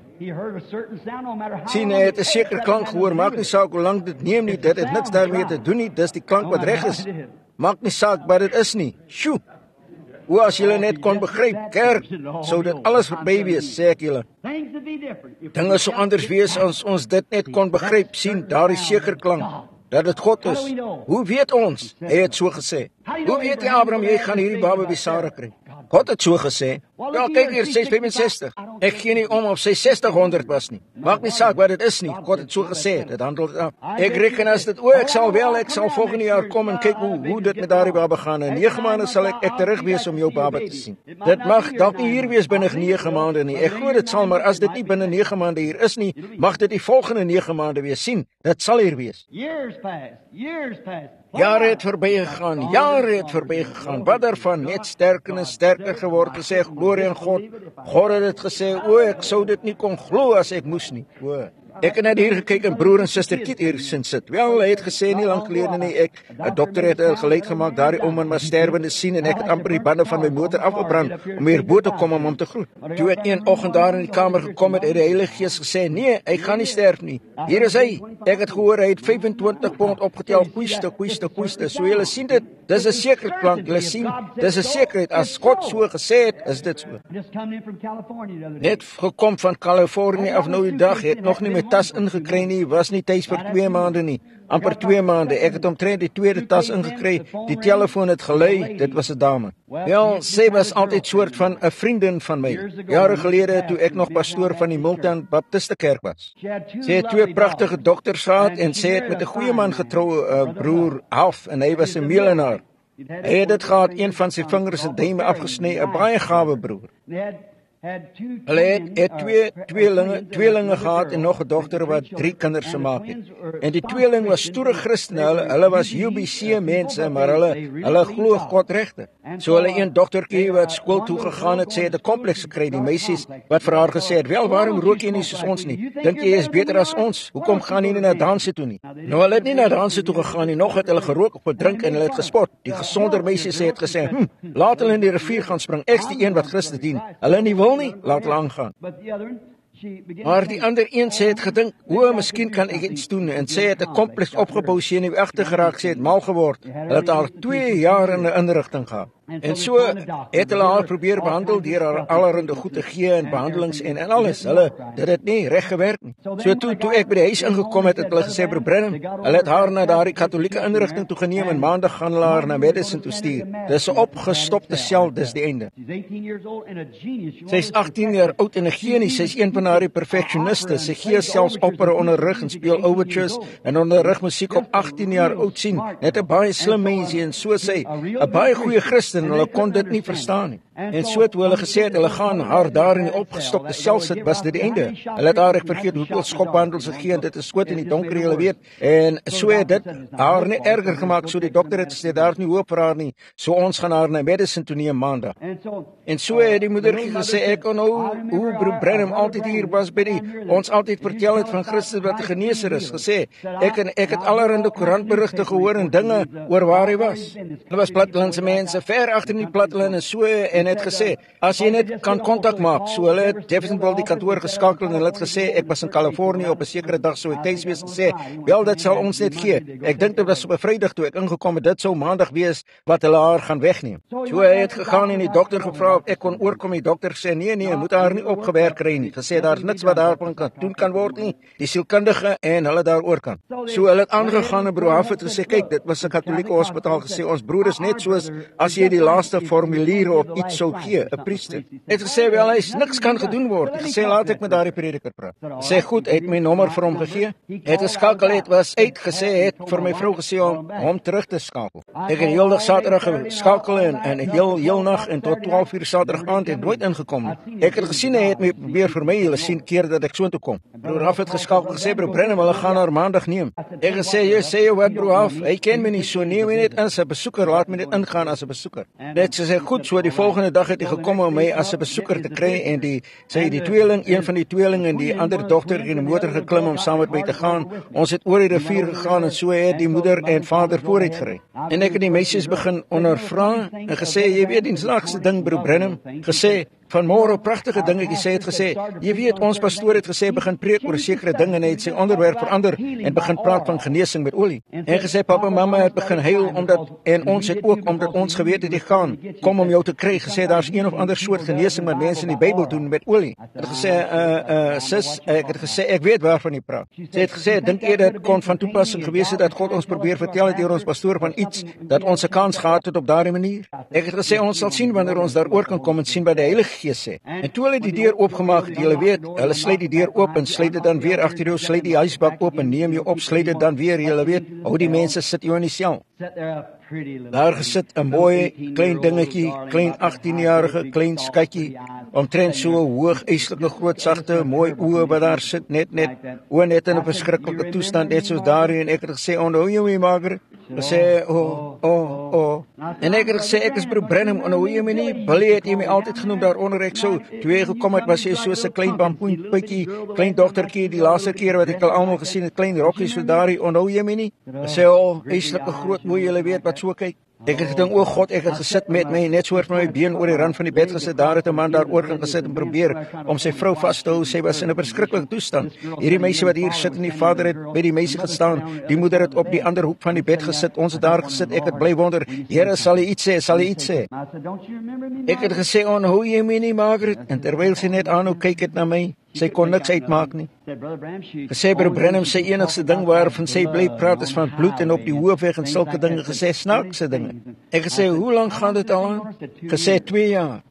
Sien, hy het 'n sekere klank gehoor, maak nie saak hoe lank dit neem nie, dit het niks daarmee te doen nie, dis die klank wat reg is. Maak nie saak wat dit is nie. Sjoe. Hoe as julle net kon begryp, kerk, sou dit alles verby wees, sê ek julle. Dinge sou anders wees as ons dit net kon begryp, sien, daar is seker klank, dat dit God is. Hoe weet ons? Hy het so gesê. Hoe weet jy, Abraham, jy gaan hierdie baba by Sara kry? God het so gesê. Ja, kyk hier, sy is 65. Ek gee nie om sy 60-100 was nie. Maak nie saak wat dit is nie. God het so gesê, dit handel dit af. Ek reken as dit, ek sal volgende jaar kom en kyk hoe dit met daardie baba gaan. In 9 maande sal ek terug wees om jou baba te sien. Dit mag dalk nie hier wees binne 9 maande nie. Ek glo dit sal, maar as dit nie binne 9 maande hier is nie, mag dit die volgende 9 maande wees. Sien, dit sal hier wees. Jare het verby gegaan, wat daarvan net sterker en sterker geword, te sê, glorie aan God. God het dit gesê, ek sou dit nie kon glo as ek moes nie. Ek het net hier gekyk en broer en suster Kiet hier sit. Wel, hy het gesê nie lank gelede nie, 'n dokter het 'n geluid gemaak, daardie ou man was sterwende sien en ek het amper die bande van my motor afgebrand om hier bo te kom om hom te groet. Toe ek een oggend daar in die kamer gekom het, het die Heilige Gees gesê, nee, hy gaan nie sterf nie. Hier is hy. Ek het gehoor hy het 25 pond opgetel, koeste. So julle sien dit, dis 'n seker klank, julle sien, dis 'n sekerheid. As God so gesê het, is dit so. Net gekom van Kalifornië af nou die dag, het nog nie my tas ingekry nie, was nie tuis vir 2 maande nie. Amper 2 maande. Ek het omtrent die tweede tas ingekry. Die telefoon het gelui, dit was 'n dame. Wel, sy was altyd soort van 'n vriendin van my. Jare gelede, toe ek nog pastoor van die Milton Baptiste Kerk was. Sy het 2 pragtige dogters gehad en sy het met 'n goeie man getrou, broer Half, en hy was 'n meelenaar. Hy het dit gehad, een van sy vingers se duime afgesny, 'n baie gawe broer. Hulle het tweelinge gehad en nog 'n dogter wat 3 kinders gemaak het. En die tweeling was stoere Christene, hulle was UBC mense, maar hulle glo God regtig. So hulle een dogtertjie wat skool toe gegaan het, sê het 'n kompleks gekry. Die meisies wat vir haar gesê het, wel, waarom rook jy nie soos ons nie? Dink jy is beter as ons? Hoekom gaan jy nie na danse toe nie? Nou, hulle het nie na danse toe gegaan nie, nog het hulle gerook of gedrink en hulle het gespot. Die gesonder meisies het gesê, laat hulle in die rivier gaan spring, ek's die een wat Christus dien. Hulle nie wil nie, laat hulle aangaan. Maar die ander een sê het gedink, miskien kan ek iets doen, en sê het 'n kompleks opgebou, sê nie agter geraak, sê het mal geword. Hulle het al 2 jaar in 'n inrigting gehad. En so het hulle haar probeer behandel deur haar allerhande goed te gee en behandelings en alles. Hulle dit het nie reg gewerk nie. So toe ek by die huis ingekom het hulle gesê, "Broer Branham, hulle het haar na daardie Katolieke inrigting toe geneem en maandag gaan hulle haar na Madison toe stuur. Dis 'n opgestopte sel, dis die einde." Sy's 18 jaar oud en 'n genius. Sy's een van daardie perfeksioniste. Sy gee selfs opera onderrig en speel overtures en onderrig musiek op 18 jaar oud sien. Net 'n baie slim mensie en so sê, 'n baie goeie Christen. Hulle kon dit nie verstaan nie. En so toe hulle gesê het, hulle gaan haar daar in die opgestopte sel sit, was dit die einde. Hulle het haar, ek vergeet hoeveel skopbehandels gegee, en dit is skoot in die donker, julle weet. En so het dit haar nie erger gemaak, so die dokter het gesê, daar is nie hoop vir haar nie, so ons gaan haar na medicine toe neem maandag. En so het die moedertjie gesê, ek onthou hoe broer Branham altyd hier was by die, ons altyd vertel het van Christus wat 'n geneeser is, gesê, ek het allerhande koerantberigte gehoor en dinge oor waar hy was. Hulle was plattelandse mense, ver agter in die platteland en so, en het gesê, as jy net kan kontak maak, so hulle het Jeffersonville die kantoor geskakel en hulle het gesê, ek was in Kalifornië op 'n sekere dag, so ek tuis wees gesê, wel, dit sal ons net gee. Ek dink dit was op 'n Vrydag toe ek ingekom het, dit sou maandag wees wat hulle haar gaan wegneem. So hy het gegaan en die dokter gevra of ek kon oorkom. Die dokter sê, nee, moet haar nie opgewerk kry nie. Gesê, daar is niks wat daarvan kan doen kan word nie. Die sielkundige en hulle daaroor kan. So hulle het aangegaan en broer Haf het gesê, kyk, dit was 'n Katolieke hospitaal, gesê, ons broer is net soos, as jy die laaste formuliere of iets sou gee, 'n priester. Het gesê, wel, niks kan gedoen word. Gesê, laat ek met daardie prediker praat. Sê, goed, het my nommer vir hom gegee. Het geskakel, het was uitgesê, het vir my vrou gesê om hom terug te skakel. Ek het heeldag Saterdag geskakel en heel nag en tot 12 uur Saterdag aand het nooit ingekom nie. Ek het gesien, hy het my probeer vir my, hulle sien keer dat ek so toe kom. Broer Haf het geskakel, gesê, broer Branham, hulle gaan haar maandag neem. Ek gesê, jy sê jy wat, broer Haf, hy ken my nie, so neem my net in as 'n besoeker, laat my net ingaan as 'n besoeker. Net gesê, goed, so die volgende dag het hy gekom om my as 'n besoeker te kry en die tweeling, een van die tweeling en die ander dogter in die motor geklim om saam met my te gaan. Ons het oor die rivier gegaan en so het die moeder en vader vooruit gery. En ek het die meisies begin ondervra en gesê, jy weet die snaakste ding, broer Branham, gesê, vanmôre pragtige dingetjies, hy het gesê, jy weet, ons pastoor het gesê, begin preek oor 'n sekere ding en hy het sy onderwerp verander en begin praat van genesing met olie. En gesê, papa en mamma het begin huil en ons het ook, omdat ons geweet het, jy gaan, kom om jou te kry, gesê, daar is een of ander soort genesing wat mense in die Bybel doen met olie. Het gesê, sis, ek het gesê, ek weet waarvan jy praat. Sy het gesê, dink jy dat kon van toepassing gewees het dat God ons probeer vertel het deur ons pastoor van iets, dat ons 'n kans gehad het op daardie manier? Ek het gesê, ons sal sien wanneer ons daaroor kan kom en sien by die Heilige Gees sê. En toe hulle die deur oopgemaak het, julle weet, hulle sluit die deur oop en sluit dit dan weer agter jou, sluit die huisbak oop en neem jou op, sluit dit dan weer, julle weet, hoe die mense sit jou in die sel. Daar gesit 'n mooi klein dingetjie, klein 18-jarige klein skatjie, omtrent so hoog, eislike groot sagte, mooi oë wat daar sit, net oë net in 'n verskriklike toestand, net soos daardie. En ek het gesê, onthou jy my, Margaret? Gesê, en ek het gesê, ek is broer Branham, onthou jy my nie? Billy het jy my altyd genoem daaronder, ek so toe gekom het, was jy soos 'n klein bamboenpitjie, klein dogtertjie, die laaste keer wat ek al almal gesien het, klein rokkies so daardie, onthou jy my nie? Gesê, eislike groot mooi, julle weet wat so kyk. Ek het gedink, o God, ek het gesit met my, net so oor my been oor die rand van die bed gesit, daar het 'n man daaroor gaan gesit en probeer om sy vrou vas te hou, sy was in 'n verskriklike toestand. Hierdie meisie wat hier sit en die vader het by die meisie gestaan, die moeder het op die ander hoek van die bed gesit, ons het daar gesit, ek het bly wonder, Here, sal hy iets sê? Ek het gesê, onthou jy my nie, Margaret? En terwyl sy net aanhou kyk het na my, sy kon niks uitmaak nie. Gesê, broer Branham, sy enigste ding waarvan sy bly praat is van bloed en op die hoofweg en sulke dinge, gesê, snaakse dinge. Ek gesê, hoe lang gaan dit al aan? Gesê, 2 jaar.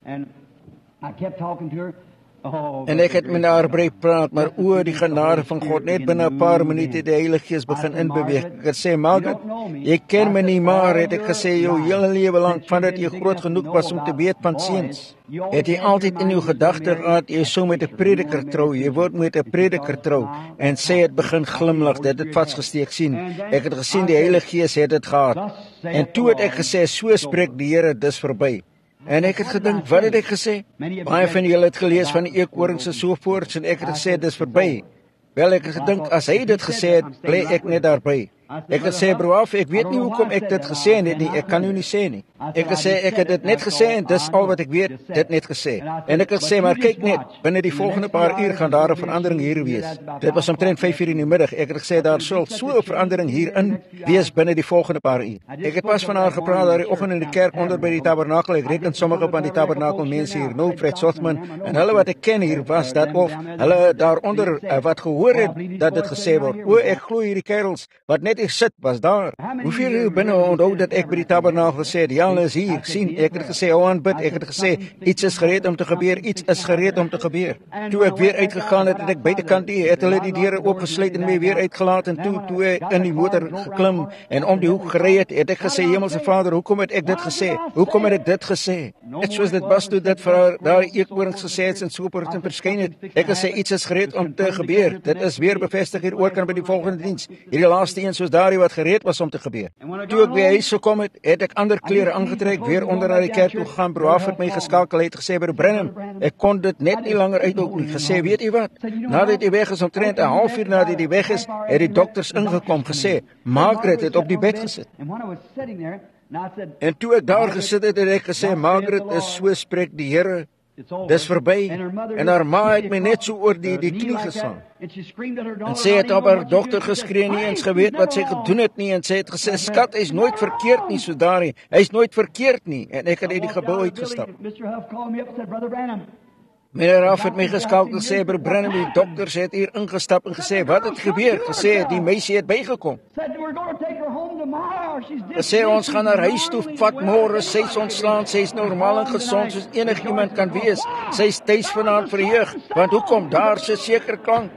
En ek het met haar bly praat, maar o, die genade van God, net binne 'n paar minute die Heilige Gees begin inbeweeg. Ek het gesê, Margaret, jy ken my nie, maar het ek gesê, jou hele lewe lank, vandat jy groot genoeg was om te weet van seuns, het jy altyd in jou gedagte gehad, jy sou met 'n prediker trou, jy word met 'n prediker trou, en sy het begin glimlag, dit het vasgesteek sien. Ek het gesien, die Heilige Gees het dit gehad. En toe het ek gesê, so spreek die Here, dis verby. En ek het gedink, wat het ek gesê? Baie van julle het gelees van die eekhorings en so voort, en ek het gesê, dis verby. Wel, ek het gedink, as hy dit gesê het, bly ek net daarby. Ek het gesê, broer Af, ek weet nie hoekom ek dit gesê het nie, ek kan u nie sê nie. Ek het gesê, ek het dit net gesê en dis al wat ek weet, dit net gesê. En ek het gesê, maar kyk net, binne die volgende paar uur gaan daar 'n verandering hier wees. Dit was omtrent 5 uur in die middag. Ek het gesê, daar sal so 'n verandering hierin wees binne die volgende paar uur. Ek het pas van haar gepraat daar die oggend in die kerk onder by die tabernakel. Ek reken sommige van die tabernakel mense hier, nou Fred Sothman, en hulle wat ek ken hier was dat of hulle daaronder wat gehoor het dat dit gesê word. O, ek glo hierdie kerels wat net het ek sit, was daar. Hoeveel hier binne onthou dat ek by die tabernakel gesê het, Jan is hier, sien, ek het gesê, hou aan bid, ek het gesê, iets is gereed om te gebeur, iets is gereed om te gebeur. Toe ek weer uitgegaan het, het ek buitekant die, het hulle die deure oopgesluit en my weer uitgelaat, en toe ek in die motor geklim, en om die hoek gery het ek gesê, Hemelse Vader, hoekom het ek dit gesê? Hoekom het ek dit gesê? Net soos dit was toe dit vir daar eekhoorns gesê het, en so per verskyn het, ek gesê, iets is gereed om te gebeur. Dit is weer bevestig hier oor kan by die volgende diens. Hierdie laaste een soos daardie wat gereed was om te gebeur. Toe ek by huis gekom het ek ander klere aangetrek, weer onder na die kerk toe gegaan. Broer Af het my geskakel, het gesê, Broer Branham, ek kon dit net nie langer uithou nie. Gesê, weet jy wat? Nadat hy weg is, omtrent 'n halfuur nadat hy weg is, het die dokters ingekom, gesê, Margaret het op die bed gesit. En toe ek daar gesit het ek gesê, Margaret is so spreek die Here, dis verby, en haar ma het my net so oor die knie geslaan. En sy het op haar dogter geskree, nie eens geweet wat sy gedoen het nie, en sy het gesê, skat, hy is nooit verkeerd nie, so daarin, hy is nooit verkeerd nie, en ek het uit die gebou uitgestap. Meneer Raff het my geskakel, gesê, Broer Branham, die dokters het hier ingestap en gesê, wat het gebeur? Gesê, die meisie het bygekom. Gesê, ons gaan haar huis toe vat môre, sy is ontslaan, sy is normaal en gesond, soos enig iemand kan wees. Sy is tuis vanaand verheug, want hoekom? Daar sy seker klank.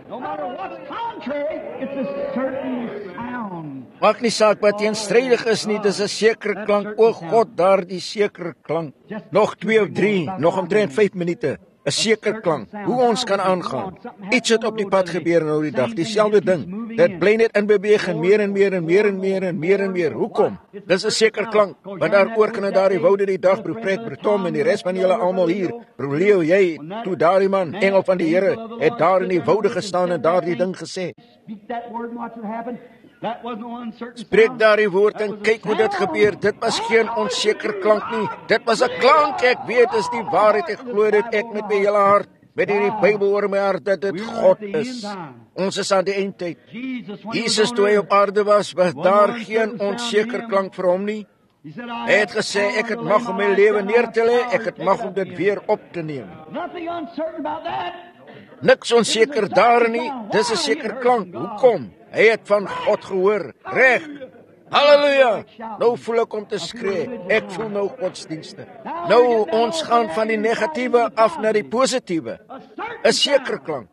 Maak nie saak wat teenstrydig is nie, dis 'n sekere klank. O God, daar die sekere klank. Nog 2 of 3, nog omtrent 5 minute. 'n Seker klank, hoe ons kan aangaan. Iets het op die pad gebeur nou die dag, dieselfde ding. Dit bly net in beweging, meer en meer en meer en meer en meer en meer. Hoekom? Dis 'n seker klank, want daar oor kan daar die woude die dag, Broer Fred, Broer Tom en die res van julle almal hier. Broer Leo, jy, toe daardie man, engel van die Here, het daar in die woude gestaan en daardie ding gesê. Spreek daar die woord en kyk hoe dit gebeur. Dit was geen onseker klank nie. Dit was 'n klank, ek weet, is die waarheid. Ek glo dit ek met my hele hart, met hierdie Bybel oor my hart, dat dit God is. Ons is aan die eindtyd. Jesus, toe hy op aarde was daar geen onseker klank vir hom nie. Hy het gesê, ek het mag om my lewe neer te lê, ek het mag om dit weer op te neem. Niks onseker daar nie, dis 'n seker klank. Hoekom? Hy het van God gehoor, reg. Halleluja! Nou voel ek om te skree, ek voel nou godsdienstig. Nou, ons gaan van die negatiewe af na die positiewe. 'n Seker klank.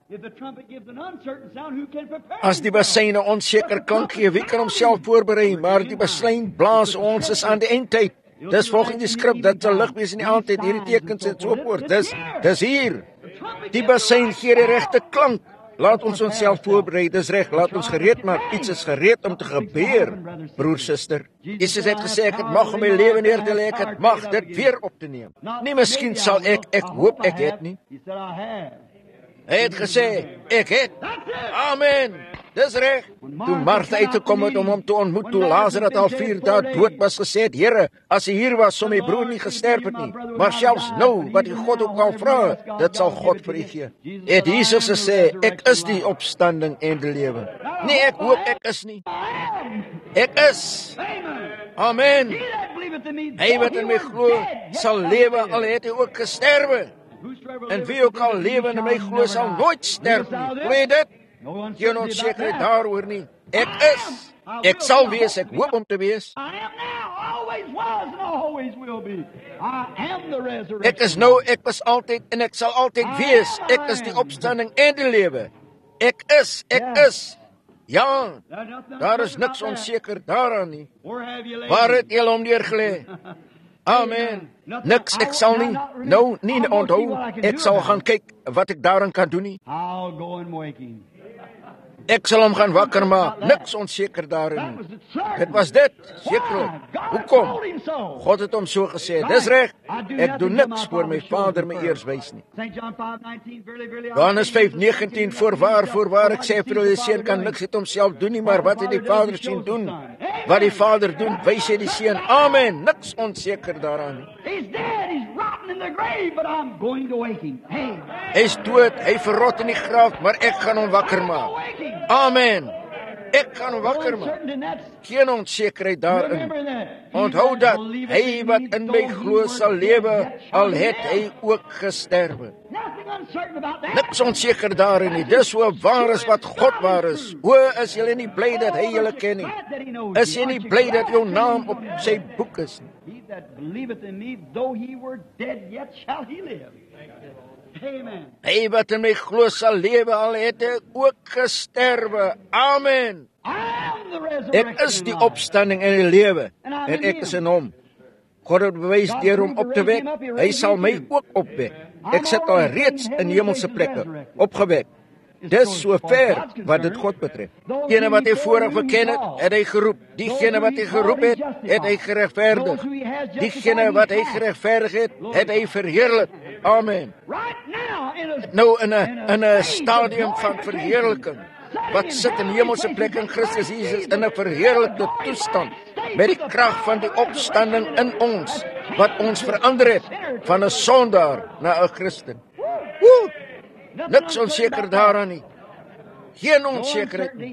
As die bassein 'n onseker klank gee, wie kan homself voorberei, maar die bassein blaas ons is aan die eindtyd. Dis volgens die skrif, dat sal lig wees in die aandtyd, hierdie tekens en so voort. Dis hier. Die bassein gee die regte klank. Laat ons onsself voorberei, dis reg, laat ons gereed maak, iets is gereed om te gebeur, broer, suster. Jesus het gesê, ek het mag om my lewe neer te lê, ek het mag dit weer op te neem. Nie miskien sal ek hoop ek het nie. Hy het gesê, ek het. Amen. Dis reg. Toe Martha uitgekom het om hom te ontmoet, toe Lazarus al 4 dae dood was, gesê het, Here, as hy hier was, sou my broer nie gesterf het nie. Maar selfs nou, wat die God ook al vra, dit sal God vir u gee. Het Jesus gesê, ek is die opstanding en die lewe. Nee, ek hoop ek is nie. Ek is. Amen. Hy wat in my glo, sal lewe, al het hy ook gesterwe. En wie ook al lewe in my glo, sal nooit sterf nie. Glo jy dit? Geen onsekerheid daaroor nie. Ek is. Ek sal wees, ek hoop om te wees. Ek is nou, ek was altyd en ek sal altyd wees. Ek is die opstanding en die lewe. Ek is. Ja, daar is niks onseker daaraan nie. Waar het jy hom neergelê? Amen. Niks, ek sal nie, nou nie onthou, ek sal gaan kyk wat ek daarin kan doen nie. Ek sal hom gaan wakker maak, niks onseker daarin nie. Dit was dit, sekerlik. Hoekom? God het hom so gesê, dis reg, ek doen niks voor my Vader my eers wys nie. Johannes 5:19, voorwaar, ek sê vir die seun kan niks uit homself doen nie, maar wat hy die Vader sien doen, wat die Vader doen, wys hy die seun. Amen, niks onseker daaraan nie. Hy is dood, hy verrot in die graf, maar ek gaan hom wakker maak. Amen. Ek gaan hom wakker maak. Geen onsekerheid daarin. Onthou dat hy wat in my glo sal lewe, al het hy ook gesterwe. Niks onseker daarin nie. Dis so waar is wat God waar is. O, is julle nie bly dat hy julle ken nie? Is jy nie bly dat jou naam op sy boek is nie? He that believeth in me, though he were dead, yet shall he live. Amen. Hy wat in my glo sal lewe, al het ek ook gesterwe. Amen. Ek is die opstanding en die lewe, en ek is in hom. God het bewys deur hom op te wek, hy sal my ook opwek. Ek sit al reeds in hemelse plekke, opgewek. Dis so ver wat dit God betref. Diegene wat hy vooraf geken het, het hy geroep. Diegene wat hy geroep het, het hy geregverdig. Diegene wat hy geregverdig het, het hy verheerlik. Amen. Nou in 'n stadium van verheerliking, wat sit in hemelse plekke in Christus Jesus in 'n verheerlikte toestand, met die krag van die opstanding in ons, wat ons verander het van 'n sondaar na 'n Christen. Woe! Niks onseker daaraan nie. Geen onsekerheid nie.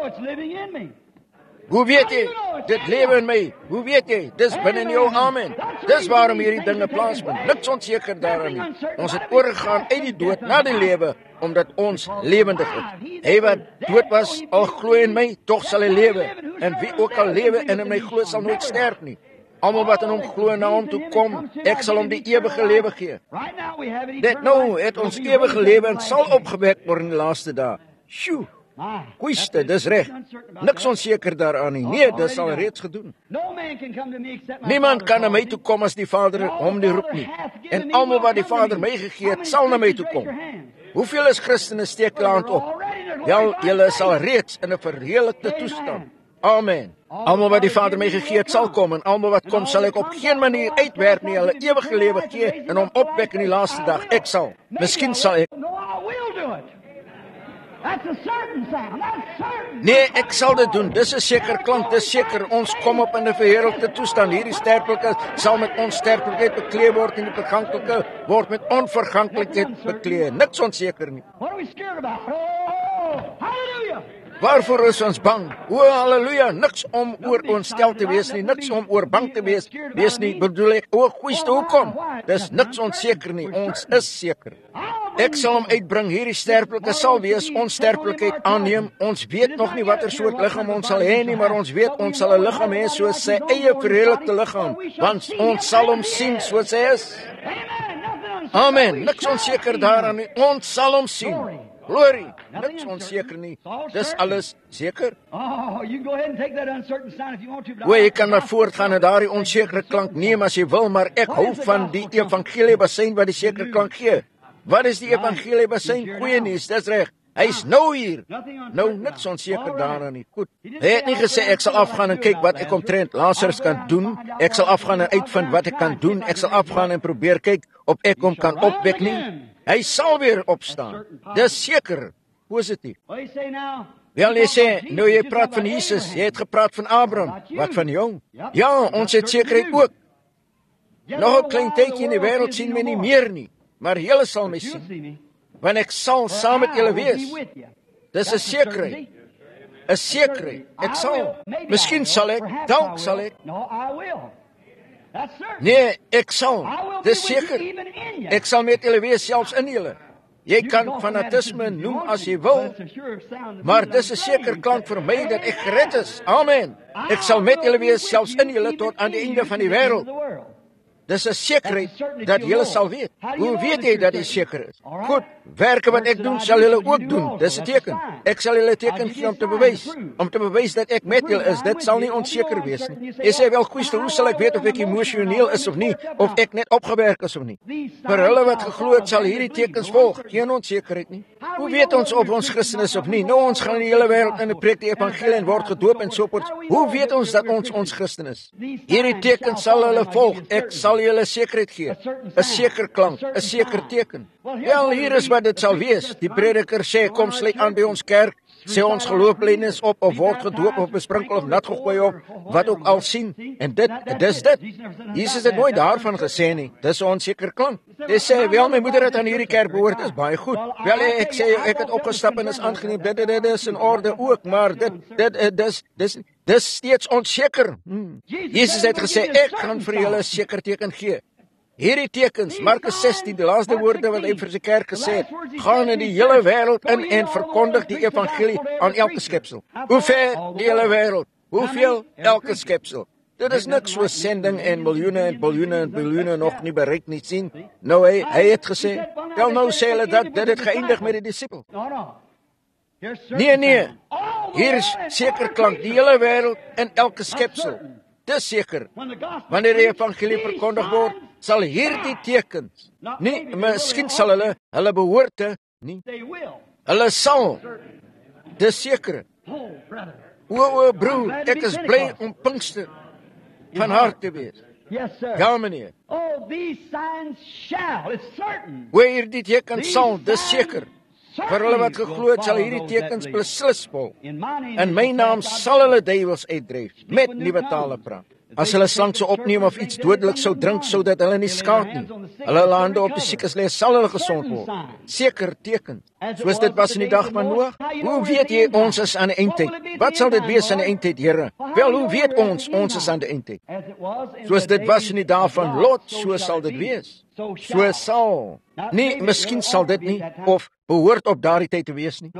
Hoe weet jy? Dit lewe in my. Hoe weet jy? Dis binne in jou. Amen. Dis waarom hierdie dinge plaasvind. Niks onseker daaraan nie. Ons het oorgegaan uit die dood na die lewe, omdat ons lewendig is. Hy wat dood was, al glo in my, tog sal hy lewe. En wie ook al lewe en in my glo, sal nooit sterf nie. Almal wat in hom glo na hom toe kom, ek sal hom die ewige lewe gee. Dit nou het ons ewige lewe en sal opgewek word in die laaste dae. Sjoe, koeste, dis reg. Niks onseker daaraan nie. Nee, dit sal reeds gedoen. Niemand kan na my toe kom as die Vader hom nie roep nie. En almal wat die Vader my gegee het, sal na my toe kom. Hoeveel is Christene steek hulle hand op? Wel, julle sal reeds in 'n verheerlikte toestand. Amen. Almal wat die Vader my gegee het, sal kom, en almal wat kom, sal ek op geen manier uitwerp nie, hulle ewige lewe gee en hom opwek in die laaste dag. Ek sal. Miskien sal ek. Nee, ek sal dit doen. Dis 'n seker klank, dis seker. Ons kom op in 'n verheerlikte toestand. Hierdie sterflikheid sal met onsterflikheid bekleed word en die verganklike word met onverganklikheid bekleed. Niks onseker nie. Waarvoor is ons bang? O, halleluja, niks om oor ontstel te wees nie, niks om oor bang te wees nie, bedoel ek, o, goeiste, hoekom? Dis niks onseker nie, ons is seker. Ek sal hom uitbring, hierdie sterflike sal wees, onsterflikheid aanneem, ons weet nog nie wat soort liggaam ons sal hê nie, maar ons weet, ons sal 'n liggaam hê soos sy eie verheerlikte liggaam, want ons sal hom sien soos hy is. Amen, niks onseker daaraan nie, ons sal hom sien. Glorie, niks onseker nie. Dis alles seker. Jy kan maar voortgaan en daardie onsekere klank neem as jy wil, maar ek hou van die evangelie basyn wat die sekere klank gee. Wat is die evangelie basyn? Goeie nuus, dis reg. Hy's nou hier. Nou niks onseker daaraan nie. Goed. Hy het nie gesê ek sal afgaan en kyk wat ek omtrent Lazarus kan doen. Ek sal afgaan en uitvind wat ek kan doen. Ek sal afgaan en probeer kyk of ek hom kan opwek nie. Hy sal weer opstaan. Dis seker. Positief. Wel, jy sê, nou jy praat van Jesus, jy het gepraat van Abraham. Wat van jou? Ja, ons het sekerheid ook. Nog 'n klein tydjie in die wêreld sien my nie meer nie, maar julle sal my sien. Want ek sal saam met julle wees. Dis 'n sekerheid. 'n Sekerheid. Ek sal. Miskien sal ek, dalk sal ek. Nee, ek sal. Dis seker. Ek sal met julle wees, selfs in julle. Jy kan fanatisme noem as jy wil, maar dis 'n seker klank vir my dat ek gered is. Amen. Ek sal met julle wees, selfs in julle tot aan die einde van die wêreld. Dis 'n sekerheid dat julle sal weet. Hoe weet jy dat dit seker is? Goed, werke wat ek doen, sal julle ook doen. Dis 'n teken. Ek sal julle teken gee om te bewys dat ek met julle is. Dit sal nie onseker wees nie. Jy sê wel, Christus, hoe sal ek weet of ek emosioneel is of nie, of ek net opgewerk is of nie? Vir hulle wat geglo het, sal hierdie tekens volg. Geen onsekerheid nie. Hoe weet ons of ons Christen is of nie? Nou, ons gaan in die hele wêreld in 'n preek die evangelie en word gedoop en so voort. Hoe weet ons dat ons Christen is? Hierdie tekens sal hulle volg. Ek sal julle sekerheid gee. 'n Seker klank, 'n seker teken. Wel, hier is wat dit sal wees. Die prediker sê, kom sluit aan by ons kerk, sê ons geloofbelijdenis op, of word gedoop, of besprinkel, of nat gegooi op, wat ook al sien. En dis dit. Jesus het nooit daarvan gesê nie. Dis 'n onseker klank. Hy sê, wel, my moeder het aan hierdie kerk behoort, is baie goed. Wel, ek sê, ek het opgestap en is aangeneem, dit is in orde ook, maar dis steeds onseker. Jesus het gesê, ek gaan vir julle 'n seker teken gee. Hierdie tekens, Markus 16, die laaste woorde wat hy vir sy kerk gesê het, gaan in die hele wêreld in en verkondig die evangelie aan elke skepsel. Hoe ver? Die hele wêreld. Hoeveel? Elke skepsel. Dit is niks so sending en biljoene nog nie bereik nie sien. Nou hy het gesê, wel nou sê hulle dat dit het geëindig met die disipel. Nee, hier is seker klank, die hele wêreld en elke skepsel. Dis seker, wanneer die evangelie verkondig word, sal hierdie tekens, nie, miskien sal hulle behoorte, nie, hulle sal, dis seker. O broer, ek is bly om Pinkster van hart te wees. Ja, meneer. Waar hierdie tekens sal, dis seker. Vir hulle wat geglo het, sal hierdie tekens beslis volg. In my naam sal hulle duiwels uitdryf, met nuwe tale praat. As hulle slang sou opneem of iets dodelik sou drink, sodat hulle nie skaad nie. Hulle hande op die siekes lê, sal hulle gesond word. Seker tekens. Soos dit was in die dag van Noag. Hoe weet jy ons is aan die eindtyd? Wat sal dit wees aan die eindtyd, Here? Wel, hoe weet ons is aan die eindtyd? Soos dit was in die dag van Lot, so sal dit wees. So sal. Nee, miskien sal dit nie, of behoort op daardie tyd te wees nie.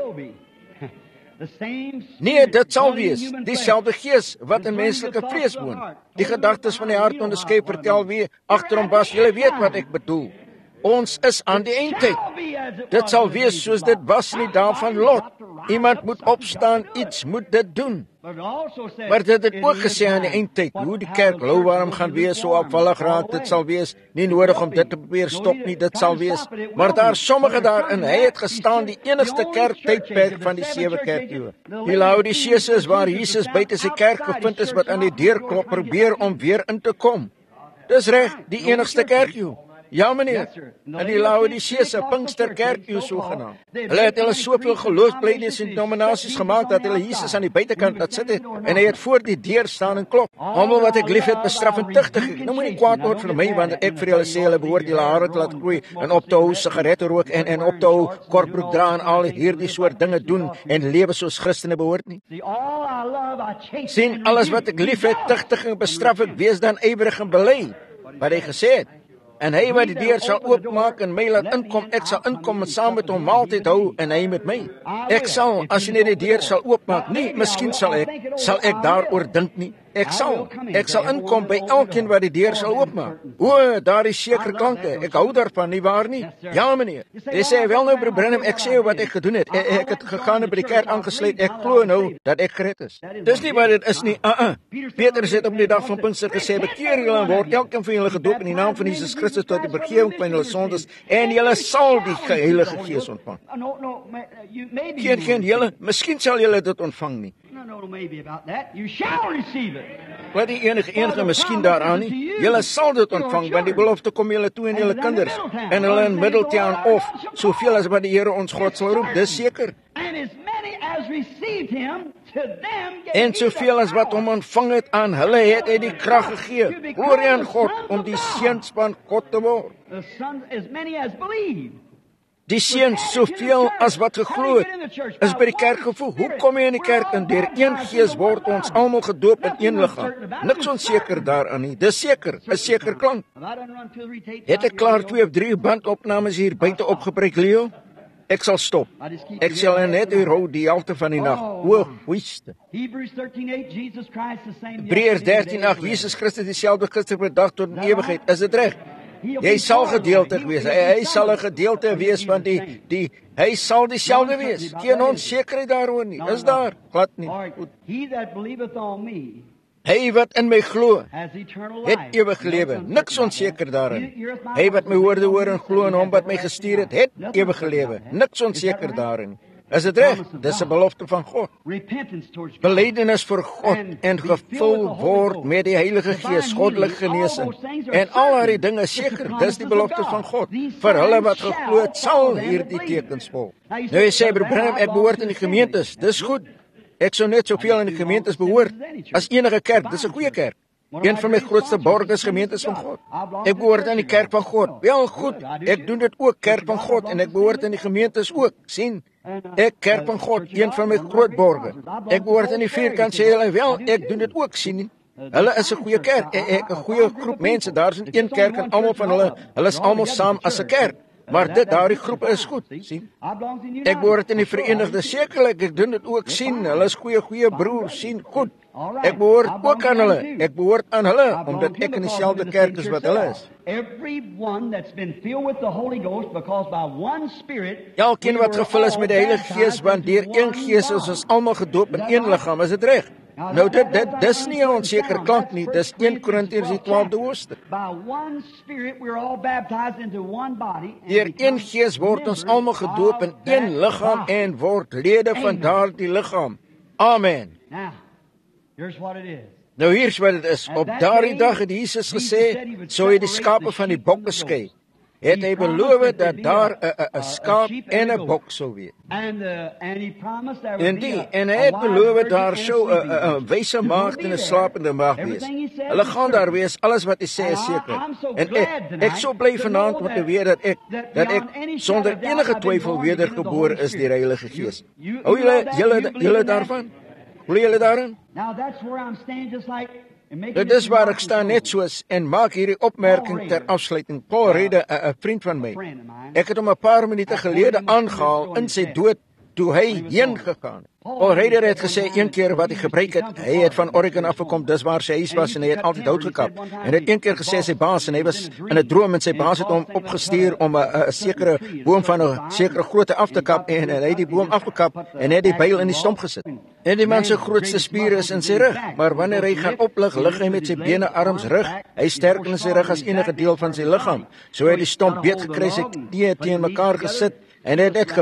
Nee, dit sal wees, dieselfde gees wat in menslike vlees woon. Die gedagtes van die hart onderskei vertel wie agter hom was. Julle weet wat ek bedoel. Ons is aan die eindtyd. Dit sal wees soos dit was in die dae van Lot. Iemand moet opstaan, iets moet dit doen. Maar dit het ook gesê aan die eindtyd, hoe die kerk louwarm gaan wees, so afvallig raak, dit sal wees, nie nodig om dit te probeer stop nie, dit sal wees. Maar daar sommige daarin, hy het gestaan, die enigste kerktydperk van die 7 kerkeeue. Die Laodicese is waar Jesus buite sy kerk gevind is, wat aan die deur klop, probeer om weer in te kom. Dis reg, die enigste kerkeeue. Ja, meneer, en die Laodicese Pinkster kerkeeue sogenaamd. Hulle het soveel geloofsbelijdenis en denominasies gemaak, dat hulle Jesus aan die buitekant laat sit het, en hy het voor die deur staan en klop. Almal wat ek lief het, bestraf en tuchtig ek. Nou moet nie kwaad word vir my, want ek vir julle sê, hulle behoort die hare te laat groei, en op te hou sigarette rook, en op te hou kortbroek dra, en al hierdie soort dinge doen, en lewe soos Christene behoort nie. Sien, alles wat ek lief het, tuchtig en bestraf ek, wees dan ywerig en bely, wat hy gesê het. En hy wat die deur sal oopmaak en my laat inkom, ek sal inkom en saam met hom maaltyd hou en hy met my. Ek sal, as jy net die deur sal oopmaak, nie, miskien sal ek daaroor dink nie. Ek sal inkom by elkeen wat die deur sal oopmaak. O, daar is seker klanke, ek hou daarvan, nie waar nie? Ja, meneer. Hy sê, wel nou, broer Branham, ek sê wat ek gedoen het. Ek het gegaan en by die kerk aangesluit, ek glo nou dat ek gered is. Dis nie wat dit is nie, Petrus het op die dag van Pinkster gesê, bekeer julle en word elkeen van julle gedoop in die naam van Jesus Christus tot die vergewing van julle sondes, en julle sal die Heilige Gees ontvang. Geen julle, miskien sal julle dit ontvang nie. Wat die enige miskien daaraan nie, julle sal dit ontvang, want die belofte kom julle toe en julle kinders, en hulle in Middletown of, soveel as wat die Here ons God sal roep, dis seker. En soveel as wat hom ontvang het aan hulle het hy die krag gegee, glorie aan God, om die seuns van God te word. Die seuns, soveel as wat geglo het, is by die kerk gevoeg. Hoe kom jy in die kerk en deur een gees word ons almal gedoop in een liggaam? Niks onseker daaraan nie. Dis seker, 'n seker klank. Het ek klaar 2 of 3 bandopnames hier buite opgebreek, Leo? Ek sal stop. Ek sal net hou die helfte van die nag. O, hoeste. Hebreërs 13:8, Jesus Christus dieselfde gister vandag tot in ewigheid. Is dit reg? Jy sal gedeeltig wees. Hy sal 'n gedeelte wees van hy sal dieselfde wees. Geen onsekerheid daaroor nie. Is daar? Glad nie. Hy wat in my glo, het ewige lewe. Niks onseker daarin. Hy wat my woorde hoor en glo in hom wat my gestuur het ewige lewe. Niks onseker daarin. Is dit reg? Dis 'n belofte van God. Belydenis vir God en gevul word met die Heilige Gees, goddelike genesing. En al daardie dinge seker, dis die belofte van God. Vir hulle wat geglo het, sal hierdie tekens volg. Nou jy sê, broer Branham, ek behoort in die gemeentes. Dis goed. Ek sou net soveel in die gemeentes behoort as enige kerk. Dis 'n goeie kerk. Een van my grootste borgers gemeentes van God. Ek behoort aan die kerk van God. Wel goed, ek doen dit ook, kerk van God, en ek behoort aan die gemeentes ook. Sien, ek kerk van God, een van my groot borgers. Ek behoort aan die vierkant, sê hulle, wel, ek doen dit ook, sien. Hulle is 'n goeie kerk, 'n goeie groep mense. Daar's in een kerk en almal van hulle is almal saam as 'n kerk. Maar daardie groepe is goed, sien. Ek behoort in die Verenigde, sekerlik, ek doen dit ook, sien. Hulle is goeie broers, sien, goed. Ek behoort ook aan hulle. Ek behoort aan hulle, omdat ek in dieselfde kerk is wat hulle is. Elkeen wat gevul is met die Heilige Gees, want deur een Gees is ons almal gedoop in een liggaam, is dit reg? Nou dis nie 'n onsekere klank nie, dis 1 Korintiërs die 12de hoofstuk. Deur een Gees word ons almal gedoop in een liggaam en word lede van daardie liggaam. Amen. Nou hier's wat dit is. Op daardie dag het Jesus gesê, sou hy die skape van die bokke skei. Het hy beloof dat daar 'n skaap en 'n bok sou wees. En hy het beloof daar sou 'n wyse maagd en 'n slapende maagd wees. Hulle gaan daar wees, alles wat hy sê is seker. En ek sou bly vanaand om te weet dat ek sonder enige twyfel wedergebore is deur die Heilige Gees. Hou julle daarvan? Glo julle daarin? Dit is waar ek staan net soos en maak hierdie opmerking ter afsluiting. Paul Rede, 'n vriend van my. Ek het hom 'n paar minute gelede aangehaal in sy dood toe hy heen gegaan het. Paul Rede het gesê een keer wat hy gebruik het. Hy het van Oregon afgekom, dis waar sy huis was en hy het altyd hout gekap. En hy het een keer gesê sy baas en hy was in 'n droom en sy baas het hom opgestuur om 'n sekere boom van 'n sekere grootte af te kap en hy het die boom afgekap en hy het die byl in die stomp gesit. En die man se grootste spier is in sy rug, maar wanneer hy gaan oplig, lig hy met sy bene, arms, rug. Hy sterker in sy rug as enige deel van sy liggaam. So hy het die stomp beet gekry, sy knieë teen mekaar gesit. En dit het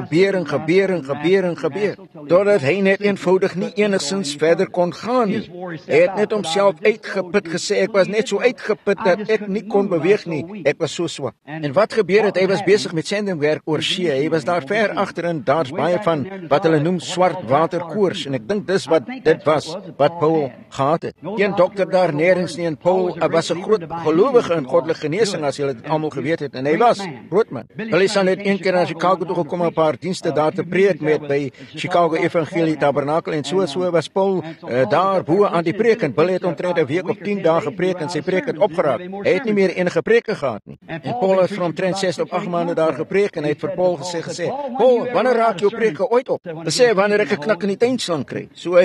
gebeur, totdat hy net eenvoudig nie enigstens verder kon gaan nie. Hy het net homself uitgeput gesê, ek was net so uitgeput dat ek nie kon beweeg nie, ek was so swak. En wat gebeur het, hy was besig met sendingwerk oor see, hy was daar ver agterin, daar's baie van wat hulle noem swart waterkoors, en ek dink dis wat dit was, wat Paul gehad het. Geen dokter daar nêrens nie, en Paul was 'n groot gelowige in goddelike genesing, as julle dit almal geweet het, en hy was groot man. Hulle is aan net een keer na Chicago gekom 'n paar dienste daar te preek met by Chicago Evangelie Tabernakel en so was Paul daar bo aan die preek en Bill het omtrent 'n week of 10 dae gepreek en sy preek het opgeraak. Hy het nie meer enige preke gehad nie. En Paul het vir omtrent 6 of 8 maande daar gepreek en hy het vir Paul gesê, Paul, wanneer raak jou preke ooit op? Hy sê, wanneer ek 'n knak in die tuinslang kry. So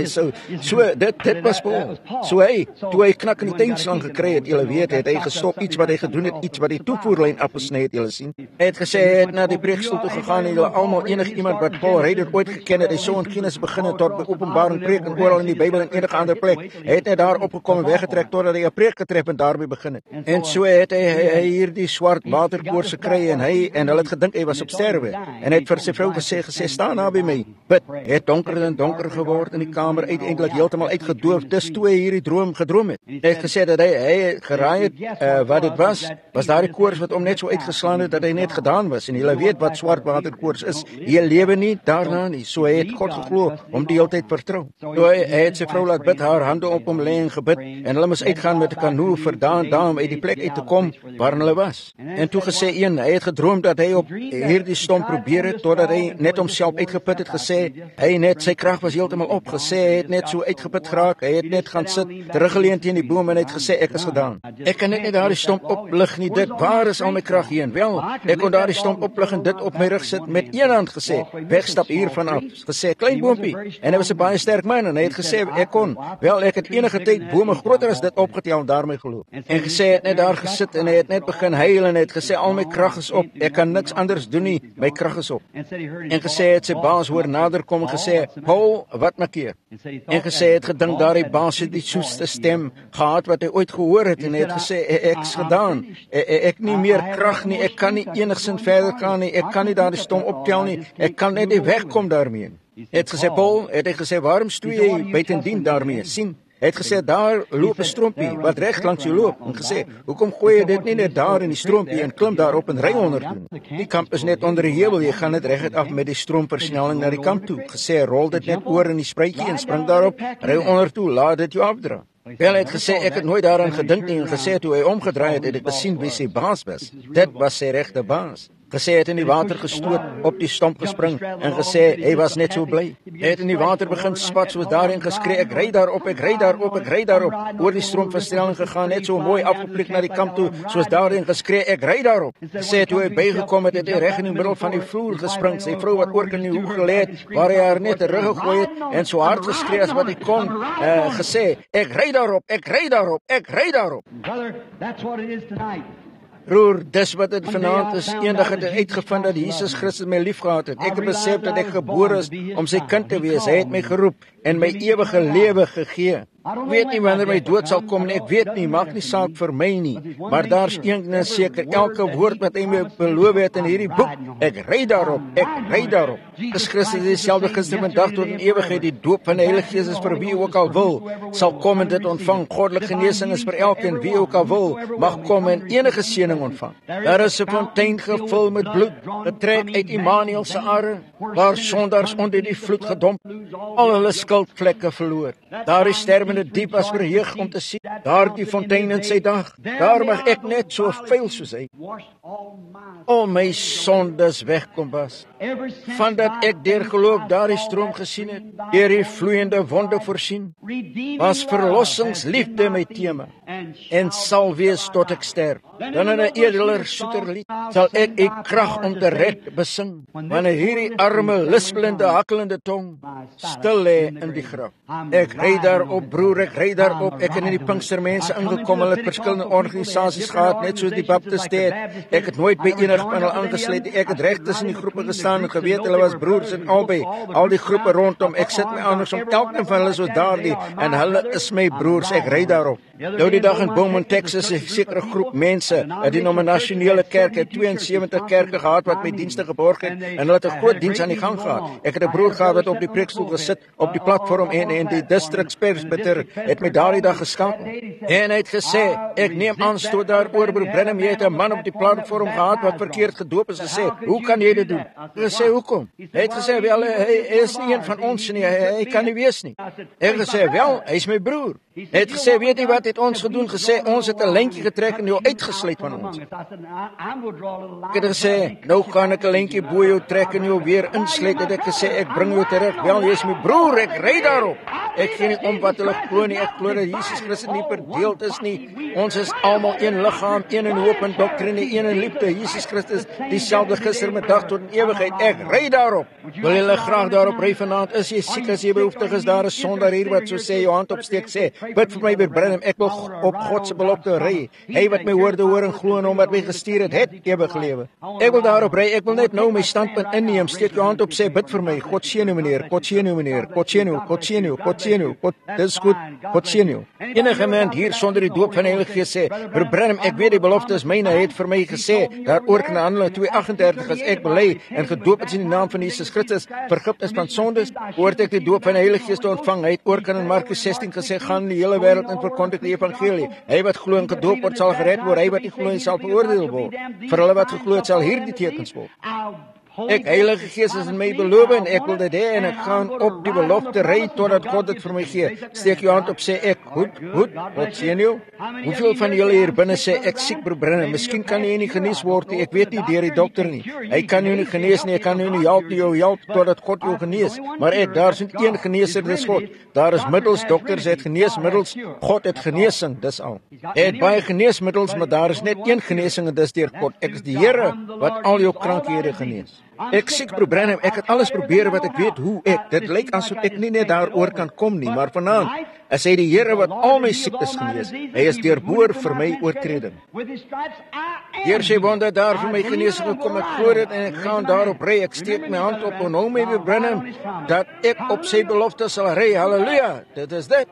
dit was Paul. Toe hy knak in die tuinslang gekry het, julle weet, het hy gestop, iets wat hy gedoen het, iets wat die toevoerlyn afgesny het, julle sien. Hy het gesê, hy het na die preekstoel toe gegaan en julle almal iemand wat Paul Rede ooit geken het, hy sou in Genesis begin het tot by Openbaring preek en oral in die Bybel en enige ander plek. Hy het net daar opgekom en weggetrek totdat hy 'n preek getref en daarby begin het. En so het hy hierdie swart waterkoors gekry en hulle het gedink hy was op sterwe. En hy het vir sy vrou gesê staan daar by my. Bid. Hy het donker en donker geword in die kamer, uiteindelik heeltemal uitgedoof. Dis toe hy hierdie droom gedroom het. Hy het gesê dat hy geraai het wat dit was daardie koors wat hom net so uitgeslaan het dat hy net gedaan was. En jy weet wat swart waterkoors is. Jy lewe nie daarna nie. So hy het God geglo om die hele tyd vertrou. So hy het sy vrou laat bid, haar hande op hom lê en gebid en hulle moes uitgaan met 'n kanoe vir daarom uit die plek uit te kom waar hulle was. En toe gesê hy het gedroom dat hy op hierdie stomp probeer het totdat hy net homself uitgeput het, gesê hy net sy krag was heeltemal op, gesê hy het net so uitgeput geraak, hy het net gaan sit, teruggeleun teen die boom en hy het gesê ek is gedaan. Ek kan net nie daardie stomp oplig nie, dit waar is al my krag heen? Wel, ek kon daardie stomp oplig en dit op my rug sit met een hand gesê, wegstap hiervan af, gesê, klein boompie, en hy was 'n baie sterk man, en hy het gesê, ek het enige tyd bome groter as dit opgetel, daarmee geloof, en gesê, hy het net daar gesit, en hy het net begin huil, en hy het gesê, al my krag is op, ek kan niks anders doen nie, my krag is op, en gesê, het sy baas hoor nader kom, en gesê, Paul, wat maak jy? En gesê, het gedink, daar die baas het die soeste stem gehad, wat hy ooit gehoor het, en hy het gesê, ek is gedaan, ek nie meer krag nie, ek kan nie enigszins verder gaan nie, ek kan nie daar die stom optel nie, ek kan net nie wegkom daarmee. Het gesê, Paul, het hy gesê, waarom stoei jy buitendien daarmee? Sien, het gesê, daar loop 'n stroompie, wat recht langs jou loop, en gesê, hoekom gooi jy dit nie net daar in die stroompie, en klim daarop en ry onder toe? Die kamp is net onder die heuwel, jy gaan net recht af met die stroomversnelling na die kamp toe. Gesê, rol dit net oor in die spruitjie, en spring daarop, ry onder toe, laat dit jou afdra. Wel, hy het gesê, ek het nooit daaraan gedink nie, en gesê, toe hy omgedraai het, het ek gesien wie sy baas was. Dit was sy regte baas. Gesê hy het in die water gestoot, op die stomp gespring en gesê hy was net so bly. Hy het in die water begin spat soos daarin geskree, ek ry daarop, ek ry daarop, ek ry daarop. Oor die stroomverstelling gegaan, net so mooi afgepluk na die kamp toe, soos daarin geskree, ek ry daarop. Gesê toe hy bygekom het, het hy reg in die middel van die vloer gespring. Sy vrou wat oor in die hoek gelê het, waar hy haar net terug gegooi het en so hard geskree as wat hy kon, gesê, ek ry daarop, ek ry daarop, ek ry daarop. Brother, that's what it is tonight. Broer, dis wat het vanaand is. Eendag het ek uitgevind dat Jesus Christus my lief gehad het. Ek het besef dat ek gebore is om sy kind te wees. Hy het my geroep en my ewige lewe gegee. Ek weet nie wanneer my dood sal kom nie, ek weet nie, maak nie saak vir my nie. Maar daar's een ding seker, elke woord wat hy my beloof het in hierdie boek, ek ry daarop, ek ry daarop. Jesus Christus is dieselfde gister, vandag tot in ewigheid. Die doop van die Heilige Gees is vir wie ook al wil, sal kom en dit ontvang. Goddelike genesing is vir elkeen, wie ook al wil, mag kom en enige seëning ontvang. Daar is 'n fontein gevul met bloed, getrek uit Immanuel se are, waar sondaars onder die vloed gedomp, al hulle skuldvlekke verloor. Daar is sterwende diep as verheug om te sien, daar die fontein in sy dag, daar mag ek net so vuil soos hy, al my sondes wegkom was. Vandat ek deur geloof daar die stroom gesien het, deur die vloeiende wonde voorsien, was verlossingsliefde my tema, en sal wees tot ek sterf. Dan in 'n edeler, soeter lied, sal ek u krag om te red besing, wanneer hierdie arme, lispelende, hakkelende tong stil lê in die graf. Ek ry daarop, broer, ek ry daarop. Ek het in die Pinkstermense ingekom, hulle het verskillende organisasies gehad, net soos die Baptiste het. Ek het nooit by enig van hulle aangesluit. Ek het reg tussen die groepe gestaan en geweet hulle was broers en albei, al die groepe rondom. Ek sit my anders om elkeen van hulle soos daardie, en hulle is my broers. Ek ry daarop. Nou die dag in Beaumont, Texas, 'n sekere groep mense, 'n denominasionele kerk, het 72 kerke gehad wat my dienste geborg het, en hulle het 'n groot diens aan die gang gehad. Ek het 'n broer gehad wat op die preekstoel gesit op die platform en die district presbyter het my daardie dag geskakel. En hy het gesê, ek neem aanstoot daaroor, broer Branham, jy het 'n man op die platform gehad wat verkeerd gedoop is, gesê, hoe kan jy dit doen? Ek het gesê, hoekom? Hy het gesê, wel, hy is nie een van ons nie, hy kan nie wees nie. Ek het gesê, wel, hy is my broer. Hy het gesê, weet jy wat het ons gedoen? Gesê, ons het 'n lyntjie getrek en jou uitgesluit van ons. Ek het gesê, nou gaan ek 'n lyntjie bo jou trek en jou weer insluit. Het ek gesê, ek bring jou terug. Wel, jy is my broer, ek ry daarop. Ek gee nie om wat hulle glo nie. Ek glo dat Jesus Christus nie verdeeld is nie. Ons is almal een liggaam, een in hoop en doktrine, een in liefde. Jesus Christus, dieselfde gister, vandag tot in ewigheid. Ek ry daarop. Wil julle graag daarop ry vanaand? Is jy siek, as jy behoeftig is, daar is sondaar hier wat so sê, jou hand opsteek, sê, bid vir my, broer Branham, ek wil op God se belofte ry. Hy wat my woorde hoor en glo en hom wat my gestuur het ewige lewe. Ek wil daarop ry. Ek wil net nou my standpunt inneem. Steek jou hand op, sê, bid vir my. God seën u meneer. God seën u meneer. God seën u. God seën u. God seën u. Dis goed. God seën u. Enige mens hier sonder die doop van die Heilige Gees sê, broer Branham, ek weet die belofte is myne. Hy het vir my gesê, daaroor in Handelinge 2:38, as ek bely en gedoop is in die naam van Jesus Christus, vergifnis van sondes, hoort ek die doop van die Heilige Gees te ontvang. Hy het ook in Markus 16 gesê, gaan in die hele wêreld en verkondig die evangelie. Hy wat glo en gedoop word, sal gered word. Hy wat nie glo nie, sal veroordeel word. Vir hulle wat geglo het, sal hierdie tekens volg. Ek, Heilige Gees, is in my beloof en ek wil dit hê en ek gaan op die belofte ry totdat God dit vir my gee. Steek jou hand op, sê ek, goed, God seën jou. Hoeveel van julle hier binne sê, ek siek, broer Branham, miskien kan jy nie genees word nie, ek weet nie deur die dokter nie. Hy kan jou nie genees nie, hy kan jou nie help totdat God jou genees. Maar daar's net een geneeser, dis God. Daar is middels, dokters het geneesmiddels, God het genesing, dis al. Hy het baie geneesmiddels, maar daar is net een genesing en dis deur God. Ek is die Here wat al jou krankhede genees. Ek siek, broer Branham, ek het alles probeer wat ek weet hoe ek. Dit lyk asof ek nie net daaroor kan kom nie, maar vanaand is hy die Here wat al my siektes genees. Hy is deurboor vir my oortreding. Deur sy wonde daar vir my genesing gekom. Ek glo dit en ek gaan daarop ry. Ek steek my hand op en hou my, broer Branham, dat ek op sy belofte sal ry. Halleluja. Dit is dit.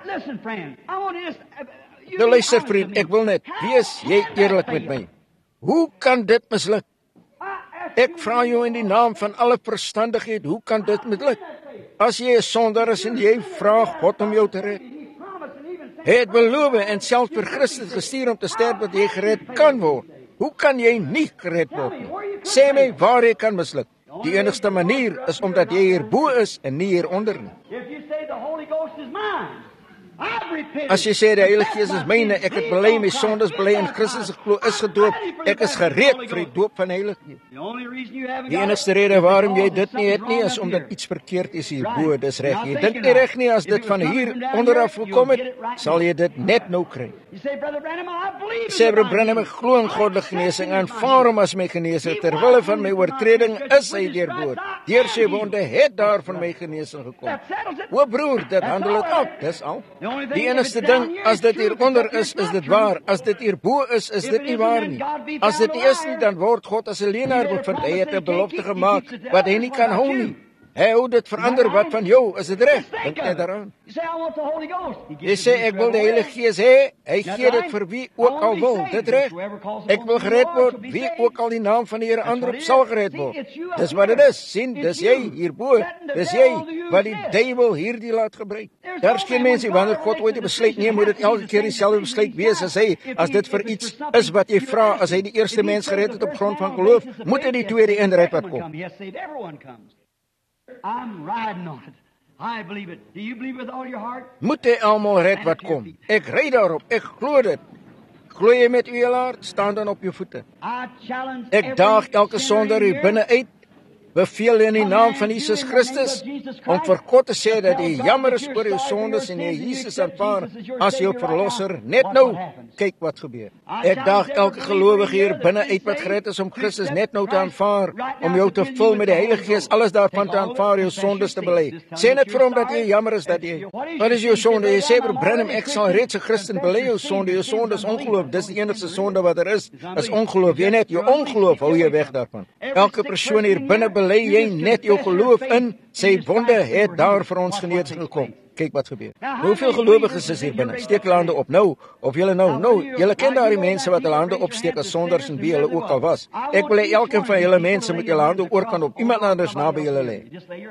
Nou luister, vriend, ek wil net wees jy eerlik met my. Hoe kan dit misluk? Ek vra jou in die naam van alle verstandigheid, hoe kan dit misluk? As jy 'n sondaar is en jy vra God om jou te red. Hy het beloof en self vir Christus gestuur om te sterf dat jy gered kan word. Hoe kan jy nie gered word nie? Sê my waar jy kan misluk. Die enigste manier is omdat jy hierbo is en nie hieronder nie. As jy sê, die Heilige Gees is myne, ek het bely my sondes bely en Christus is gedoop, ek is gereed vir die doop van die Heilige Gees. Die enigste rede waarom jy dit nie het nie, is omdat iets verkeerd is hierbo, dis reg. Jy dink nie reg nie, as dit van hier onderaf gekom het, sal jy dit net nou kry. Sê, Broer Branham, ek glo in goddelike genesing, aanvaar hom as my geneser, terwille van my oortreding is hy deurboor. Deur sy wonde het daar van my genesing gekom. O broer, dit handel het af, dis al. Die enigste ding, as dit hieronder is dit waar. As dit hierbo is dit nie waar nie. As dit nie is nie, dan word God as 'n leenaar bevind. Hy het 'n belofte gemaak wat hy nie kan hou nie. Hy hou dit verander wat van jou, is dit reg? Dink net daaraan. Jy sê, ek wil die Heilige Gees hê, hy gee dit vir wie ook al wil, dit reg? Ek wil gered word, wie ook al die naam van die Here aanroep, sal gered word. Dis wat dit is, sien, dis jy hierbo, dis jy, wat die duiwel hierdie laat gebruik. Daar is geen mense, wanneer God ooit 'n besluit neem, moet dit elke keer dieselfde besluit wees as dit vir iets is wat jy vra, as hy die eerste mens gered het op grond van geloof, moet hy die tweede eenheid wat kom. I'm riding on it. I believe it. Do you believe with all your heart? Moet hy almal red wat kom. Ek ry daarop. Ek glo dit. Glo jy met uw hele hart? Staan dan op jou voete. Ek daag elke sondaar hier binne uit. Beveel in die naam van Jesus Christus om vir God te sê dat hy jammer is oor jou sondes en jy Jesus aanvaar as jou verlosser. Net nou, kyk wat gebeur. Ek daag elke gelowige hier binne uit wat gered is om Christus net nou te aanvaar, om jou te vul met die Heilige Gees, alles daarvan te aanvaar, jou sondes te bely. Sê net vir hom dat jy jammer is dat jy. Wat is jou sonde? Jy sê, Broer Branham, ek sal reeds 'n Christen bely jou sonde. Jou sonde is ongeloof. Dis die enigste sonde wat is ongeloof. Jy net jou ongeloof hou jy weg daarvan. Elke persoon hier binne bely jy net jou geloof in, sy wonde het daar vir ons genesing gekom. Kyk wat gebeur. Hoeveel gelowiges is hier binne? Steek hulle hande op nou, of julle nou. Julle ken daardie mense wat hulle hande opsteek as sonders en wie hulle ook al was. Ek wil hê elkeen van julle mense moet julle hande oorkant op iemand anders naby julle lê.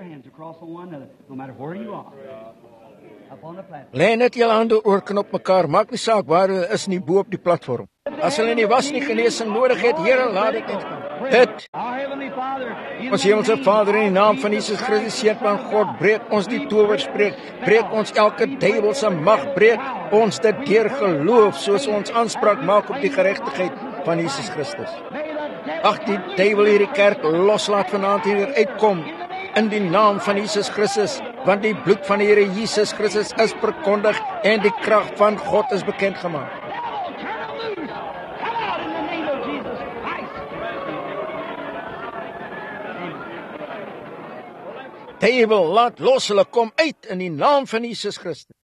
Lê net julle hande oorkant op mekaar, maak nie saak waar hulle is nie, bo op die platform. As hulle nie was nie genesing nodig het, Here, laat dit net gaan. Dit. Ons Hemelse Vader, in die naam van Jesus Christus, Seun van God, breek ons die towerspreek, breek ons elke duiwelse mag, breek ons dit deur geloof, soos ons aanspraak maak op die geregtigheid van Jesus Christus. Ag, die duiwel hierdie kerk loslaat vanaand hier uitkom, in die naam van Jesus Christus, want die bloed van die Here Jesus Christus is verkondig en die krag van God is bekend gemaak. Duiwel, laat los, hulle kom uit in die naam van Jesus Christus.